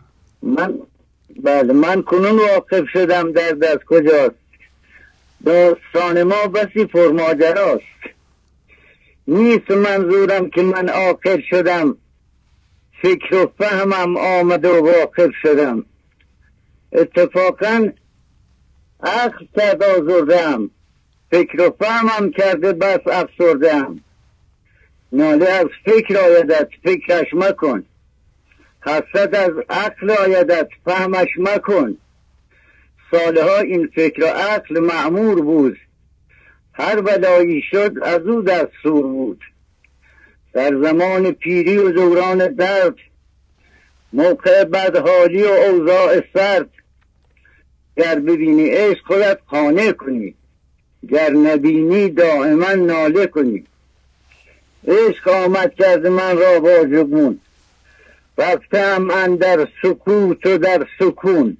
من کنون واقف شدم درد از کجاست، داستان ما بسی پرماجراست. نیست منظورم که من عاقل شدم، فکر و فهمم آمد و واقف شدم. اتفاقا عقل کرد آزردم، فکر و فهمم کرده بس افسردم. ناله از فکر آیدت فکرش مکن، حسد از عقل آیدت فهمش مکن. سالها این فکر و عقل معمور بود، هر بلایی شد از او دستور بود. در زمان پیری و دوران درد، موقع بدحالی و اوضاع سرد، گر ببینی عشق خودت قانع کنی، گر نبینی دائما ناله کنی. عشق آمد کرد من را واجبون، رفتم اندر سکوت و در سکون.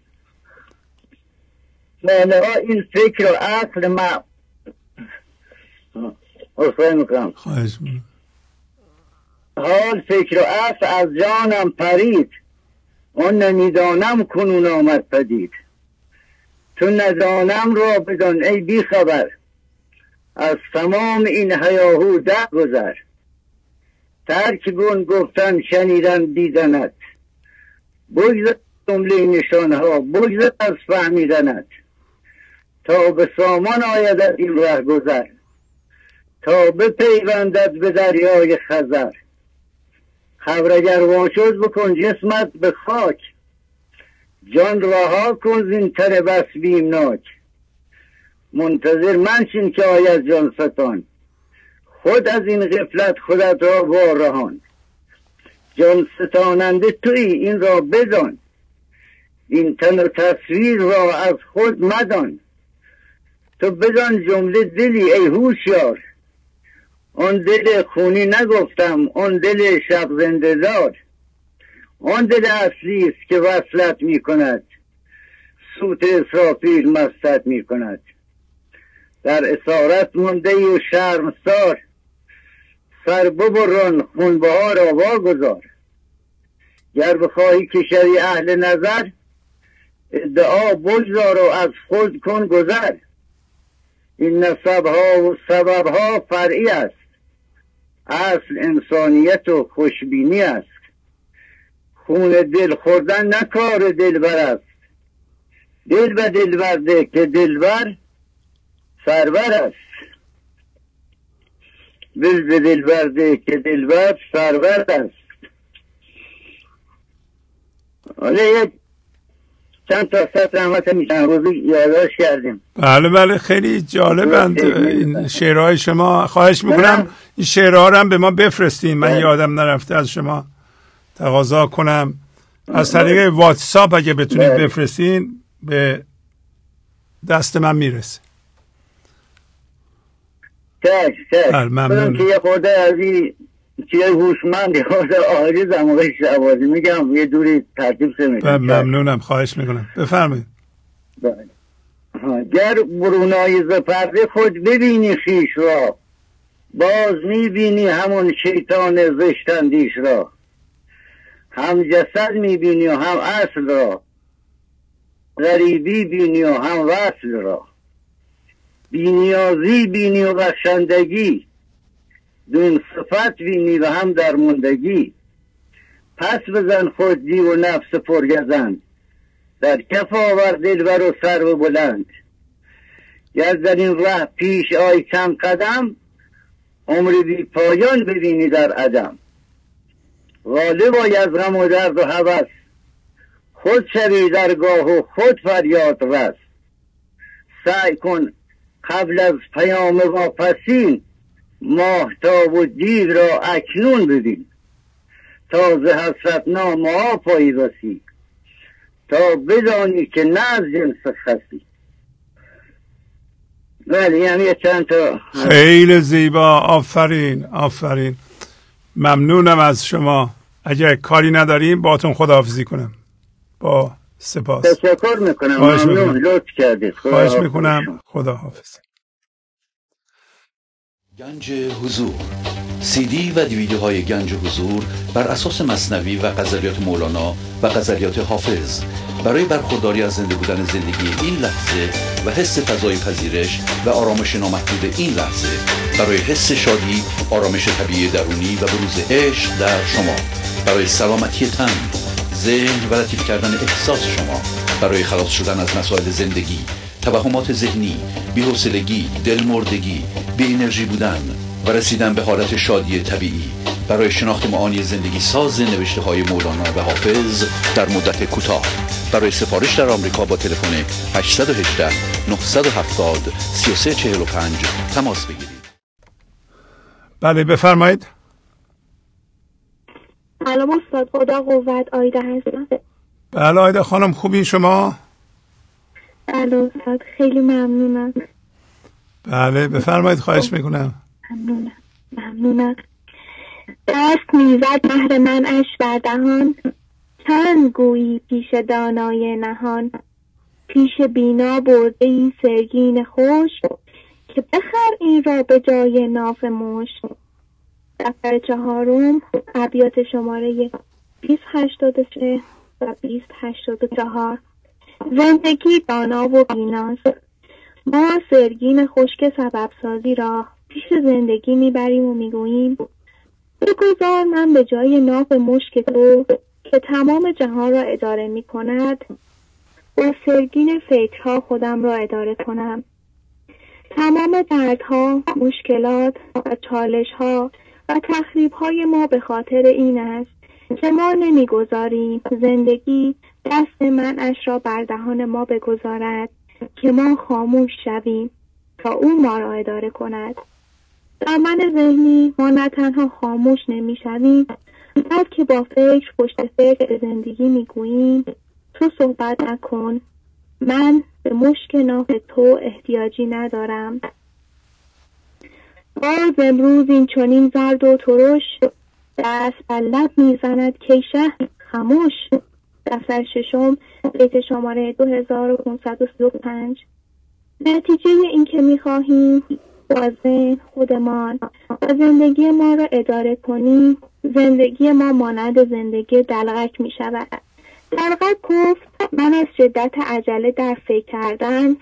معنی ها این فکر و عقل حال فکر و عقل از جانم پرید، اون نمیدانم کنون آمد پدید. تو ندانم را بدان ای بی خبر، از تمام این هیاهو در گذر. ترک گون گفتن شنیدن دیدنت، بگذر جمله نشانها بگذر از فهمیدنت. تا به سامان آیدت این ره گذر، تا بپیوندد به دریای خزر. خبر اگر واشد بکن جسمت به خاک، جان رها کن زین تن بس بیمناک. منتظر منشین که آید جان ستان، خود از این غفلت خودت را وارهان. جان ستاننده تویی این را بدان، این تن و تصویر را از خود مدان. تو بدان جمله دلی ای هوشیار، اون دل خونی نگفتم اون دل شب زنده دار. اون دل اصلی است که وصلت می کند، سوت اسرافیل مستت می کند. در اسارت مونده و شرمسار، سر ببران خونبها را واگذار. گر بخواهی که شوی اهل نظر، ادعا بگذار و از خود کن گذر. این نسبها و سببها فرعی است، اصل انسانیت و خوشبینی است. خون دل خوردن نه کار دلبر است، دل به دلبر ده که دلبر سرور است. دل به دلبر ده که دلبر سرور است. حالا یک چند تا سطر همت میشن روزی یادداشت کردیم. بله خیلی جالبند این شعرهای شما. خواهش میکنم این شعرها رو هم به ما بفرستین، من یادم نرفته از شما تقاضا کنم از طریق واتساپ اگه بتونید بفرستین به دست من میرسه. ممنون که یه خورده از این چیه هوشمند یاد آجزم آقای شهبازی میگم یه دوری ترتیب سمیدم. ممنونم، خواهش میکنم، بفرمایید. گر برونای ز پرده خود ببینی خویش را، باز میبینی همون شیطان زشتندیش را. هم جسد میبینی و هم اصل را، غریبی بینی و هم وصل را. بینیازی بینی و بخشندگی، دون صفت بینی و هم درماندگی. پس بزن خودی و نفس پرگزن، در کف آور دلبر و سرو بلند. گر در این ره پیش آی چند قدم، عمر بی پایان ببینی در عدم. غالب آی از غم و درد و هوس، خود شوی درگاه و خود فریاد رس. سعی کن قبل از پیام واپسین، ماهتاب و دیو را اکنون ببین. تازه حسرت نامه ها پایی بسی، تا بدانی که نه از جنس خسی. ولی هم یه چند تا. خیلی زیبا، آفرین آفرین. ممنونم از شما. اگر کاری نداریم باتون خداحافظی کنم. با سپاس. تشکر میکنم. ممنون، لطف کردید. خواهش میکنم. خداحافظ. گنج حضور، CD و دیویدیوهای گنج حضور بر اساس مثنوی و غزلیات مولانا و غزلیات حافظ برای برخورداری از زنده بودن زندگی این لحظه و حس فضای پذیرش و آرامش نامحدود این لحظه، برای حس شادی، آرامش طبیعی درونی و بروز عشق در شما، برای سلامتی تن، ذهن و لطیف کردن احساس شما، برای خلاص شدن از مسائل زندگی، توهمات ذهنی، بی‌حوصلگی، دلمردگی، بی انرژی بودن و رسیدن به حالت شادی طبیعی، برای شناخت معانی زندگی ساز نوشته‌های مولانا و حافظ در مدت کوتاه. برای سفارش در آمریکا با تلفن 818 970 3345 تماس بگیرید. بله بفرمایید. سلام استاد، خدا قوت. آیده هستم. بله آیده خانم، خوبین شما؟ بله استاد، خیلی ممنونم. بله بفرمایید، خواهش میکنم. ممنونم. دست میزد بهر من اش بر دهان، چند گویی پیش دانای نهان. پیش بینا برده ای سرگین خوش، که بخر این را به جای ناف موش. دفتر 4 ابیات شماره 2083 و 2084. زندگی دانا و بیناست، ما سرگین خشک سبب سازی را پیش زندگی میبریم و میگوییم بگذار من به جای ناف مشک تو که تمام جهان را اداره میکند، با سرگین فکرها خودم را اداره کنم. تمام دردها، مشکلات و چالشها و تخریبهای ما به خاطر این است که ما نمیگذاریم زندگی دست منعش را بر دهان ما بگذارد که ما خاموش شویم تا او ما را اداره کند. در من ذهنی ما نه تنها خاموش نمی شویم، بلکه با فکر پشت فکر به زندگی می گوییم تو صحبت نکن، من به مشک ناف تو احتیاجی ندارم. باز امروز این چنین زرد و ترش، دست بر لب می زند کیشه خموش. دفتر 6 بیت شماره 2535. نتیجه این که می خواهیم با ذهن خودمان و زندگی ما را اداره کنیم، زندگی ما مانند زندگی دلغک می شود. دلغک گفت من از شدت عجله در فکر کردن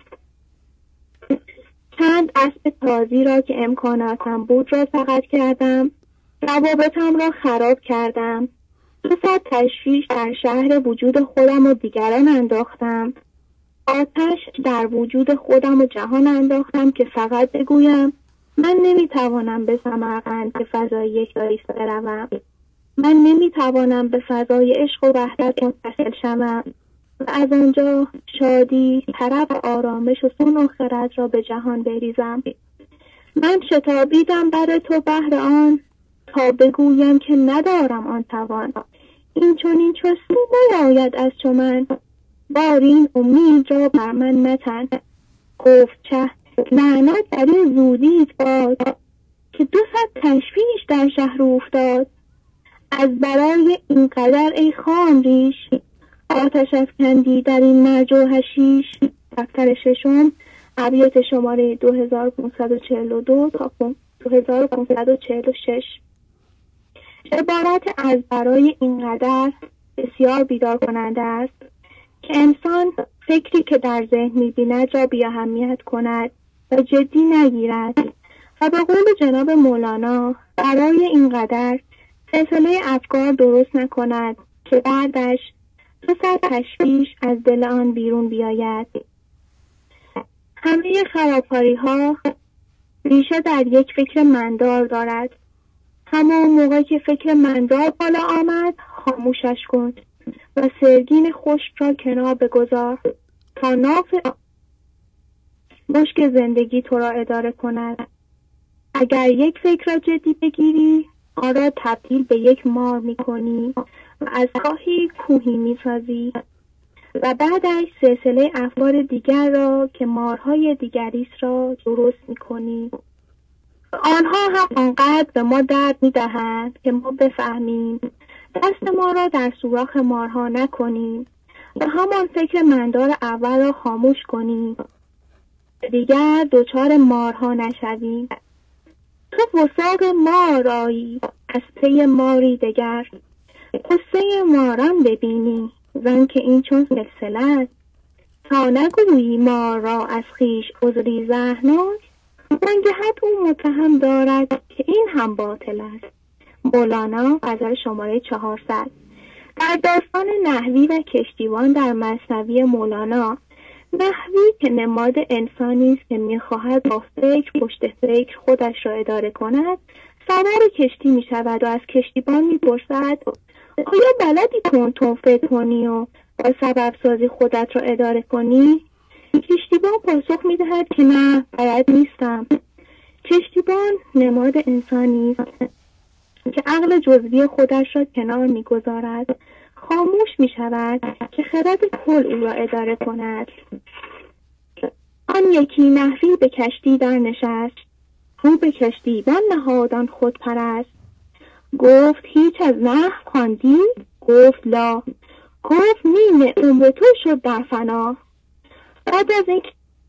چند اسب تازی را که امکاناتم بود را سقط کردم، روابطم را خراب کردم، 200 تشویش در شهر وجود خودم و دیگران انداختم، آتش در وجود خودم و جهان انداختم که فقط بگویم من نمیتوانم به سمرقند که فضای یکتایی بروم، من نمیتوانم به فضای عشق و وحدت متصل شوم و از آنجا شادی، طرب و آرامش و صنع و خرد را به جهان بریزم. من شتابیدم بر تو بهر آن تا بگویم که ندارم آن توان. این چنین چستی نیاید از چو من، بارین امید را بر من متن. گفت چه لعنت در این زودیت باد، که 200 تشویش در شهر افتاد. از برای این قدر ای خام ریش، آتش افکندی در این مرج و حشیش. دفتر 6 ابیات شماره 2542 تا 2546. عبارت از برای این قدر بسیار بیدار کننده است که انسان فکری که در ذهن می‌بیند را بی اهمیت کند و جدی نگیرد و به قول جناب مولانا برای این قدر سلسله افکار درست نکند که بعدش 200 تشویش از دل آن بیرون بیاید. همه خرابکاری ها ریشه در یک فکر مندار دارد. همان موقع که فکر مندار بالا آمد خاموشش کن و سرگین خشک را کنار بگذار تا ناف مشک زندگی تو را اداره کند. اگر یک فکر را جدی بگیری آن را تبدیل به یک مار می کنی و از راهی کوهی می سازی و بعدش سلسله افکار دیگر را که مارهای دیگریست را درست می کنی. آنها هم آنقدر به ما درد می دهند که ما بفهمیم دست ما را در سوراخ مارها نکنیم و همان فکر مندار اول را خاموش کنیم دیگر دچار مارها نشویم. تو وثاق مار آیی از پی ماری دگر، قصه ماران ببینی زن که این چون سلسله است. تا نگویی مار را از خیش عذری زهرناک، منگهت او متهم دارد که این هم باطل است. مولانا غزل شماره 400. در داستان نحوی و کشتیبان در مثنوی مولانا، نحوی که نماد انسانی است که می‌خواهد با فکر پشت فکر خودش را اداره کند، سوار کشتی می‌شود و از کشتیبان می‌پرسد آیا بلدی تون فکر کنی و با سبب سازی خودت را اداره کنی؟ کشتیبان پاسخ می‌دهد که نه، بلد نیستم. کشتیبان نماد انسانی است که عقل جزوی خودش را کنار می‌گذارد، خاموش می‌شود که خرد کل او را اداره کند. آن یکی نحوی به کشتی در نشست، رو به کشتیبان نهادان خود پرست. گفت هیچ از نحو خواندی؟ گفت لا. گفت نیم عمر تو شد در فنا. بعد از این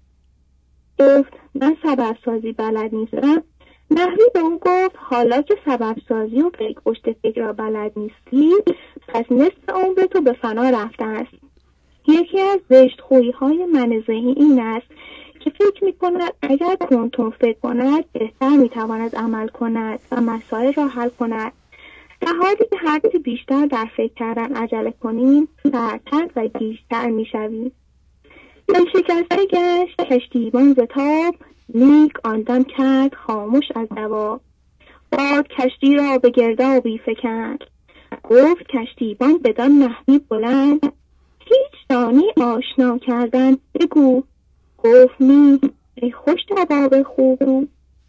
گفت من سبب سازی بلد نیستم. نحوی به اون گفت حالا که سبب سازی و فکر پشت فکر را بلد نیستی، پس نصف عمر تو به فنا رفته است. یکی از زشت خویی های من ذهنی این است که فکر می کند اگر کنتون فکر کند بهتر می تواند عمل کند و مسائل را حل کند. در حالی که هرچه بیشتر در فکر کردن عجله کنیم سرتر و گیج‌تر می شویم. دل شکسته گشت کشتیبان ز تاب، نیک آن دم کرد خاموش از دواب. باد کشتی را به گردابی فکند، گفت کشتیبان بدان نحوی بلند هیچ دانی آشنا کردن بگو. گفت نی ای خوش دواب خوب.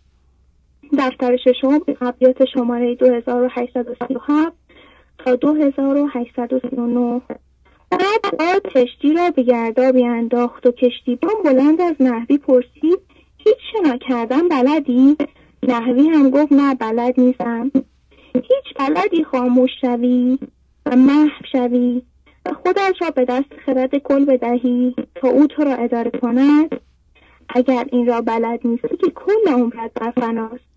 دفتر ششم ابیات شماره 2837 تا 2839. بعد کشتی را به گردابی انداخت و کشتیبان بلند از نحوی پرسید هیچ شنا کردن بلدی؟ نحوی هم گفت نه بلد نیستم. هیچ بلدی خاموش شوی و محو شوی و خودش را به دست خرد کل بدهی تا او تو را اداره کند؟ اگر این را بلد نیستی که کل عمرت بر فناست.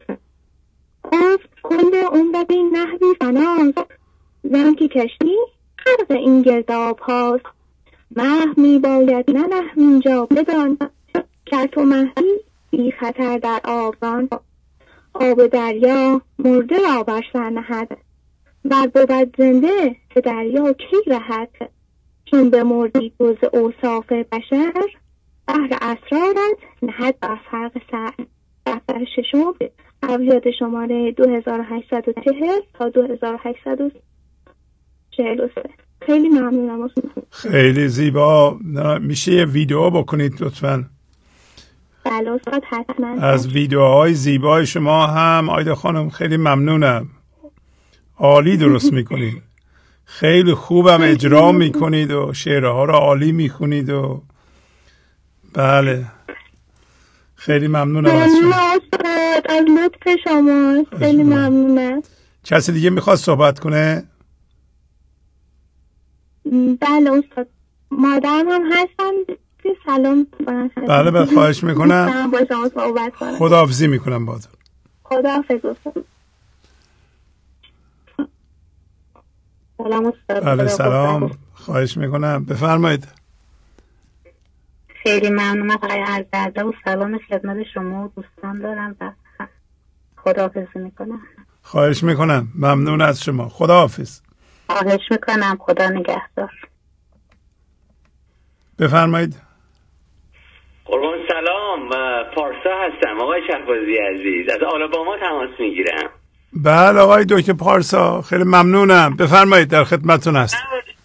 گفت کل عمرت این نحوی فناست، زن که کشتی غرق این گرداب هاست. محو می باید نه نحو اینجا بدان، گر تو محوی بی خطر در آبان. آب دریا مرده را بر سر نهد، ور بود زنده به دریا کی رهد. چون بمردی جز اوصاف بشر، بحر اسرارت نهد بر فرق سر. دفتر ششم ابیات شماره 2840 تا 2843. خیلی ممنونم. خیلی زیبا. میشه یه ویدیو بکنید لطفاً؟ بله استاد حتما. از ویدیوهای زیبای شما هم آیده خانم خیلی ممنونم. عالی درست میکنید، خیلی خوبم اجرا میکنید و شعرها را عالی میخونید و بله خیلی ممنونم از شما. از لطف شما خیلی ممنونم. کسی دیگه میخواد صحبت کنه؟ بله استاد، مادرم هم هستن. سلام. بله خواهش میکنم. با شما صحبت کنم. خداحافظی میکنم بازم. خداحافظ استاد. سلام استاد. بله سلام. خواهش میکنم بفرمایید. خیلی ممنونم آقای عزیزاده و سلام خدمت شما و دوستان دارم و خداحافظی میکنم. خواهش میکنم. ممنون از شما. خداحافظ. خواهش میکنم. خدا نگهدار. بفرمایید. قربان سلام، پارسا هستم آقای شهبازی عزیز، از آلاباما تماس میگیرم. بله آقای دکتر پارسا، خیلی ممنونم، بفرمایید، در خدمتتون هستم.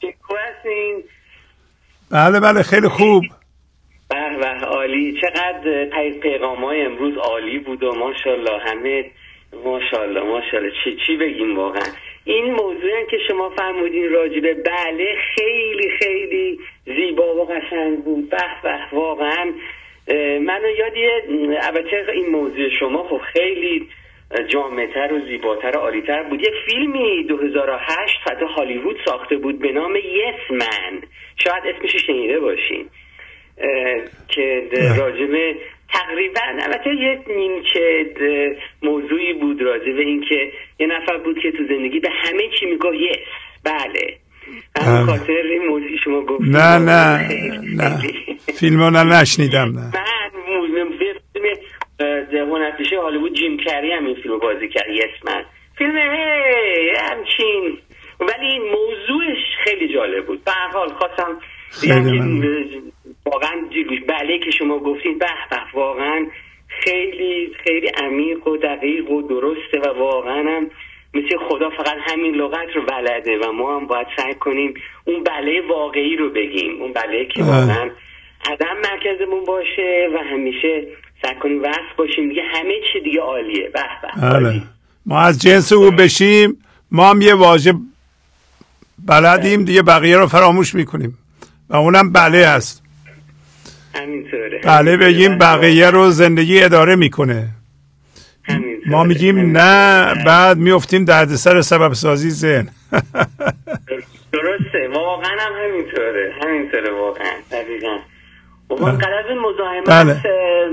بله خیلی خوب. به عالی، چقدر پیغام‌های امروز عالی بود و ماشاءالله همه ماشاءالله چی بگیم واقعا. این موضوعی که شما فرمودین راجبه بله خیلی خیلی زیبا و قشنگ بود. به واقعا منو یادیه، البته این موضوع شما خب خیلی جامع‌تر و زیباتر و عالی‌تر بود. یک فیلمی 2008 توسط هالیوود ساخته بود به نام یس من، شاید اسمش شنیده باشین، که راجبه تقریبا البته یک نیمچه موضوعی بود راجبه این که یه نفر بود که تو زندگی به همه چی میگه یس بله. همون خاطر این موضوعی شما گفتید. نه فیلمو نشنیدم. نه من فیلم هنرپیشه هالیوود جیم کری هم این فیلمو بازی کرد، یس من، فیلم همچین، ولی این موضوعش خیلی جالب بود. به هر حال خواستم واقعا بله که شما گفتید به واقعا خیلی خیلی عمیق و دقیق و درسته و واقعا هم مثل خدا فقط همین لغت رو بلده و ما هم باید سعی کنیم اون بله واقعی رو بگیم، اون بله که واقعا عدم مرکزمون باشه و همیشه سعی کنیم وصل باشیم دیگه، همه چی دیگه عالیه. به ما از جنس او بشیم، ما هم یه واژه بلدیم دیگه، بقیه رو فراموش میکنیم و اونم بله هست. همینطوره. بله بگیم بقیه رو زندگی اداره میکنه. ما میگیم نه، بعد میافتیم دردسر سبب سازی ذهن. درسته، واقعا هم همینطوره واقعا دقیقاً. من قدر این مزاحمت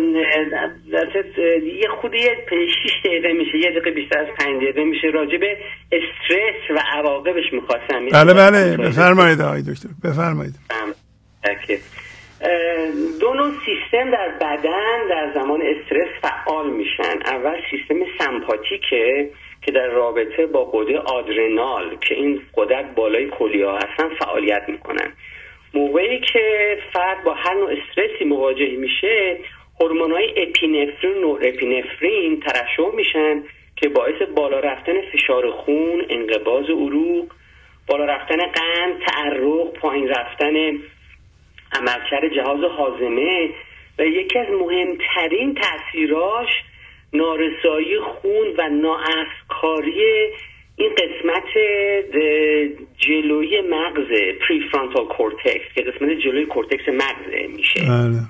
یه خودی 6 دقیقه میشه، یه دقیقه بیشتر از 5 دقیقه میشه، راجع به استرس و عواقبش میخواستم. بله بفرمایید آقای دکتر، بفرمایید. دو نوع سیستم در بدن در زمان استرس فعال میشن. اول سیستم سمپاتیکه که در رابطه با غده آدرنال که این غده بالای کلیه هستن فعالیت میکنن. موقعی که فرد با هر نوع استرسی مواجه میشه، هورمون‌های اپینفرین و نورپینفرین ترشح میشن که باعث بالا رفتن فشار خون، انقباض عروق، بالا رفتن قند، تعرق، پایین رفتن عملکرد جهاز هاضمه و یکی از مهمترین تأثیراش نارسایی خون و ناافکاری این قسمت جلوی مغز پریفرانتال کورتکس که قسمت جلوی کورتکس مغز میشه.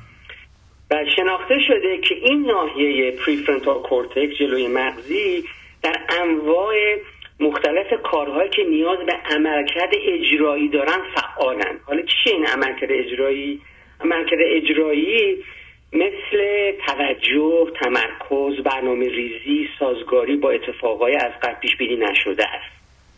و شناخته شده که این ناحیه پریفرانتال کورتکس جلوی مغزی در انواع مختلف کارهایی که نیاز به عملکرد اجرایی دارن فعالن. حالا چیه این عملکرد اجرایی؟ عملکرد اجرایی مثل توجه، تمرکز، برنامه ریزی، سازگاری با اتفاقای از قبل پیش بینی نشده است.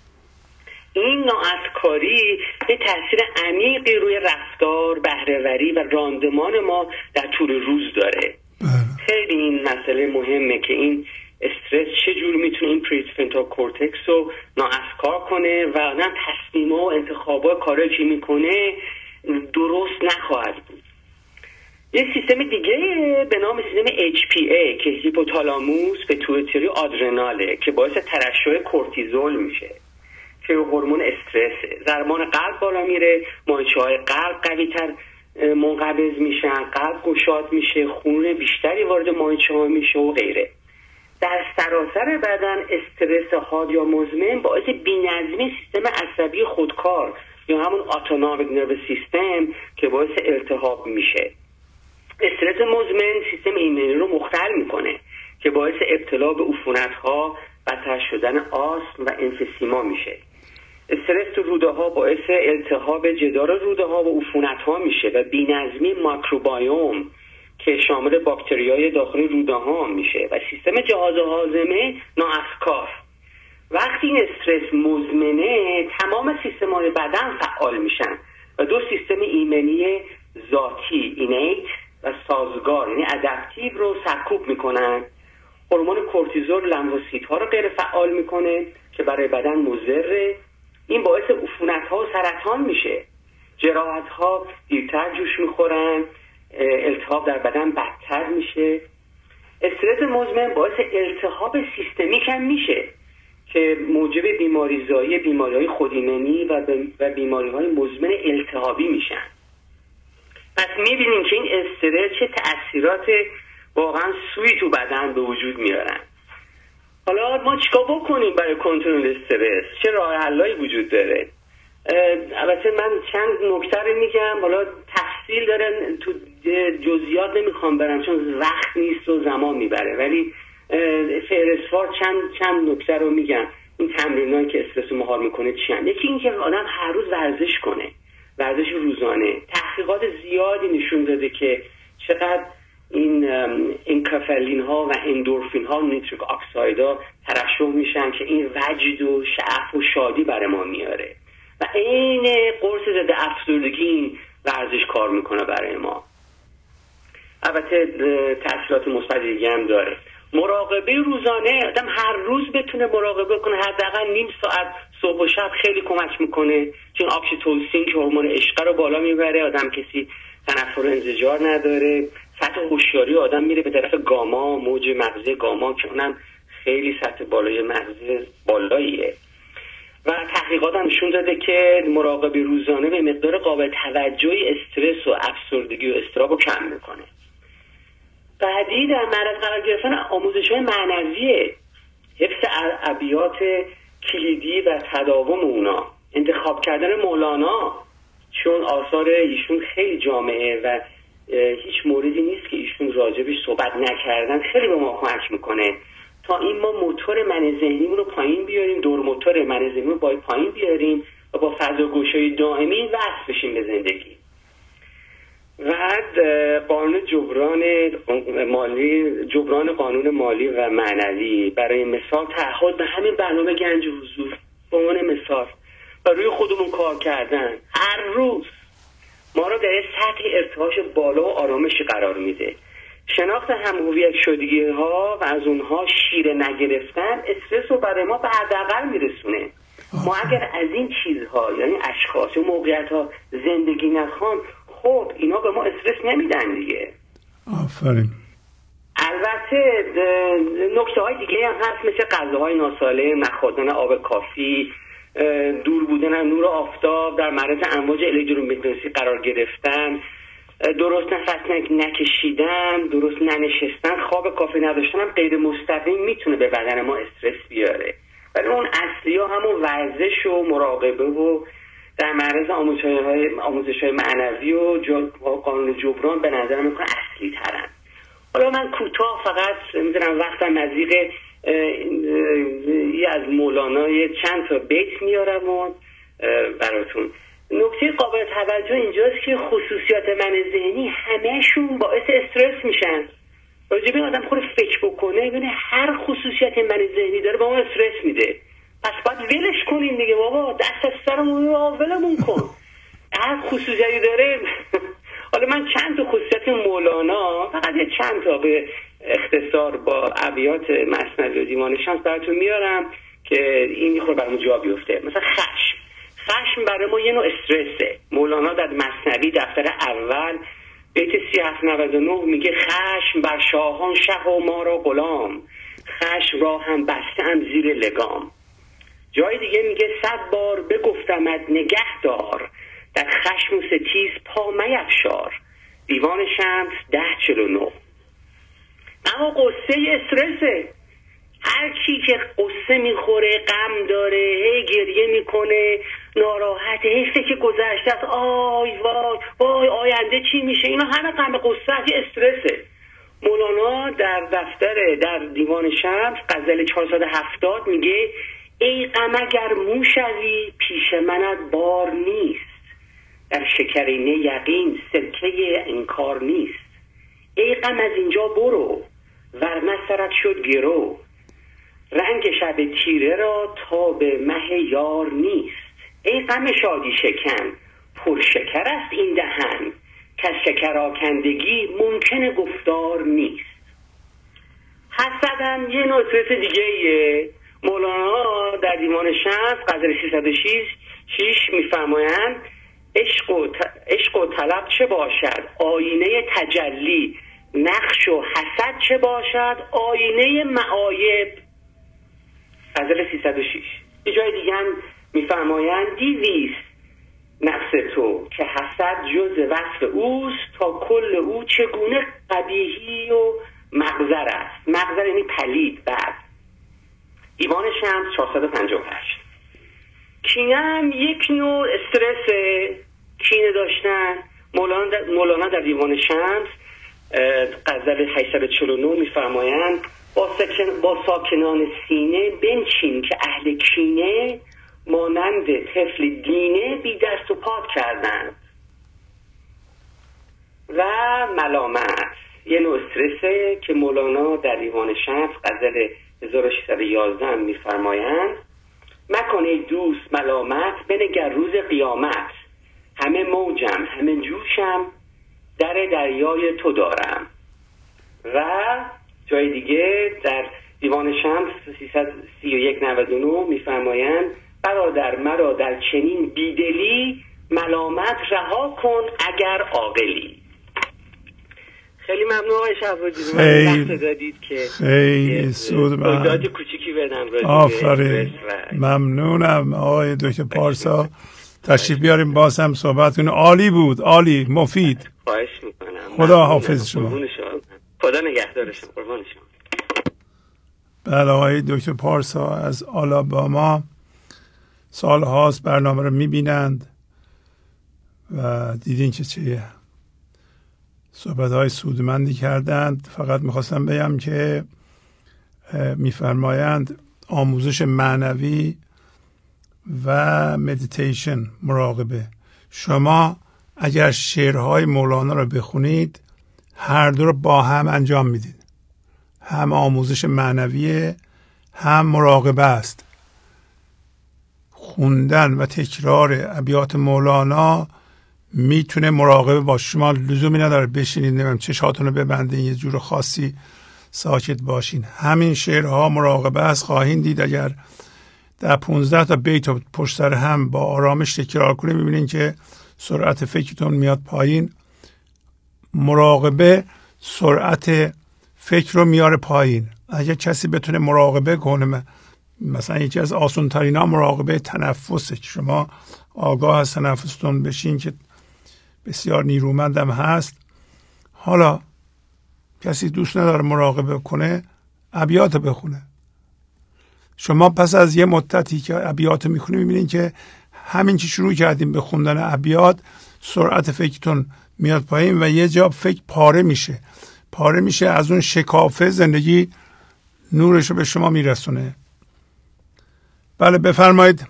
این ناافکاری یه تاثیر عمیقی روی رفتار، بهره‌وری و راندمان ما در طول روز داره. خیلی این مسئله مهمه که این استرس چجور میتونه این پریفرانتال کورتکس رو ناافکار کنه و نه تصمیم‌ها و انتخابات کارایی که میکنه درست نخواهد بود. یه سیستم دیگه به نام سیستم HPA که هیپوتالاموس پتویتری آدرناله که باعث ترشح کورتیزول میشه که هورمون استرسه. ضربان قلب بالا میره، مایچه‌های قلب قوی‌تر منقبض میشن، قلب گشاد میشه، خون بیشتری وارد مایچه‌ها میشه و غیره. در سراسر بدن استرس حاد یا مزمن باعث بی‌نظمی سیستم عصبی خودکار یا همون اتونومیک نرو سیستم که باعث التهاب میشه. استرس مزمن سیستم ایمنی رو مختل میکنه که باعث ابتلا به عفونت‌ها، بدتر شدن آسم و امفیسیما میشه. استرس تو روده ها باعث التهاب جدار روده ها و عفونت‌ها میشه و بی‌نظمی ماکروبایوم که شامل باکتریای داخل روده ها میشه و سیستم جهاز هاضمه ناافکار. وقتی این استرس مزمنه تمام سیستم‌های بدن فعال میشن و دو سیستم ایمنی ذاتی اینیت و سازگار یعنی ادپتیو رو سرکوب میکنن. هورمون کورتیزول لمفوسیت‌ها رو غیر فعال میکنه که برای بدن مضره. این باعث عفونت‌ها و سرطان میشه. جراحت ها دیرتر جوش میخورن، التهاب در بدن بدتر میشه. استرس مزمن باعث التهاب سیستمیک هم میشه که موجب بیماریزایی، بیماری‌های خودایمنی و بیماری‌های مزمن التهابی میشن. پس میبینیم که این استرس چه تأثیرات واقعا سوی تو بدن به وجود میارن. حالا ما چیکار بکنیم برای کنترل استرس؟ چه راه حلایی وجود داره؟ البته من چند نکته رو میگم، حالا تفصیل داره، تو جزئیات نمیخوام برم چون وقت نیست و زمان میبره، ولی فهرستوار چند نکته رو میگم. این تمرینایی که استرس رو مهار میکنه چی هستن؟ یکی این که آدم هر روز ورزش کنه، ورزش روزانه. تحقیقات زیادی نشون داده که چقدر این انکفالین ها و اندورفین ها، نیتریک اکساید ها ترشح میشن که این وجد و شعف و شادی برای ما میاره و این قرص ضد افسردگی این ورزش کار میکنه برای ما. البته تأثیرات مثبت دیگه هم داره. مراقبه روزانه، آدم هر روز بتونه مراقبه کنه، حداقل نیم ساعت صبح و شب خیلی کمک میکنه، چون اکسیتوسین که هورمون عشق رو بالا میبره، آدم کسی تنفر انزجار نداره، سطح هوشیاری آدم میره به طرف گاما، موج مغزی گاما که اونم خیلی سطح بالای مغز بالاییه. و تحقیقات هم نشون داده که مراقبه روزانه به مقدار قابل توجهی استرس و افسردگی و اضطراب رو کم میکنه. بعدی در معرض قرار گرفتن آموزش‌های معنویه، حفظ ابیات کلیدی و تداوم اونا، انتخاب کردن مولانا، چون آثار ایشون خیلی جامعه و هیچ موردی نیست که ایشون راجبش صحبت نکردن، خیلی به ما کمک میکنه تا این ما موتور من ذهنیمون رو پایین بیاریم، دور موتور من ذهنیمون رو پایین بیاریم و با فضاگوشای دائمی وصل بشیم به زندگی. بعد قانون جبران قانون مالی و معنوی، برای مثال تعهد به همین برنامه گنج حضور به عنوان مثال و روی خودمون کار کردن هر روز ما رو در سطح ارتعاش بالا و آرامشی قرار میده. شناخت هم‌هویت شدگی ها و از اونها شیره نگرفتن استرس رو برای ما به حداقل میرسونه. ما اگر از این چیزها، یعنی اشخاص و موقعیت ها زندگی نخوان، خب اینا به ما استرس نمیدن دیگه. آفرین. البته نکته های دیگه هم هست، مثل غذاهای ناسالم، نخوردن آب کافی، دور بودن از نور آفتاب، در معرض امواج الکترومغناطیسی قرار گرفتن، درست نفس نکشیدن، درست ننشستن، خواب کافی نداشتن هم غیر مستقیم میتونه به بدن ما استرس بیاره. ولی اون اصلی ها همون ورزش و مراقبه و در معرض آموزش‌های معنوی و قانون جبران به نظر من اصلی ترن. حالا من کوتاه فقط می‌ذارم وقتم نزدیک از مولانا چند تا بیت میارم و براتون. نکته قابل توجه اینجاست که خصوصیات من ذهنی همه‌شون باعث استرس میشن. راجبه آدم خود فکر بکنه ببینه هر خصوصیت من ذهنی داره با ما استرس میده. پس باید ولش کنیم دیگه بابا، دست از سرمون ولمون کن. هر خصوصیتی داره. حالا من چند تا خصوصیت مولانا فقط چند تا به اختصار با ابیات مثنوی و دیوان شمس براتون میارم که این میخوره برامون جا بیفته. مثلا خشم برای ما یه نوع استرسه. مولانا در مثنوی دفتر اول بیت 3799 میگه خشم بر شاهان شه و ما را غلام، خشم را هم بستم زیر لگام. جای دیگه میگه 100 بار بگفتمت نگه دار، در خشم و ستیز پا میفشار. دیوان شمس 1049. اما قصه استرسه. هر کی که قصه میخوره، غم داره، هی گریه میکنه، ناراحته، هی فکر گذشته است، آی وای آینده چی میشه، اینا همه غم قصه است، استرسه. مولانا در دیوان شمس غزل 470 میگه ای غم اگر مو شوی پیش منت بار نیست، در شکرینه یقین سرکه انکار نیست. ای غم از اینجا برو ورنه سرت شد گرو، رنگ شب تیره را تا به مه یار نیست. ای غم شادی شکن پر شکر است این دهن، که از شکر آکندگی ممکن گفتار نیست. حسدم یه نوع استرس دیگه ایه. مولانا در دیوان شمس غزل 306 میفرمایند عشق و طلب چه باشد؟ آینه تجلی. نقش و حسد چه باشد؟ آینه معایب. غزل 306. یه جای دیگه هم میفرمایند دیویست نفس تو که حسد جز وصف اوست، تا کل او چگونه قبیحی و مغزر است. مغزر یعنی پلید، بد. دیوان شمس 458. کینه هم یک نوع استرس، کینه داشتن. مولانا در دیوان شمس غزل 849 میفرمایند با ساکنان سینه بنشین که اهل کینه مانند طفل دینه بی دست و پات کردند. و ملامت یه نوع استرسه که مولانا در دیوان شمس غزل 1611 میفرمایند مکن ای دوست ملامت، بنگر روز قیامت. همه موجم همه جوشم، در دریای تو دارم. و جای دیگه در دیوان شمس 331-99 میفرمایند برادر مرا در چنین بیدلی، ملامت رها کن اگر عاقلی. خیلی ممنون آقای شهبازی، من وقت دادید که خیلی سودمند توضیحات کوچیکی بدم. آفرین، ممنونم آقای دکتر پارسا. تشریف بیاریم باز هم صحبتتون عالی بود، عالی، مفید. خواهش میکنم. خدا حافظ شما. خدا نگهدار شما. قربان شما. بله، آقای دکتر پارسا از آلاباما سال هاست برنامه رو میبینند و دیدین که چه صحبت های سودمندی کردند. فقط میخواستم بگم که میفرمایند آموزش معنوی و مدیتیشن، مراقبه. شما اگر شعرهای مولانا رو بخونید هر دو رو با هم انجام میدید، هم آموزش معنویه هم مراقبه است. خوندن و تکرار ابیات مولانا میتونه مراقبه باشه. شما لزومی نداره بشینید نمیم چشاتون رو ببندین یه جور خاصی ساکت باشین. همین شعرها مراقبه است. خواهید دید اگر در 15 تا بیت پشت سر هم با آرامش تکرار کنید میبینین که سرعت فکرتون میاد پایین. مراقبه سرعت فکر رو میاره پایین. اگه کسی بتونه مراقبه کنه، مثلا یکی از آسان ترین ها مراقبه تنفسه که شما آگاه از تنفستون بشین که بسیار نیرومندم هست. حالا کسی دوست نداره مراقبه کنه، ابیات بخونه. شما پس از یه مدتی که ابیات میخونید میبینید که همین که شروع کردیم به خوندن ابیات سرعت فکرتون میاد پایین و یه جا فکر پاره میشه از اون شکافه زندگی نورش رو به شما میرسونه. بله بفرمایید.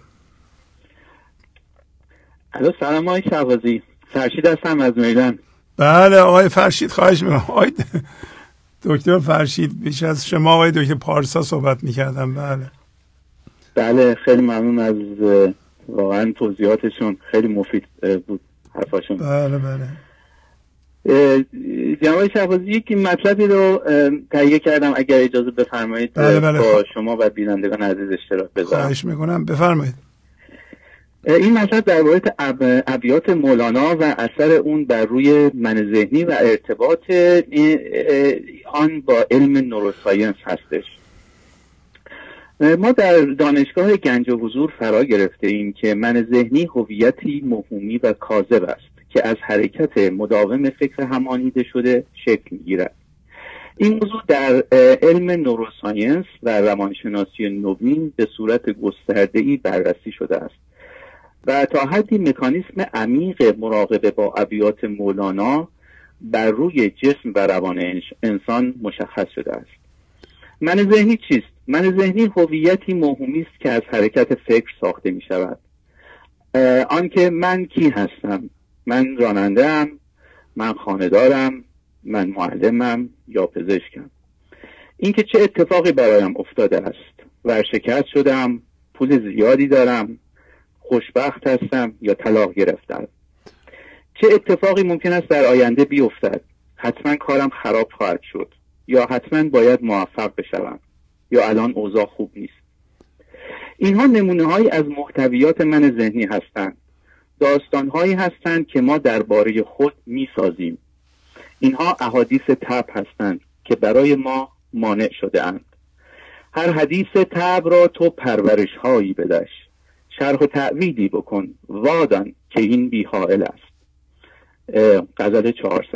الو، سلام آقای شهبازی، فرشید هستم از میلان. بله آقای فرشید، خواهش میکنم. آقای دکتر فرشید، بیش از شما آقای دکتر پارسا صحبت میکردم. بله خیلی ممنون از واقعا توضیحاتشون، خیلی مفید بود حرفاشون. بله جناب شهبازی یک مطلبی رو تهیه کردم، اگر اجازه بفرمایید با شما و بینندگان عزیز اشتراک بذارم. خواهش میکنم، بفرمایید. این مطلب در مورد ابیات مولانا و اثر اون بر روی من ذهنی و ارتباط آن با علم نوروساینس هستش. ما در دانشگاه گنج حضور فرا گرفته ایم که من ذهنی هویتی موهومی و کاذب است که از حرکت مداوم فکر همانیده شده شکل می‌گیرد. این موضوع در علم نوروساینس و روانشناسی نوین به صورت گسترده‌ای بررسی شده است و تا حدی مکانیسم عمیق مراقبه با ابیات مولانا بر روی جسم و روان انسان مشخص شده است. من ذهنی چیست؟ من ذهنی هویتی موهومی است که از حرکت فکر ساخته می شود. آنکه من کی هستم؟ من راننده‌ام، من خانه‌دارم، من معلمم یا پزشکم. اینکه چه اتفاقی برایم افتاده است؟ ورشکست شدم، پول زیادی دارم، خوشبخت هستم یا طلاق گرفتم. چه اتفاقی ممکن است در آینده بیفتد؟ حتما کارم خراب خواهد شد یا حتما باید موفق بشوم یا الان اوضاع خوب نیست. اینها نمونه‌هایی از محتویات من ذهنی هستند. داستان‌هایی هستند که ما درباره خود می‌سازیم. اینها احادیث طبع هستند که برای ما مانع شده اند. هر حدیث طبع را تو پرورش‌هایی بدش، شرح و تعویلی بکن وادان که این بی‌حائل است. غزل 400.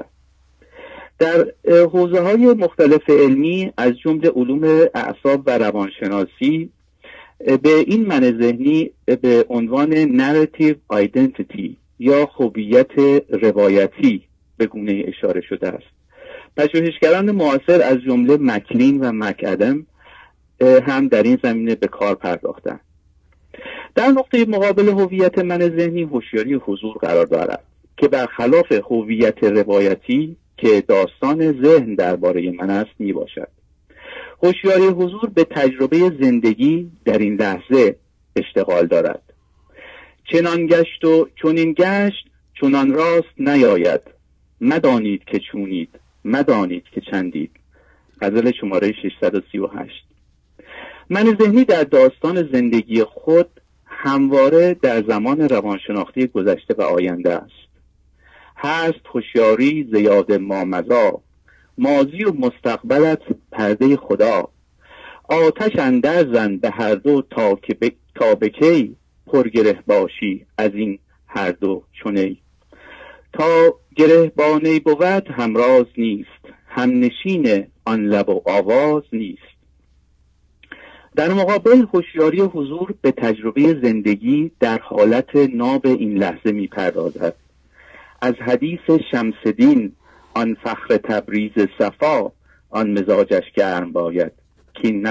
در حوزه‌های مختلف علمی از جمله علوم اعصاب و روانشناسی به این معنی ذهنی به عنوان narrative identity یا هویت روایتی به گونه اشاره شده است. پژوهشگران معاصر از جمله مکلین و مکادم هم در این زمینه به کار پرداختند. در نقطه مقابل هویت من ذهنی هوشیاری حضور قرار دارد که برخلاف هویت روایتی که داستان ذهن درباره من است می باشد. هوشیاری حضور به تجربه زندگی در این لحظه اشتغال دارد. چنان گشت و چنین گشت چنان راست نیاید، مدانید که چونید مدانید که چندید. غزل شماره 638. من ذهنی در داستان زندگی خود همواره در زمان روانشناختی گذشته و آینده است. هست هوشیاری زیاد مامضا، ماضی و مستقبلت پرده خدا. آتش اندر زن به هر دو تا به کی، پرگره باشی از این هر دو چونی. تا گره با نی بود همراز نیست، هم نشین آن لب و آواز نیست. در مقابل هوشیاری حضور به تجربه زندگی در حالت ناب این لحظه می پردازد. از حدیث شمسدین آن فخر تبریز صفا، آن مزاجش گرم باید کین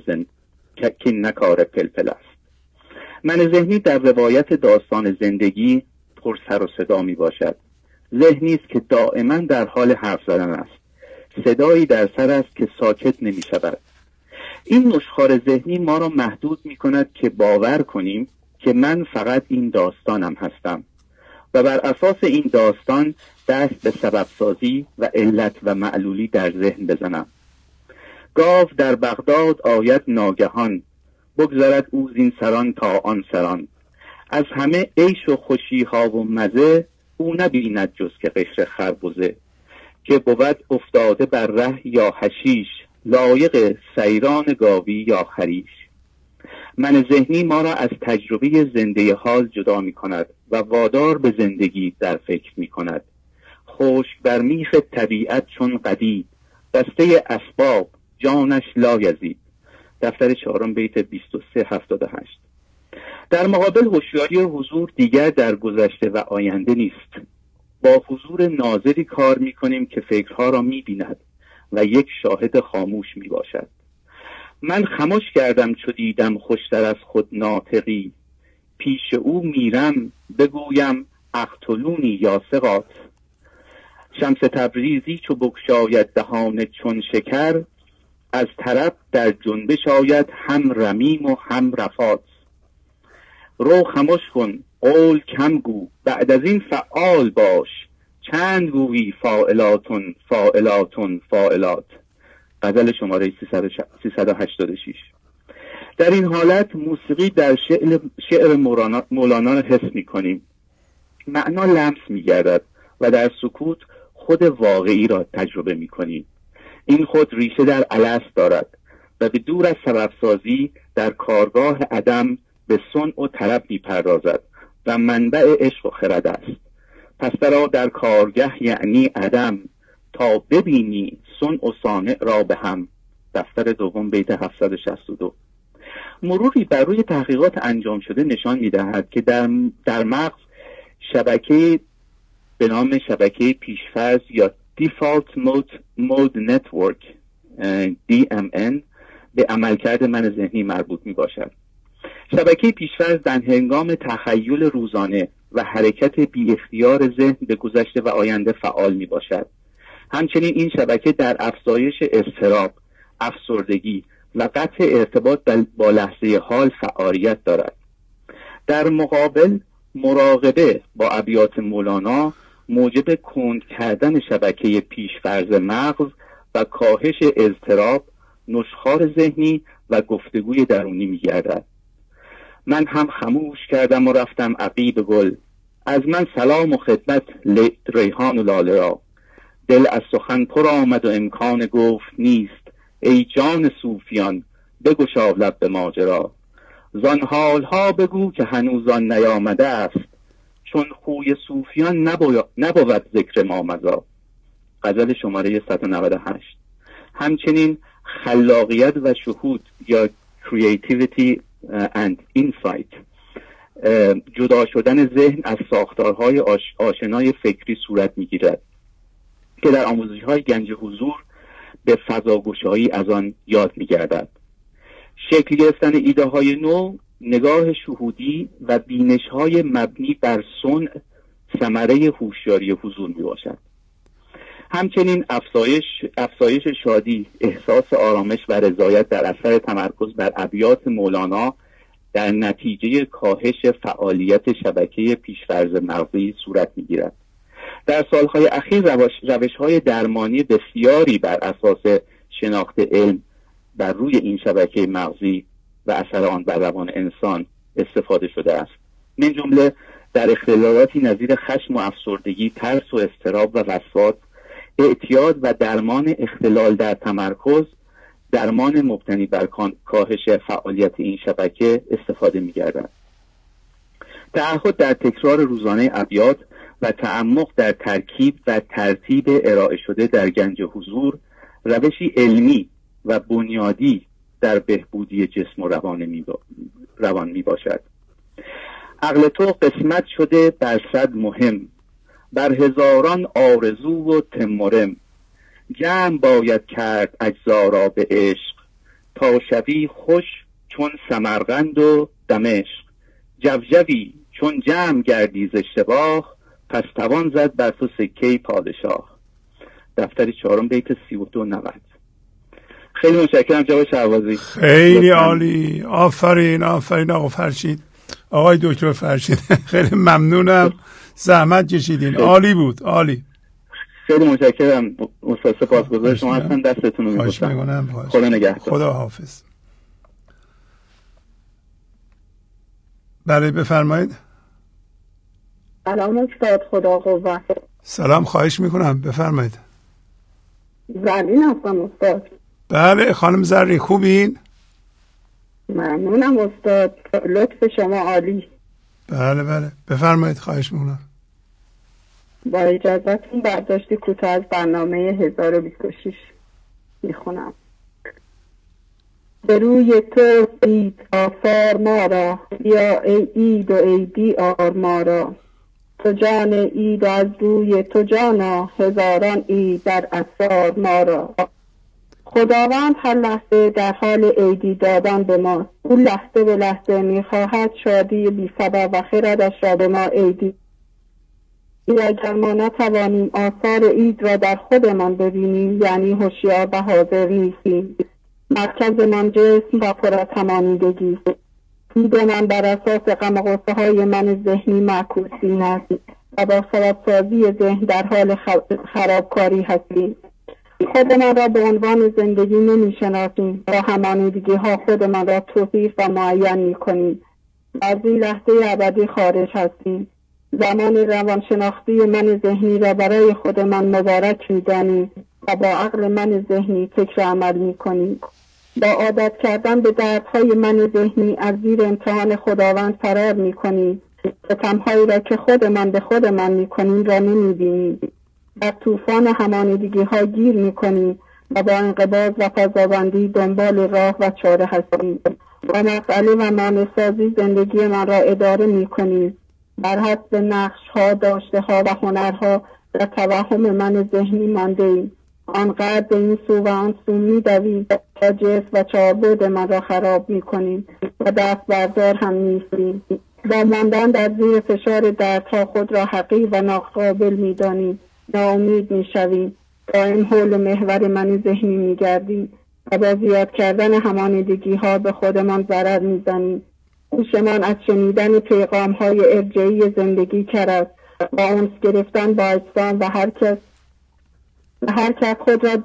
نکار پلپل است. من ذهنی در روایت داستان زندگی پر سر و صدا می باشد. ذهنی است که دائما در حال حرف زدن است. صدایی در سر است که ساکت نمی شود. این نشخوار ذهنی ما را محدود می کند که باور کنیم که من فقط این داستانم هستم و بر اساس این داستان دست به سبب سازی و علت و معلولی در ذهن بزنم. گاو در بغداد آید ناگهان، بگذرد او زین سران تا آن سران. از همه عیش و خوشی ها و مزه، او نبیند جز که قشر خربزه. که بود افتاده بر ره یا حشیش، لایق سیران گاوی یا خریش. من ذهنی ما را از تجربه زنده حال جدا می کند و وادار به زندگی در فکر می کند. خشک بر میخ طبیعت چون قدید، دسته اسباب جانش لایزید. دفتر 4 بیت 2378. در مقابل هوشیاری حضور دیگر در گذشته و آینده نیست. با حضور ناظری کار می کنیم که فکرها را می بیند و یک شاهد خاموش می باشد. من خموش کردم چو دیدم خوشتر از خود ناطقی، پیش او میرم بگویم اقتلونی یا ثقات. شمس تبریزی چو بگشاید دهان چون شکر، از طرب در جنبش آید هم رمیم و هم رفات. رو خموش کن قول کم گو، بعد از این فعال باش، چند گویی فاعلاتون فاعلاتون فاعلات. غزل شماره 386. در این حالت موسیقی در شعر مولانا را حس می کنیم. معنا لمس می گردد و در سکوت خود واقعی را تجربه می کنیم. این خود ریشه در الست دارد و به دور از سبب سازی در کارگاه عدم به صنع و طرب می پردازد و منبع عشق و خرد است. پس در کارگه یعنی عدم، تا ببینی صنع و صانع را به هم. دفتر 2 بیت 762. مروری بر روی تحقیقات انجام شده نشان می‌دهد که در مغز شبکه به نام شبکه پیشفرض یا Default Mode Network DMN به عملکرد من ذهنی مربوط می‌باشد. شبکه پیشفرض در هنگام تخیل روزانه و حرکت بی اختیار ذهن به گذشته و آینده فعال می‌باشد. همچنین این شبکه در افزایش اضطراب، افسردگی و قطع ارتباط با لحظه حال فعالیت دارد. در مقابل مراقبه با ابیات مولانا موجب کند کردن شبکه پیشفرض مغز و کاهش اضطراب، نشخوار ذهنی و گفتگوی درونی می‌گردد. من هم خموش کردم و رفتم عقیب گل، از من سلام و خدمت ریحان و لاله را. دل از سخن پر آمد و امکان گفت نیست، ای جان صوفیان بگشا لب به ماجرا. زان حالها بگو که هنوزان نیامده است، چون خوی صوفیان نبود ذکر ما مزا. غزل شماره 198. همچنین خلاقیت و شهود یا creativity and insight، جدا شدن ذهن از ساختارهای آشنای فکری صورت میگیرد که در آموزش‌های گنج حضور به فضاگشایی از آن یاد می‌گردد. شکل گرفتن ایده‌های نو، نگاه شهودی و بینش‌های مبنی بر صنع ثمره هوشیاری حضور میباشد. همچنین افزایش شادی، احساس آرامش و رضایت در اثر تمرکز بر ابیات مولانا در نتیجه کاهش فعالیت شبکه پیش‌فرض مغزی صورت میگیرد. در سالهای اخیر روش‌های درمانی بسیاری بر اساس شناخت علم بر روی این شبکه مغزی و اثر آن بر روان انسان استفاده شده است. من جمله در اختلالاتی نظیر خشم و افسردگی، ترس و اضطراب و وسواس، اعتیاد و درمان اختلال در تمرکز، درمان مبتنی بر کاهش فعالیت این شبکه استفاده می‌گردد. تعهد در تکرار روزانه ابیات و تعمق در ترکیب و ترتیب ارائه شده در گنج حضور روشی علمی و بنیادی در بهبودی جسم و روان می باشد. عقل تو قسمت شده بر صد مهم، بر هزاران آرزو و تمرم. جمع باید کرد اجزا را به عشق، تا شوی خوش چون سمرقند و دمشق. جوجوی چون جمع گردی ز اشتباه، پس توان زد بر تو سکه پادشاه. دفتر 4 بیت 32-90. خیلی متشکرم جناب شهبازی. خیلی عالی، آفرین آقا فرشید، آقای دکتر فرشید. خیلی ممنونم، زحمت کشیدین، عالی بود، عالی. خیلی متشکرم استاد، سپاسگزار شما هستم، دستتون رو می‌بوسم. خدا نگهدار. خدا حافظ. بله بفرمایید. سلام استاد، خدا قوت. سلام، خواهش میکنم بفرمایید. زرین هستم استاد. بله خانم زرین، خوبین؟ ممنونم استاد، لطف شما عالی. بله بفرمایید، خواهش میکنم. با اجازهتون برداشتی کوتاه از برنامه 1026 میخونم. به روی تو دید آثار ما را، بیا ای عید و ای بیار ما را. تو جان عید و از روی تو جانا، هزاران عید در اثار ما را. خداوند هر لحظه در حال عیدی دادن به ما، اون لحظه به لحظه میخواهد شادی بی سبب و خردش را به ما عیدی. اگر ما نتوانیم آثار عید را در خودمان ببینیم، یعنی هوشیار و حاضر نیستیم. مرکزمان جسم و پرتمامیدگی است. دید من بر اساس غم و غصه های من ذهنی معکوسین است و با سبب سازی ذهن در حال خرابکاری هستیم. خودمان را به عنوان زندگی نمی شناسیم، با همانیدگی ها خودمان را توصیف و معین می کنیم. از این لحظه ابدی خارج هستیم. زمان روانشناختی من ذهنی را برای خودمان مبارک می دانیم و با عقل من ذهنی فکر عمل می کنیم. با عادت کردن به دردهای من ذهنی از زیر امتحان خداوند فرار می کنیم. ستمهایی را که خودمان به خودمان می کنیم را نمی بینیم. در طوفان همانیدگی ها گیر می کنیم و با انقباض و فضابندی دنبال راه و چاره هستیم. با مسئله و مانع‌سازی زندگی من را اداره می کنیم. بر حسب نقش ها، داشته ها و هنرها در توهم من ذهنی مانده ایم. آنقدر به این سو و آن سو می دویم تا جسم و چاربود من را خراب می کنیم و دست بردار هم نیستیم. با ماندن در زیر فشار دردها خود را حقیر و ناقابل می دانیم. ناامید می شویم. دائم حول محور من ذهنی می گردیم و با زیاد کردن همانیدگی ها به خودمان ضرر می زنیم. گوشمان از شنیدن پیغام های ارجعی زندگی کرد و اونس گرفتن با اجسام و هر کس خود را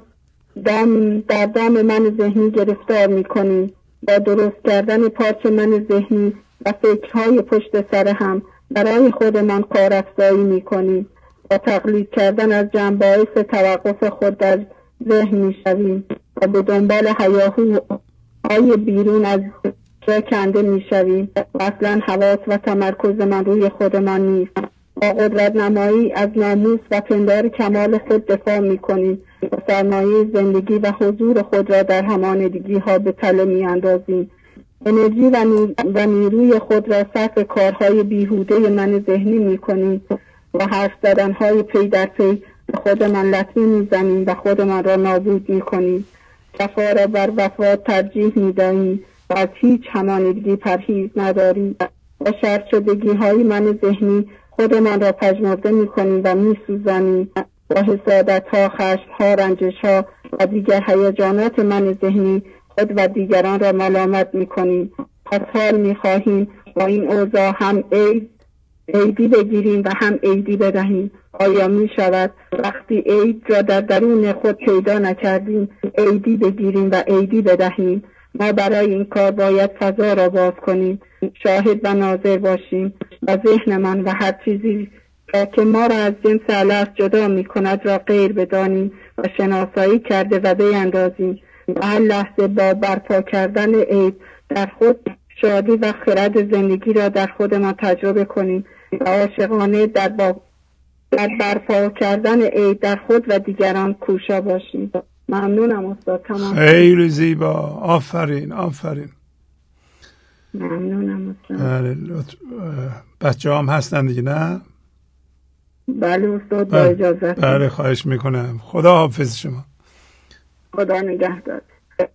در دام من ذهنی گرفتار می کنیم. با درست کردن پارچ من ذهنی و فکرهای پشت سر هم برای خودمان کارافزایی میکنیم. با تقلید کردن از جنبه‌های توقف خود در ذهن میشویم و به دنبال هیاهوهای بیرون از جا کنده میشویم و اصلا حواس و تمرکز من روی خودمان نیست. با قدرت نمایی از ناموس و پندار کمال خود دفاع میکنیم و سرمایه زندگی و حضور خود را در همانندگی ها به تله میاندازیم. انرژی و نیروی خود را صرف کارهای بیهوده من ذهنی میکنیم و حرف زدنهای پی در پی خودمان لطمه میزنیم و خودمان را نابود میکنیم. وفا را بر وفا ترجیح میدهیم و از هیچ همانندگی پرهیز نداریم. با شرط شدگی های من ذهنی خودمان را پژمرده میکنیم و میسوزانیم. با حسادت ها، خشم ها، رنجش ها و دیگر هیجانات من ذهنی خود و دیگران را ملامت میکنیم. پس حال میخواهیم با این اوضاع هم عیدی بگیریم و هم عیدی بدهیم. آیا می شود وقتی عید را در درون خود پیدا نکردیم عیدی بگیریم و عیدی بدهیم؟ ما برای این کار باید فضا را باز کنیم، شاهد و ناظر باشیم و ذهن من و هر چیزی که ما را از جنس الف جدا می کند را غیر بدانیم و شناسایی کرده و بیندازیم و هر لحظه با برپا کردن عید در خود شادی و خرد زندگی را در خود ما تجربه کنیم و عاشقانه در برپا کردن عید در خود و دیگران کوشا باشیم. ممنونم استاد. تمام. خیلی زیبا. آفرین. ممنونم استاد. بله بچه هم هستن دیگه نه؟ بله استاد با اجازه. بله خواهش میکنم. خدا حافظ شما. خدا نگهدار.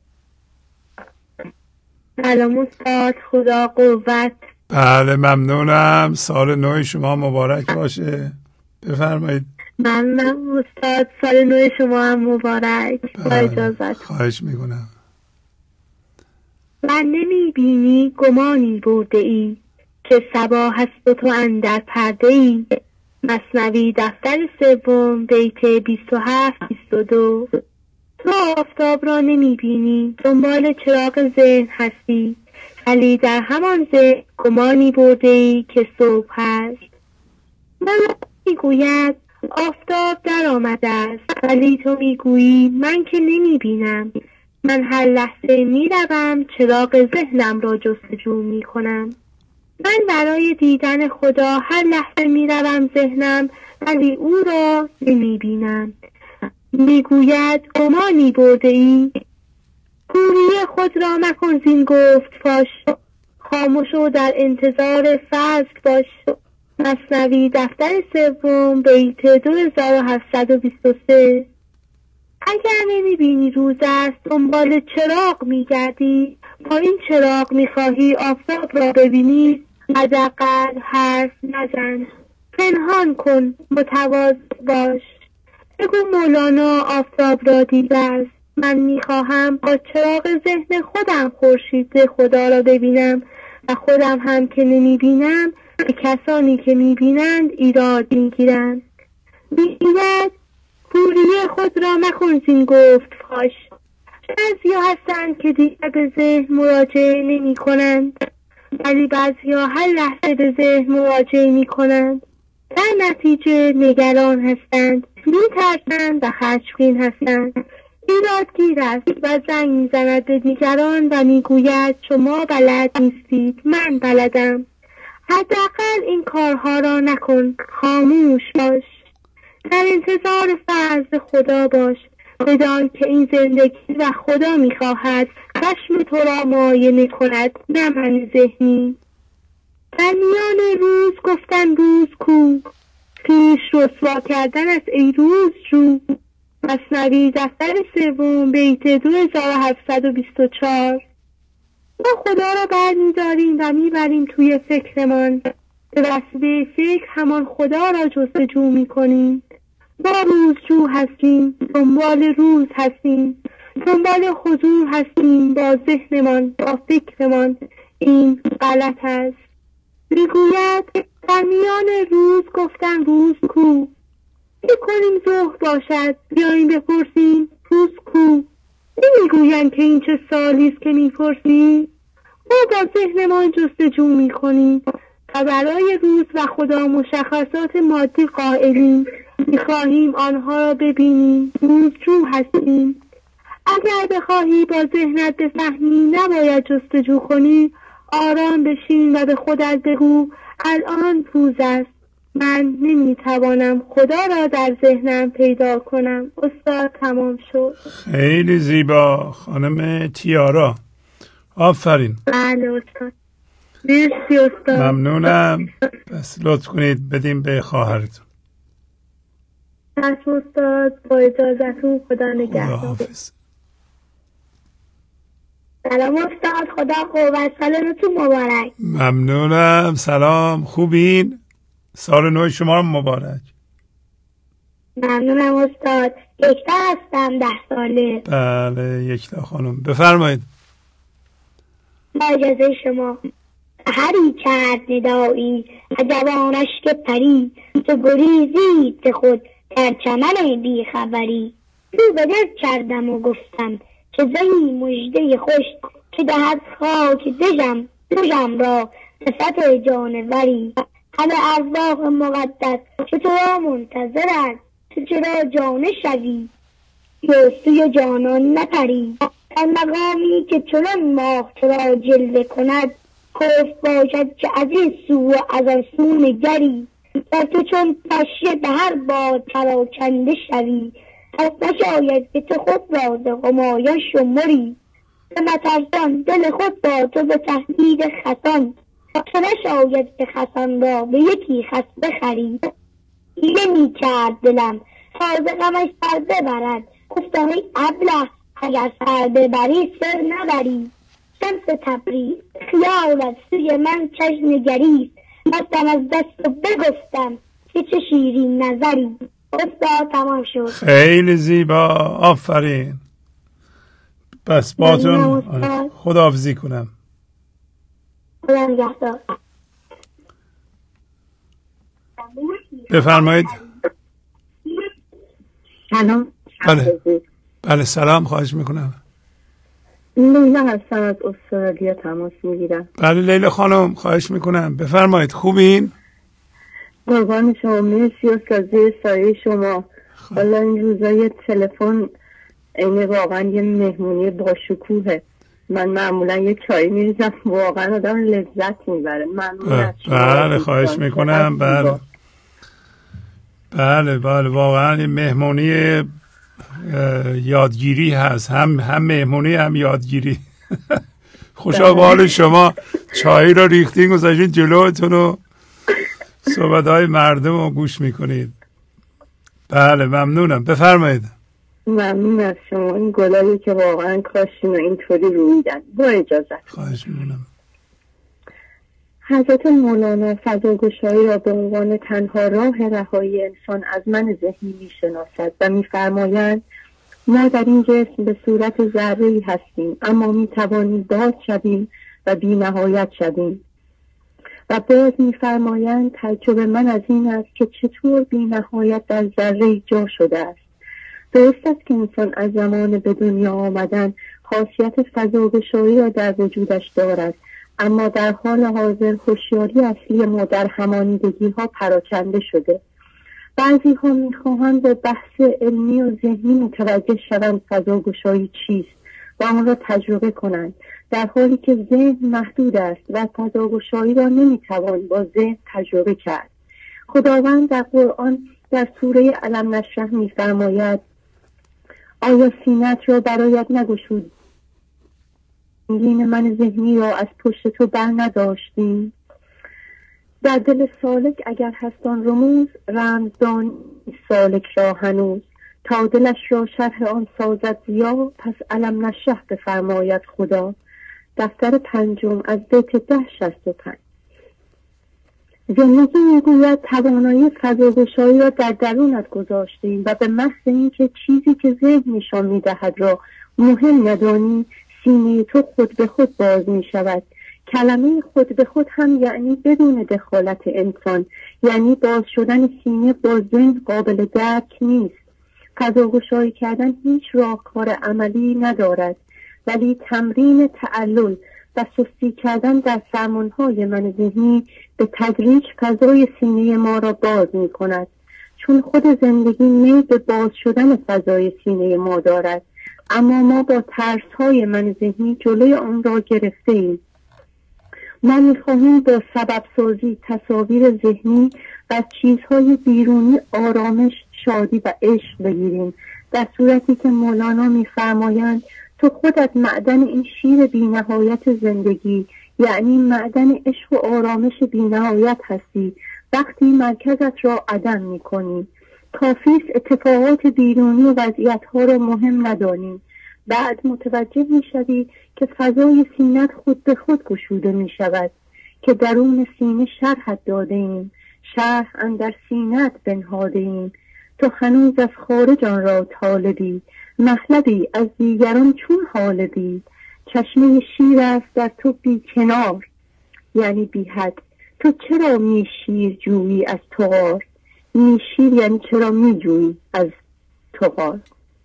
سلام استاد، خدا قوت. بله ممنونم. سال نو شما مبارک باشه. بفرمایید. ممنونم استاد، سال نو شما هم مبارک. با اجازت. خواهش میکنم. من نمیبینی گمانی برده ای که صبا هست و تو اندر پرده ای. مثنوی دفتر سوم بیت 27-22. تو آفتاب را نمیبینی، دنبال چراغ ذهن هستی، ولی در همان ذهن گمانی برده ای که صبح هست. من میگوید آفتاب در آمده است، ولی تو میگویی من که نمیبینم. من هر لحظه میروم چراغ ذهنم را جستجو میکنم. من برای دیدن خدا هر لحظه میروم ذهنم، ولی او را نمیبینم. میگوید گمانی برده ای، کوری خود را مکن زین گفت فاش، خاموش و در انتظار فصل باش. مثنوی دفتر سوم بیت 2723. اگر نمیبینی روز است دنبال چراغ میگردی، با این چراغ میخواهی آفتاب را ببینی، حداقل حرف نزن، پنهان کن، متواضع باش. بگو مولانا آفتاب را دیده است. من میخواهم با چراغ ذهن خودم خورشید خدا را ببینم و خودم هم که نمیبینم به کسانی که میبینند ایراد میگیرند. میگوید کوری خود را مکن زین گفت فاش. بعضیا هستند که دیگر به ذهن مراجعه نمی کنند، ولی بعضیا هر لحظه به ذهن مراجعه می کنند. در نتیجه نگران هستند، میترسند و خشمگین هستند. ایرادگیر است و زنگ میزند به دیگران و میگوید شما بلد نیستید، من بلدم. حداقل این کارها را نکن، خاموش باش، در انتظار فرض خدا باش. بدان که این زندگی و خدا میخواهد خشم تو را معاینه کند، نه من ذهنی. در میان روز گفتن روز کو، پیش رسوا کردن از ای روز جو. مثنوی دفتر سوم بیت 2724. ما خدا را برمی‌داریم و میبریم توی فکرمان، به وسیله فکر همان خدا را جستجو میکنیم. ما روزجو هستیم، دنبال روز هستیم، دنبال حضور هستیم با ذهنمان، با فکرمان. این غلط است. میگوید در میان روز گفتن روز کو، میکنیم ظهر باشد بیاییم بپرسیم روز کو. نمیگویند که این چه سالی است که میپرسیم. ما با ذهنمان جستجو میکنیم، و برای روز و خدا مشخصات مادی قائلیم، می‌خواهیم آنها را ببینیم، روزجو هستیم. اگر بخواهی با ذهنت بفهمی نباید جستجو کنی، آرام بشین و به خودت بگو الان روز است، من نمیتوانم خدا را در ذهنم پیدا کنم. استاد تمام شد. خیلی زیبا خانم تیارا، آفرین. بله استاد، مرسی استاد. ممنونم. بس لطف کنید بدیم به خواهرتون. پس استاد با اجازتون خدا نگهدار. خداحافظ. سلام استاد، خدا قوت سالتون مبارک. ممنونم. سلام، خوبین؟ سال نو شما رو مبارک. ممنونم استاد. یکتا هستم، 10 ساله. بله یکتا خانم بفرمایید. با اجازه شما. هری کرد ندایی جوانش که پری، تو گریزید ز خود در چمن بی خبری. تو به دل کردم و گفتم که زهی مژده خوش، که دهد خاک دژم را صفت جانوری. همه ارواح مقدس که تو را منتظرند، تو چرا جانه شوی سوی جانان نپری. در مقامی که چنان ماه تو را جلوه کند، کفر باشد که از این سو و از آن سو نگری. در تو چون پشه به هر باد پراکنده شوی، پس نشاید که تو خود را ز غمایش شمری. به مترسان دل خود با تو به تهدید خسان، که نشاید که خسان را به یکی خس بخری. نمی کرد دلم تازه غمش سر ببرد، گفتم ای ابله اگر سر ببری سر نبری. شمس تبریز خیالت سوی من کژ نگریست، رفتم از دست و بگفتم که چه شیرین نظری. استاد تمام شد. خیلی زیبا، آفرین. بس باتون خداحافظی کنم. خدا نگهدار. بفرمایید. سلام. بله سلام، خواهش میکنم. لیلا هستم از استرالیا تماس میگیرم. بله لیلا خانم خواهش میکنم بفرمایید. خوبین؟ قربان شما، مرسی استاد، زیر سایه شما. والا این روزای تلفن این واقعا یه مهمونی با شکوهه. من معمولا یه چای میریزم، واقعا آدم لذت میبره. ممنون. بله خواهش میکنم. بله واقعا این مهمونی یادگیری هست، هم مهمونی هم یادگیری. خوشا به حال شما. چای رو ریختین گذاشتین جلوتون و صحبت‌های مردم رو گوش میکنید. بله ممنونم. بفرمایید. ممنون از شما. این گلایی که واقعا کاشین و اینطوری رویدن. با اجازت. خواهش میکنم. حضرت مولانا فضاگشایی را به عنوان تنها راه رهایی انسان از من ذهنی میشناسد و میفرمایند ما در این جسم به صورت ذره‌ای هستیم، اما میتوانیم باز شویم و بی نهایت شویم. و باز میفرمایند تعجب من از این است که چطور بی نهایت در ذره‌ای جا شده است. درست است که انسان از زمان به دنیا آمدن خاصیت فضاگشایی را در وجودش دارد، اما در حال حاضر هوشیاری اصلی ما در همانیدگی ها پراکنده شده. بعضی ها میخواهند به بحث علمی و ذهنی متوجه شوند فضاگشایی چیست و آن را تجربه کنند، در حالی که ذهن محدود است و فضاگشایی را نمیتوان با ذهن تجربه کرد. خداوند در قرآن در سوره الم نشرح میفرماید آیا سینه‌ات را برایت نگشود دین من ذهنی را از پشت تو بر نداشتیم؟ در دل سالک اگر هستان رموز، رمزدان سالک را هنوز، تا دلش را شرح آن سازد زیا، پس علم نشرح بفرماید خدا. دفتر 5 از بیت 1065. زندگی میگوید توانایی فضاگشایی را در درونت گذاشتیم و به محض اینکه چیزی که ذهن نشان میدهد را مهم ندانی، سینه تو خود به خود باز می شود. کلمه خود به خود هم یعنی بدون دخالت انسان، یعنی باز شدن سینه با ذهن قابل درک نیست. فضاگشایی کردن هیچ راهکار عملی ندارد، ولی تمرین تعلل و سستی کردن در فرمانهای من ذهنی به تدریج فضای سینه ما را باز می کند، چون خود زندگی میل به باز شدن فضای سینه ما دارد، اما ما با ترس‌های من ذهنی جلوی آن را گرفته ایم. ما می‌خواهیم با سبب سازی تصاویر ذهنی و از چیزهای بیرونی آرامش، شادی و عشق بگیریم، در صورتی که مولانا می‌فرمایند تو خودت معدن این شیر بی‌نهایت زندگی، یعنی معدن عشق و آرامش بی‌نهایت هستی وقتی مرکزت را عدم می‌کنی. کافیست اتفاقات بیرونی و وضعیت‌ها را مهم ندانیم، بعد متوجه می‌شوی که فضای سینت خود به خود گشوده می‌شود که درون سینه شرحت داده ایم، شرح اندر سینت بنهاده ایم، تو هنوز از خارج آن را طالبی، مطلبی از دیگران چون حالبی، چشمه شیر است در تو بی کنار یعنی بی حد، تو چرا می شیر جویی از تغار، می شیر یعنی چرا می جویی از تغار.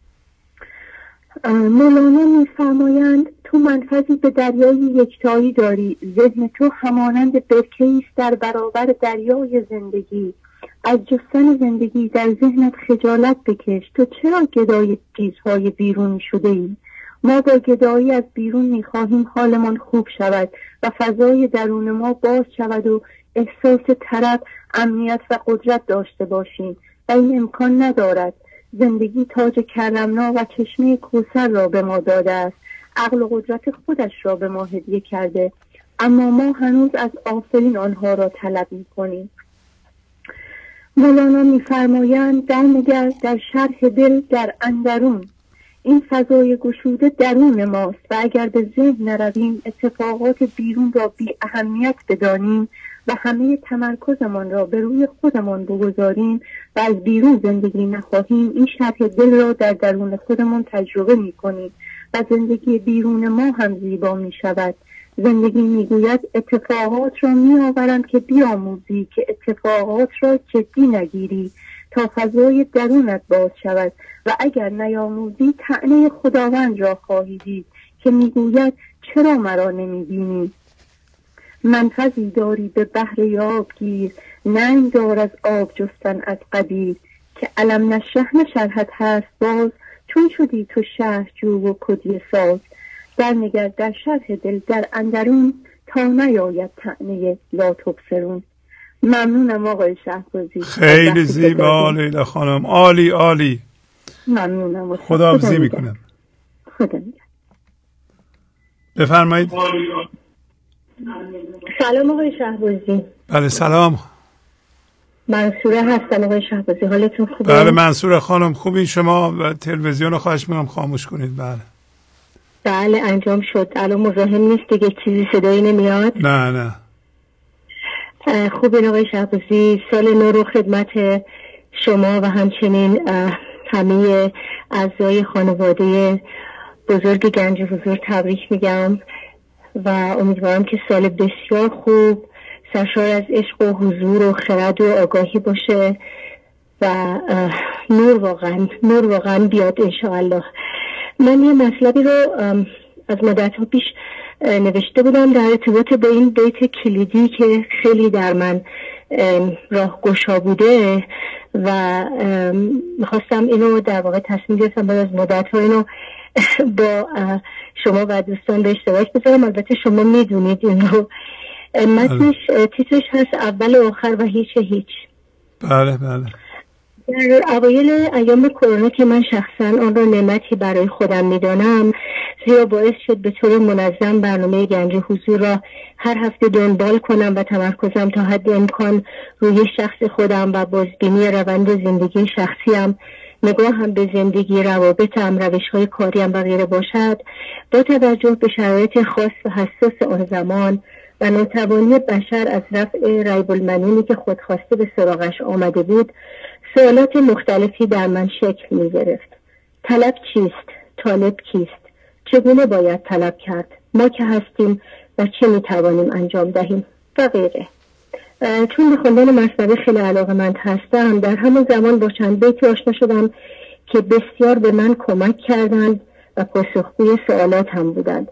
مولانا می فرمایند تو منفذی به دریای یکتایی داری، ذهن تو همانند برکه‌ای است در برابر دریای زندگی، از جستن زندگی در ذهنت خجالت بکش، تو چرا گدای چیزهای بیرونی شده ای؟ ما با گدایی از بیرون می‌خواهیم حالمان خوب شود و فضای درون ما باز شود و احساس طرب، امنیت و قدرت داشته باشیم و این امکان ندارد. زندگی تاج کرمنا و چشمه کوثر را به ما داده است، عقل و قدرت خودش را به ما هدیه کرده، اما ما هنوز از آفرین آنها را طلب می‌کنیم. مولانا می‌فرمایند درنگر در شرح دل در اندرون، این فضای گشوده درون ماست و اگر به ذهن نرویم، اتفاقات بیرون را بی اهمیت بدانیم و همه تمرکزمان را به روی خودمان بگذاریم و از بیرون زندگی نخواهیم، این شرح دل را در درون خودمان تجربه می‌کنیم و زندگی بیرون ما هم زیبا می‌شود. زندگی میگوید اتفاقات را میآورم که بیاموزی، که اتفاقات را جدی نگیری تا فضای درونت باز شود و اگر نیاموزی طعنه خداوند را خواهی دید که میگوید چرا مرا نمیبینی؟ منفذی داری به بحر یاب گیر، ننگ دار از آب جستن از قدیر، که علم نشرح نشرحت هست باز، چون شدی تو شرح جو و کدیه ساز. در نگر در شرح دل در اندرون، تا نیاید طعنه لا تبصرون. ممنونم آقای شهبازی، خیلی زیبا لیلا خانم، عالی عالی. ممنونم، خداحافظی میکنم. خدا میگم. بفرمایید. سلام آقای شهبازی. بله سلام، منصوره هستم آقای شهبازی، حالتون خوبه؟ بله منصوره خانم خوبین شما؟ و تلویزیون رو خواهش میکنم خاموش کنید. بله بله انجام شد، الان مزاحم نیست دیگه، چیزی صدایی نمیاد؟ نه خوبین آقای شهبازی، سال نو رو خدمت شما و همچنین همه اعضای خانواده بزرگ گنج حضور تبریک میگم و امیدوارم که سال بسیار خوب سرشار از عشق و حضور و خرد و آگاهی باشه و نور واقعا بیاد انشاءالله. من یه مطلبی رو از مدت ها پیش نوشته بودم در ارتباط با این بیت کلیدی که خیلی در من راه گشا بوده و میخواستم اینو در واقع تصمیم گرفتم بعد از مدت ها اینو با شما و دوستان به اشتراک بذارم. البته شما میدونید این رو، متنش تیترش هست اول و آخر و هیچ. بله در اوایل ایام کرونا که من شخصا آن را نعمتی برای خودم میدانم، زیرا باعث شد به طور منظم برنامه گنج حضور را هر هفته دنبال کنم و تمرکزم تا حد امکان روی شخص خودم و بازبینی روند زندگی شخصیم، نگاه هم به زندگی، روابطم، روش‌های کاریم و غیره باشد. با توجه به شرایط خاص و حساس آن زمان و ناتوانی بشر از رفع ریب المنونی که خودخواسته به سراغش آمده بود، سوالات مختلفی در من شکل می گرفت. طلب چیست؟ طالب کیست؟ چگونه باید طلب کرد؟ ما که هستیم و چه می توانیم انجام دهیم؟ و غیره. چون به خوندن مثنوی خیلی علاقه‌مند هستم، در همون زمان با چند بیتی آشنا شدم که بسیار به من کمک کردند و پاسخگوی سوالات هم بودند.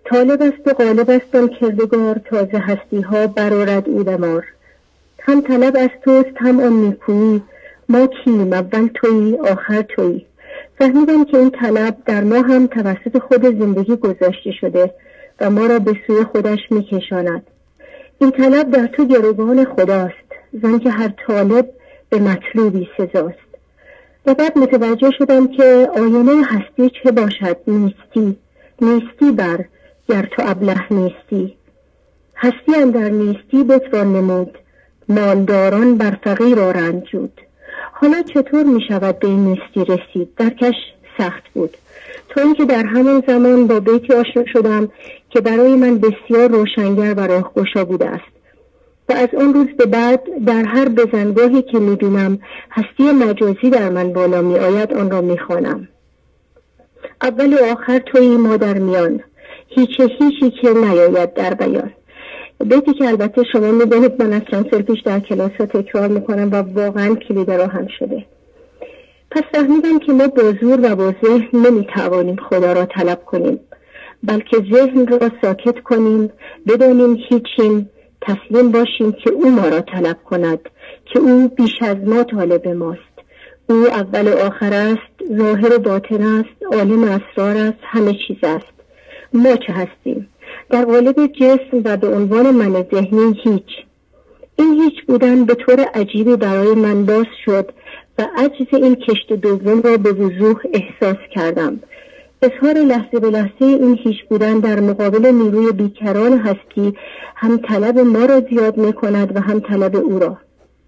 طالب است و غالب است آن کردگار، تازه هستی ها برآرد او دمار. هم طلب از توست هم آن نیکویی، ما کیم اول تویی آخر تویی. فهمیدم که این طلب در ما هم توسط خود زندگی گذاشته شده و ما را به سوی خودش میکشاند. این طلب در تو گروگان خداست، زن که هر طالب به مطلوبی سزاست. و بعد متوجه شدم که آینه هستی چه باشد؟ نیستی. نیستی بر گر تو ابله نیستی. هستی اندر نیستی بتوان نمود، مالداران بر فقیر و رنجود. حالا چطور می شود به این نیستی رسید؟ درکش سخت بود، تا اینکه در همون زمان با بیتی آشنا شدم که برای من بسیار روشنگر و راهگشا بوده است. و از آن روز به بعد در هر بزنگاهی که می بینم هستی مجازی در من بالا می آید آن را می خوانم. اول و آخر تویی ما در میان، هیچی که نیاید در بیان. بیتی که البته شما میدونید من از چند سال پیش در کلاس ها تکرار میکنم و واقعا کلید راهم شده. پس فهمیدم که ما با زور و با ذهن نمیتوانیم خدا را طلب کنیم، بلکه ذهن را ساکت کنیم، بدانیم هیچیم، تسلیم باشیم که او ما را طلب کند، که او بیش از ما طالب ماست. او اول و آخر است، ظاهر و باطن است، عالم اسرار است، همه چیز است. ما چه هستیم؟ در قالب جسم و به عنوان من ذهنی هیچ. این هیچ بودن به طور عجیبی برای من باز شد و عجز این کشت دوم را به وضوح احساس کردم. اظهار لحظه به لحظه این هیچ بودن در مقابل نیروی بیکران هستی هم طلب ما را زیاد می کند و هم طلب او را.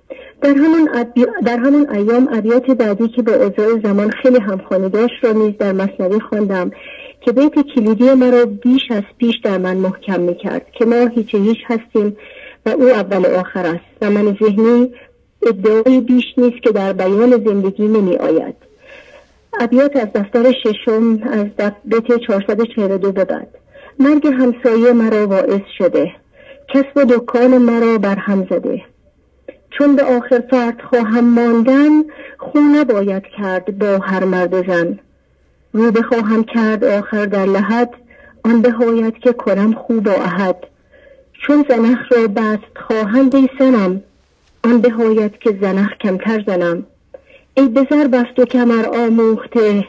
در همون ایام ابیات بعدی که به اوضاع زمان خیلی همخوانی داشت را نیز در مثنوی خواندم که بیت کلیدی مرا بیش از پیش در من محکم میکرد که ما هیچ هستیم و او اول و آخر است و من ذهنی ادعای بیش نیست که در بیان زندگی نمی آید. ابیات از دفتر ششم از بیت 442 به بعد. مرگ همسایه مرا واعظ شده، کسب و دکان مرا برهم زده. چون به آخر فرد خواهم ماندن، خو نباید کرد با هر مرد و زن. رو بخواهم کرد آخر در لحد، آن بهایت که کنم خوب و احد. چون زنخ را بست خواهند ای سنم، آن بهایت که زنخ کمتر زنم. ای بزر بست و کمر آموخته،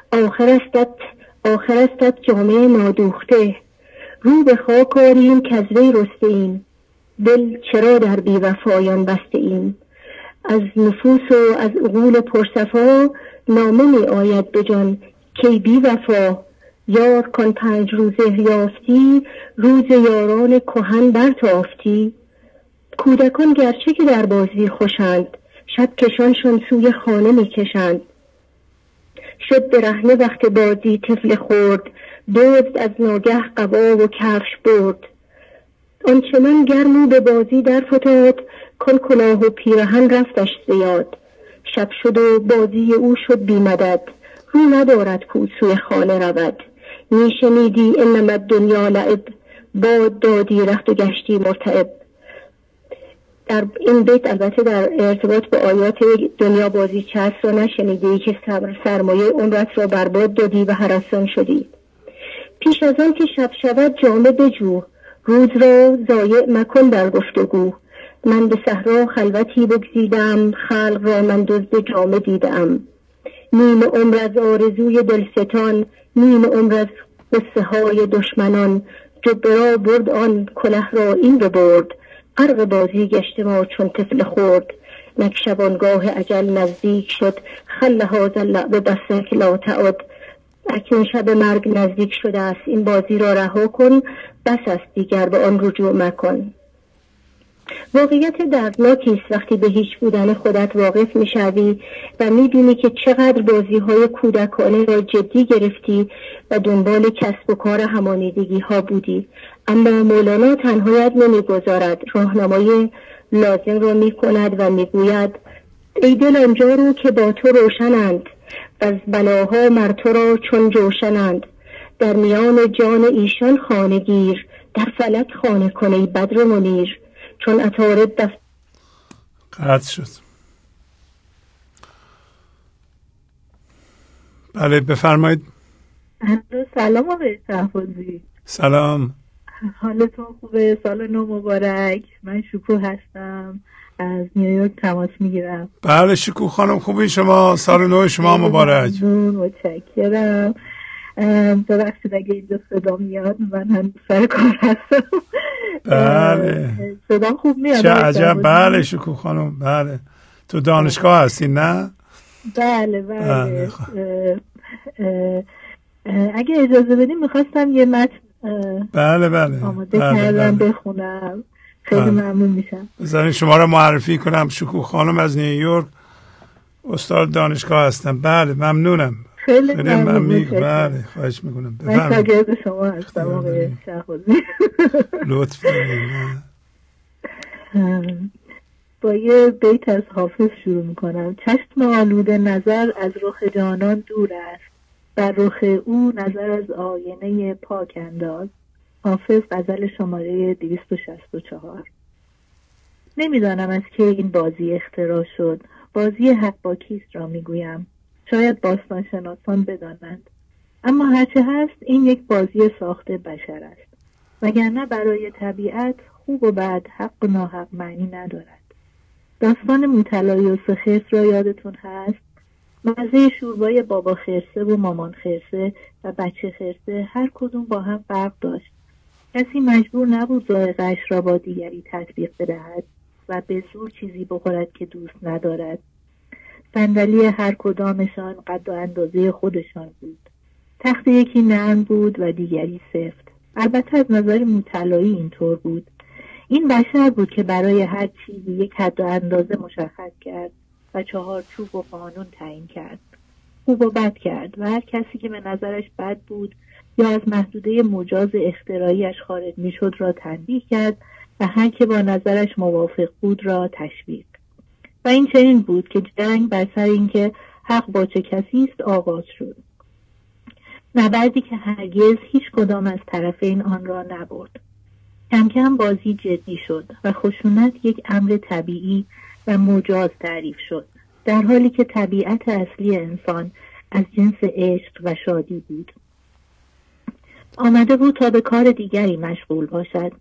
آخر استت جامعه نادوخته. رو به خاک آریم کزوی رسته ایم، دل چرا در بی وفایان بسته ایم. از نفوس و از عقول پرصفا، نامه می آید به جان کی بی وفا. یار کن 5 روزه یافتی، روز یاران کهن برتافتی. کودکان گرچه که در بازی خوشند، شب کشانشان سوی خانه می کشند. شد برهنه وقت بازی طفل خورد، دزد از ناگه قبا و کفش برد. آنچنان گرمو به بازی در فتاد، کن کلاه و پیرهن رفتش زیاد. شب شد و بازی او شد بی مدد، رو ندارد کو سوی خانه رود. میشنیدی انما الدنیا لعب، باد دادی رخت و گشتی مرتعب. در این بیت البته در ارتباط با آیات دنیا بازی چه است را نشنیدی که سرمایه عمرت را برباد دادی و هراسان شدی. پیش از آن که شب شود جامه بجو، روز را ضایع مکن در گفتگو. من به صحرا خلوتی بگزیدم، خلق را من دزد جامه دیدم. نیم عمر از آرزوی دلستان، نیم عمر از قصه های دشمنان. جبه را برد آن کله را این ببرد، غرق بازی گشت ما چون طفل خورد. نک شبانگاه اجل نزدیک شد، خل هذا اللعب بسک لا تعد. اکنون شب مرگ نزدیک شده است، این بازی را رها کن، بس است دیگر به آن رجوع مکن. واقعیت دردناکی است وقتی به هیچ بودن خودت واقف میشوی و میبینی که چقدر بازی‌های کودکانه را جدی گرفتی و دنبال کسب و کار همانیدگی ها بودی. اما مولانا تنهایت نمیگذارد، راهنمای لازم را میکند و میگوید ای دل آنجا رو که با تو روشنند، و از بلاها مر تو را چون جوشنند. در میان جان ایشان خانه گیر، در فلک خانه کن ای بدر منیر. چون عطارد قطع شد. بله بفرمایید. سلام آقای شهبازی. سلام. حالتون خوبه؟ سال نو مبارک. من شکوه هستم، از نیویورک تماس میگیرم. بله شکوه خانم، خوبی شما؟ سال نو شما مبارک. متشکرم. ببخشید اگه اینجا صدا میاد، من هم سر کار هستم. بله صدا خوب میاد؟ چه عجب. بله شکوه خانم، بله. تو دانشگاه هستین نه؟ بله بله. اگه اجازه بدیم میخواستم یه متن بله آماده کردم بخونم. خیلی ممنون میشم. بذارین شما رو معرفی کنم. شکوه خانم از نیویورک، استاد دانشگاه هستم. بله ممنونم. خیلی ممنون. بله خواهش میکنم. من شاگرد شما هستم آقای شهبازی. لطف دارین. با یه بیت از حافظ شروع میکنم. چشم آلوده نظر از رخ جانان دور است، بر رخ او نظر از آینه پاک انداز. حافظ، غزل شماره 264. نمیدانم از که این بازی اختراع شد. بازی حق با کیست را میگویم. شاید باستان شناسان بدانند، اما هرچه هست این یک بازی ساخته بشر است، وگرنه برای طبیعت خوب و بد، حق و ناحق معنی ندارد. داستان موطلای و خرس را یادتون هست؟ مزه شوربای بابا خرسه و مامان خرسه و بچه خرسه هر کدوم با هم فرق داشت. کسی مجبور نبود ذائقه‌اش را با دیگری تطبیق بدهد و به زور چیزی بخورد که دوست ندارد. صندلی هر کدامشان قد و اندازه خودشان بود. تخت یکی نرم بود و دیگری سفت. البته از نظر موطلایی اینطور بود. این بشر بود که برای هر چیزی یک حد و اندازه مشخص کرد و چهارچوب و قانون تعیین کرد. خوب و بد کرد و هر کسی که به نظرش بد بود یا از محدوده مجاز اختراعیش خارج میشد را تنبیه کرد و هر که با نظرش موافق بود را تشویق. و این چنین بود که جنگ بر سر اینکه حق با چه کسی است آغاز شد. نبردی که هرگز هیچ کدام از طرفین آن را نبرد. کم کم بازی جدی شد و خشونت یک امر طبیعی و مجاز تعریف شد، در حالی که طبیعت اصلی انسان از جنس عشق و شادی بود. آمده بود تا به کار دیگری مشغول باشد.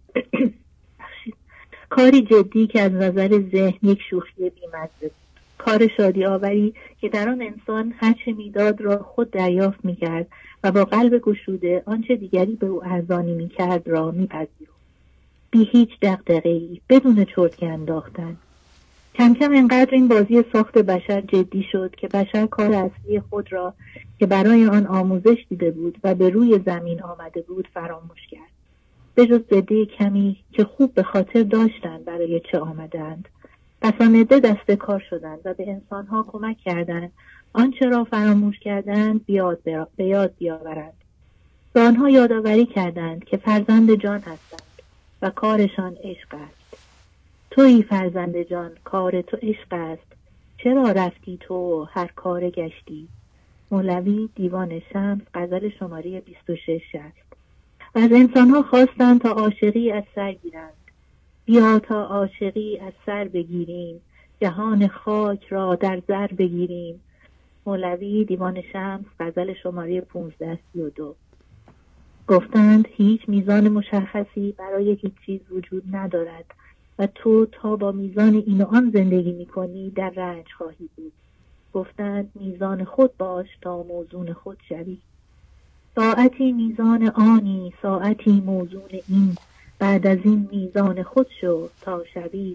کاری جدی که از نظر ذهن یک شوخی بی‌مزه بود. کار شادی آوری که در آن انسان هرچه میداد را خود دریافت می‌کرد و با قلب گشوده آنچه دیگری به او ارزانی می‌کرد را می‌پذیرفت. بی هیچ دغدغه‌ای، بدون چرتکه انداختن. کم کم انقدر این بازی ساخت بشر جدی شد که بشر کار اصلی خود را که برای آن آموزش دیده بود و به روی زمین آمده بود فراموش کرد. به جز عده کمی که خوب به خاطر داشتند برای چه آمدند. پس آن عده دست کار شدند و به انسانها کمک کردند آنچه را فراموش کردند به یاد بیاورند. به آنها یادآوری کردند که فرزند جان هستند و کارشان عشق است. تویی فرزند جان، کار تو عشق است. چرا رفتی تو هر کار گشتی؟ مولوی، دیوان شمس، غزل شماره 2660. و از انسانها خواستند تا عاشقی از سر گیرند. بیا تا عاشقی از سر بگیریم، جهان خاک را در زر بگیریم. مولوی، دیوان شمس، غزل شماره 1532. گفتند هیچ میزان مشخصی برای هیچ چیز وجود ندارد و تو تا با میزان این و آن زندگی میکنی در رنج خواهی بود. گفتند میزان خود باش تا موزون خود شوی. ساعتی میزان آنی، ساعتی موزون این، بعد از این میزان خود شو تا شوی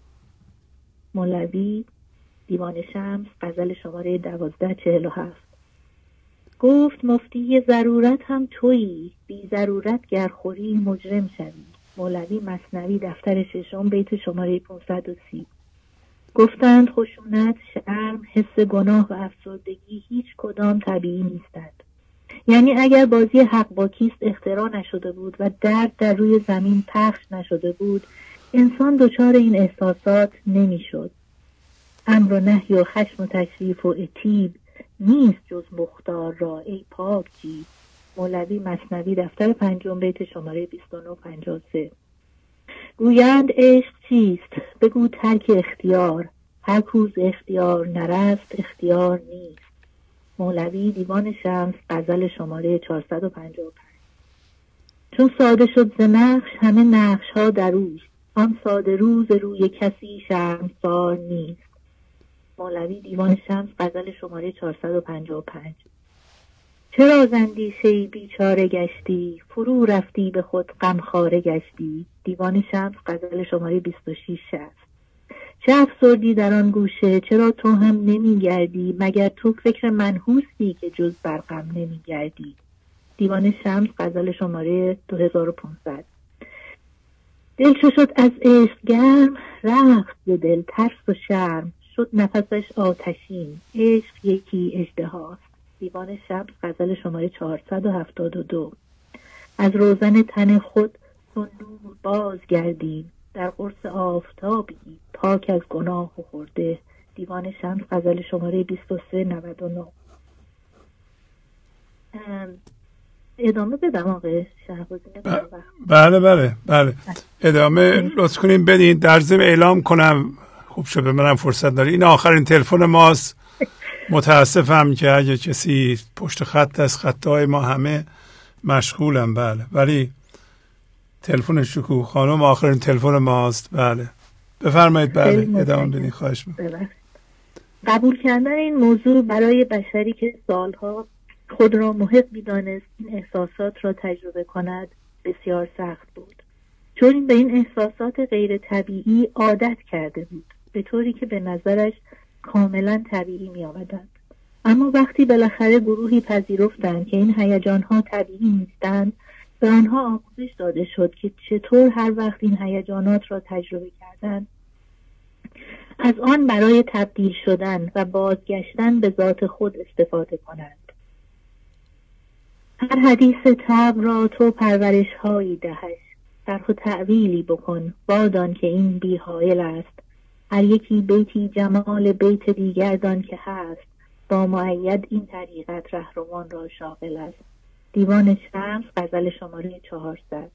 مولوی، دیوان شمس، غزل شماره 1247. گفت مفتی ضرورت هم تویی، بی ضرورت گر خوری مجرم شوی. مولوی، مثنوی، دفتر ششم، بیت شماره 530. گفتند خشونت، شرم، حس گناه و افسردگی هیچ کدام طبیعی نیستند. یعنی اگر بازی حق با کیست اختراع نشده بود و درد در روی زمین پخش نشده بود، انسان دچار این احساسات نمیشد. امر و نهی و خشم و تشریف و عتیب نیست جز مختار را ای پاک جیب. مولوی، مثنوی، دفتر پنجم، بیت شماره 2953. گویند عشق چیست؟ بگو ترک اختیار، هر کوز اختیار نرست اختیار نیست. مولوی، دیوان شمس، غزل شماره 455. چون ساده شد ز نقش همه نقش ها در اوست، آن ساده روز روی کسی شرمسار نیست. مولوی دیوان شمس غزل شماره 455. چرا ز اندیشه‌ای بیچاره گشتی، فرو رفتی به خود غمخواره گشتی. دیوان شمس غزل شماره 2660. چه افسردی در آن گوشه، چرا تو هم نمیگردی، مگر تو فکر منحوسی که جز بر غم نمیگردی. دیوان شمس غزل شماره 2500. دل چو شد از عشق گرم، رفت ز دل ترس و شرم، شد نفسش آتشین، عشق یکی اژدهاست. دیوان شمس غزل شماره 472. از روزن تن خود چون نور باز گردیم، در قرص آفتابی پاک از گناه و خورده. دیوان شمس غزل شماره 2399. ادامه بدم آقای شهبازی؟ بله ادامه لطف کنیم بدین. در ضمن اعلام کنم خوب شد به منم فرصت داری، این آخرین تلفن ماست. متاسفم که اگه کسی پشت خط از خطای ما همه مشغولم. بله ولی تلفن شکوه خانم آخرین تلفن ماست. بله بفرمایید. بله ادامه بدین. خواهش می‌کنم. قبول کردن این موضوع برای بشری که سالها خود را محق می‌دانست این احساسات را تجربه کند بسیار سخت بود، چون به این احساسات غیر طبیعی عادت کرده بود، به طوری که به نظرش کاملا طبیعی می آمدند. اما وقتی بالاخره گروهی پذیرفتند که این هیجان‌ها طبیعی نیستند، به آنها آموزش داده شد که چطور هر وقت این هیجانات را تجربه کردند از آن برای تبدیل شدن و بازگشتن به ذات خود استفاده کنند. هر حدیث طبع را تو پرورش هایی دهش، طرح و تعویلی بکن وادان که این بی حایل است. هر یکی بیتی جمال بیت دیگر دان که هست، با مؤید این طریقت رهروان را شاغل است. دیوان شمس غزل شماره 400.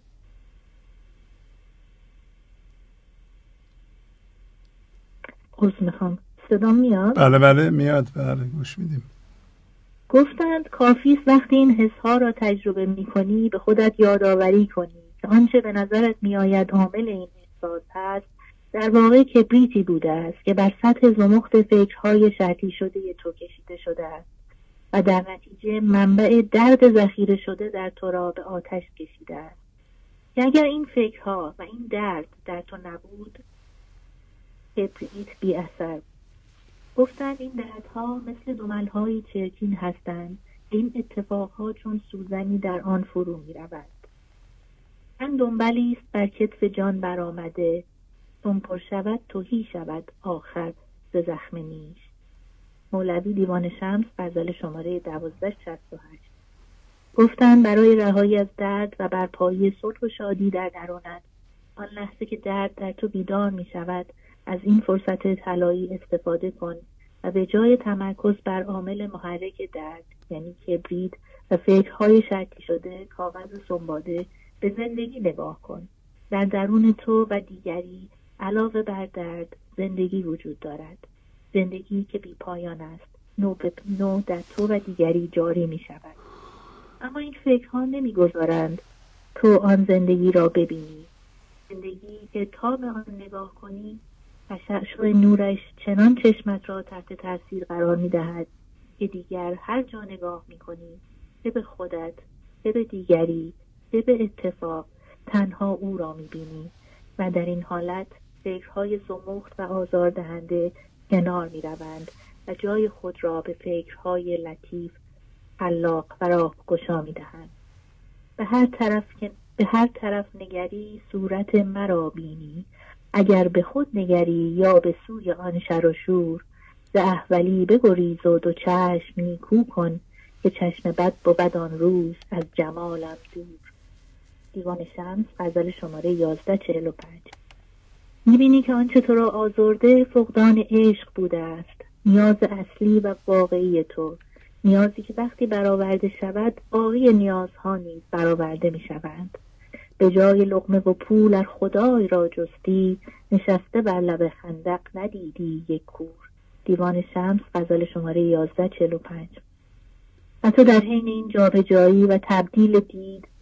میخوام صدا میاد؟ بله میاد. بله گوش میدیم. گفتند کافیست وقتی این حسها را تجربه میکنی به خودت یادآوری کنی که آنچه به نظرت میآید عامل این احساس هست در واقع کبریتی بوده است که بر سطح زمخت فکرهای شرطی شده تو کشیده شده است و در نتیجه منبع درد ذخیره شده در تو را به آتش کشیده است. که اگر این فکرها و این درد در تو نبود، کبریت بی اثر. گفتند این دردها مثل دمل‌های چرکین هستند، این اتفاقها چون سوزنی در آن فرو می رود. من دنبلی است بر کتف جان برآمده، چون پر شود تهی شود آخر ز زخم نیش. مولوی دیوان شمس غزل شماره 1268. گفتند برای رهایی از درد و برپایی صلح و شادی در درونت، آن لحظه که درد در تو بیدار می شود از این فرصت طلایی استفاده کن و به جای تمرکز بر عامل محرک درد یعنی کبریت و فکرهای شرطی شده کاغذ سنباده به زندگی نگاه کن. در درون تو و دیگری علاوه بر درد زندگی وجود دارد، زندگی که بی پایان است، نو به نو در تو و دیگری جاری می شود. اما این فکرها نمی گذارند تو آن زندگی را ببینی، زندگی که تا به آن نگاه کنی تشعشع نورش چنان چشمت را تحت تاثیر قرار می دهد که دیگر هر جا نگاه می کنی چه به خودت، چه به دیگری، چه به اتفاق تنها او را می بینی و در این حالت فکرهای زمخت و آزاردهنده کنار می روند و جای خود را به فکرهای لطیف، خلاق و راهگشا می دهند. به هر طرف نگری صورت مرا بینی، اگر به خود نگری یا به سوی آن شر و شور، ز احولی بگریز و دو چشم نیکو کن که چشم بد بود آن روز از جمالم دور. دیوان شمس غزل شماره 1145. میبینی که آنچه تو را آزرده فقدان عشق بوده است، نیاز اصلی و واقعی تو، نیازی که وقتی برآورده شود باقی نیازها نیز برآورده میشوند. به جای لقمه و پول ار خدای را جستی، نشسته بر لب خندق ندیدی یک کور. دیوان شمس غزل شماره 1145. و تو در حین این جابجایی و تبدیل دید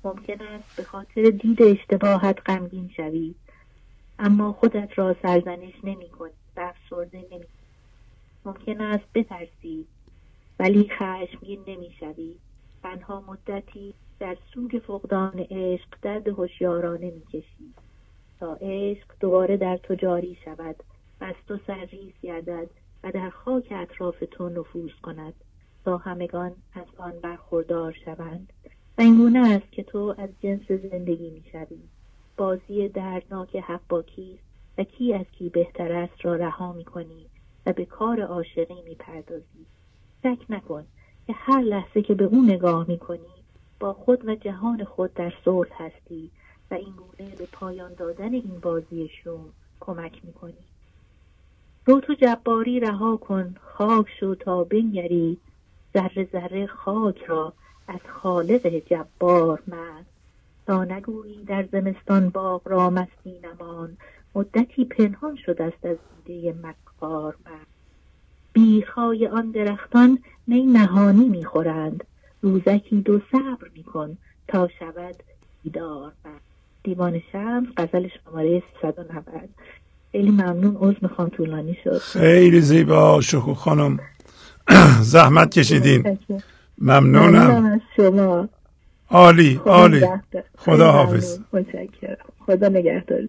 ممکن است به خاطر دید اشتباهت غمگین شوی، اما خودت را سرزنش نمی کنی و افسرده نمی کنی. ممکن است بترسی ولی خشمگین نمی شوی. تنها مدتی در سوگ فقدان عشق درد هوشیارانه می کشی تا عشق دوباره در تو جاری شود و از تو سرریز گردد و در خاک اطراف تو نفوذ کند تا همگان از آن برخوردار شوند. و اینگونه است که تو از جنس زندگی می شوی. بازی دردناک حق با کیست و کی از کی بهتر است را رها می کنی و به کار عاشقی می پردازی. شک نکن که هر لحظه که به اون نگاه می کنی با خود و جهان خود در صلح هستی و اینگونه به پایان دادن این بازی شوم کمک می کنی. رو تو جباری رها کن، خاک شو تا بنگری، ذره ذره خاک را از خالق جبار مرد. تا نگویی در زمستان باغ را مستی نمان، مدتی پنهان شد است از دیده مکار مرد. بیخای آن درختان می نهانی میخورند، روزکی دو صبر میکن تا شود بیدار مرد. دیوان شمس، غزل شماره 390. خیلی ممنون، عذر میخوام طولانی شد. خیلی زیبا شکوه خانم، زحمت کشیدین. ممنونم از شما. عالی عالی. خدا حافظ. متشکرم. خدا نگهدارت.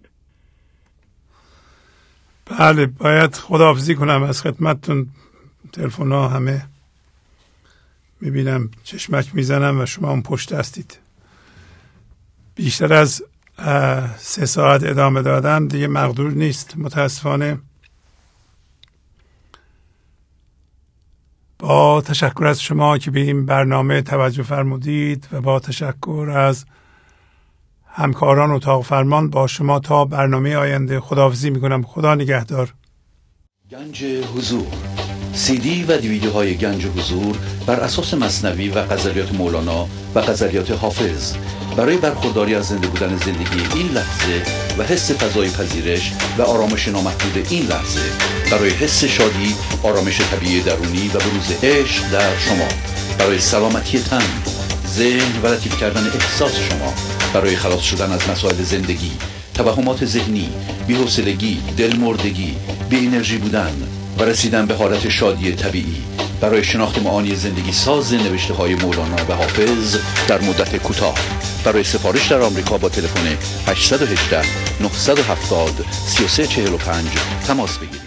بله باید خداحافظی کنم از خدمتتون. تلفن ها همه میبینم چشمک میزنم و شما اون پشت هستید. بیشتر از 3 ساعت ادامه دادن دیگه مقدور نیست متاسفانه. با تشکر از شما که به این برنامه توجه فرمودید و با تشکر از همکاران اتاق فرمان با شما تا برنامه آینده خداحافظی میکنم. خدا نگهدار. گنج حضور، CD و دیویدیوهای گنج حضور بر اساس مثنوی و غزلیات مولانا و غزلیات حافظ برای برخورداری از زنده بودن زندگی این لحظه و حس فضای پذیرش و آرامش نامحدود این لحظه، برای حس شادی، آرامش طبیعی درونی و بروز عشق در شما، برای سلامتی تن، ذهن و لطیف کردن احساس شما، برای خلاص شدن از مسائل زندگی، توهمات ذهنی، بی‌حوصلگی، دلمردگی، بی انرژی بودن و رسیدن به حالت شادی طبیعی، برای شناخت معانی زندگی ساز نوشته های مولانا و حافظ در مدت کوتاه. برای سفارش در آمریکا با تلفن 818 970 3345 تماس بگیرید.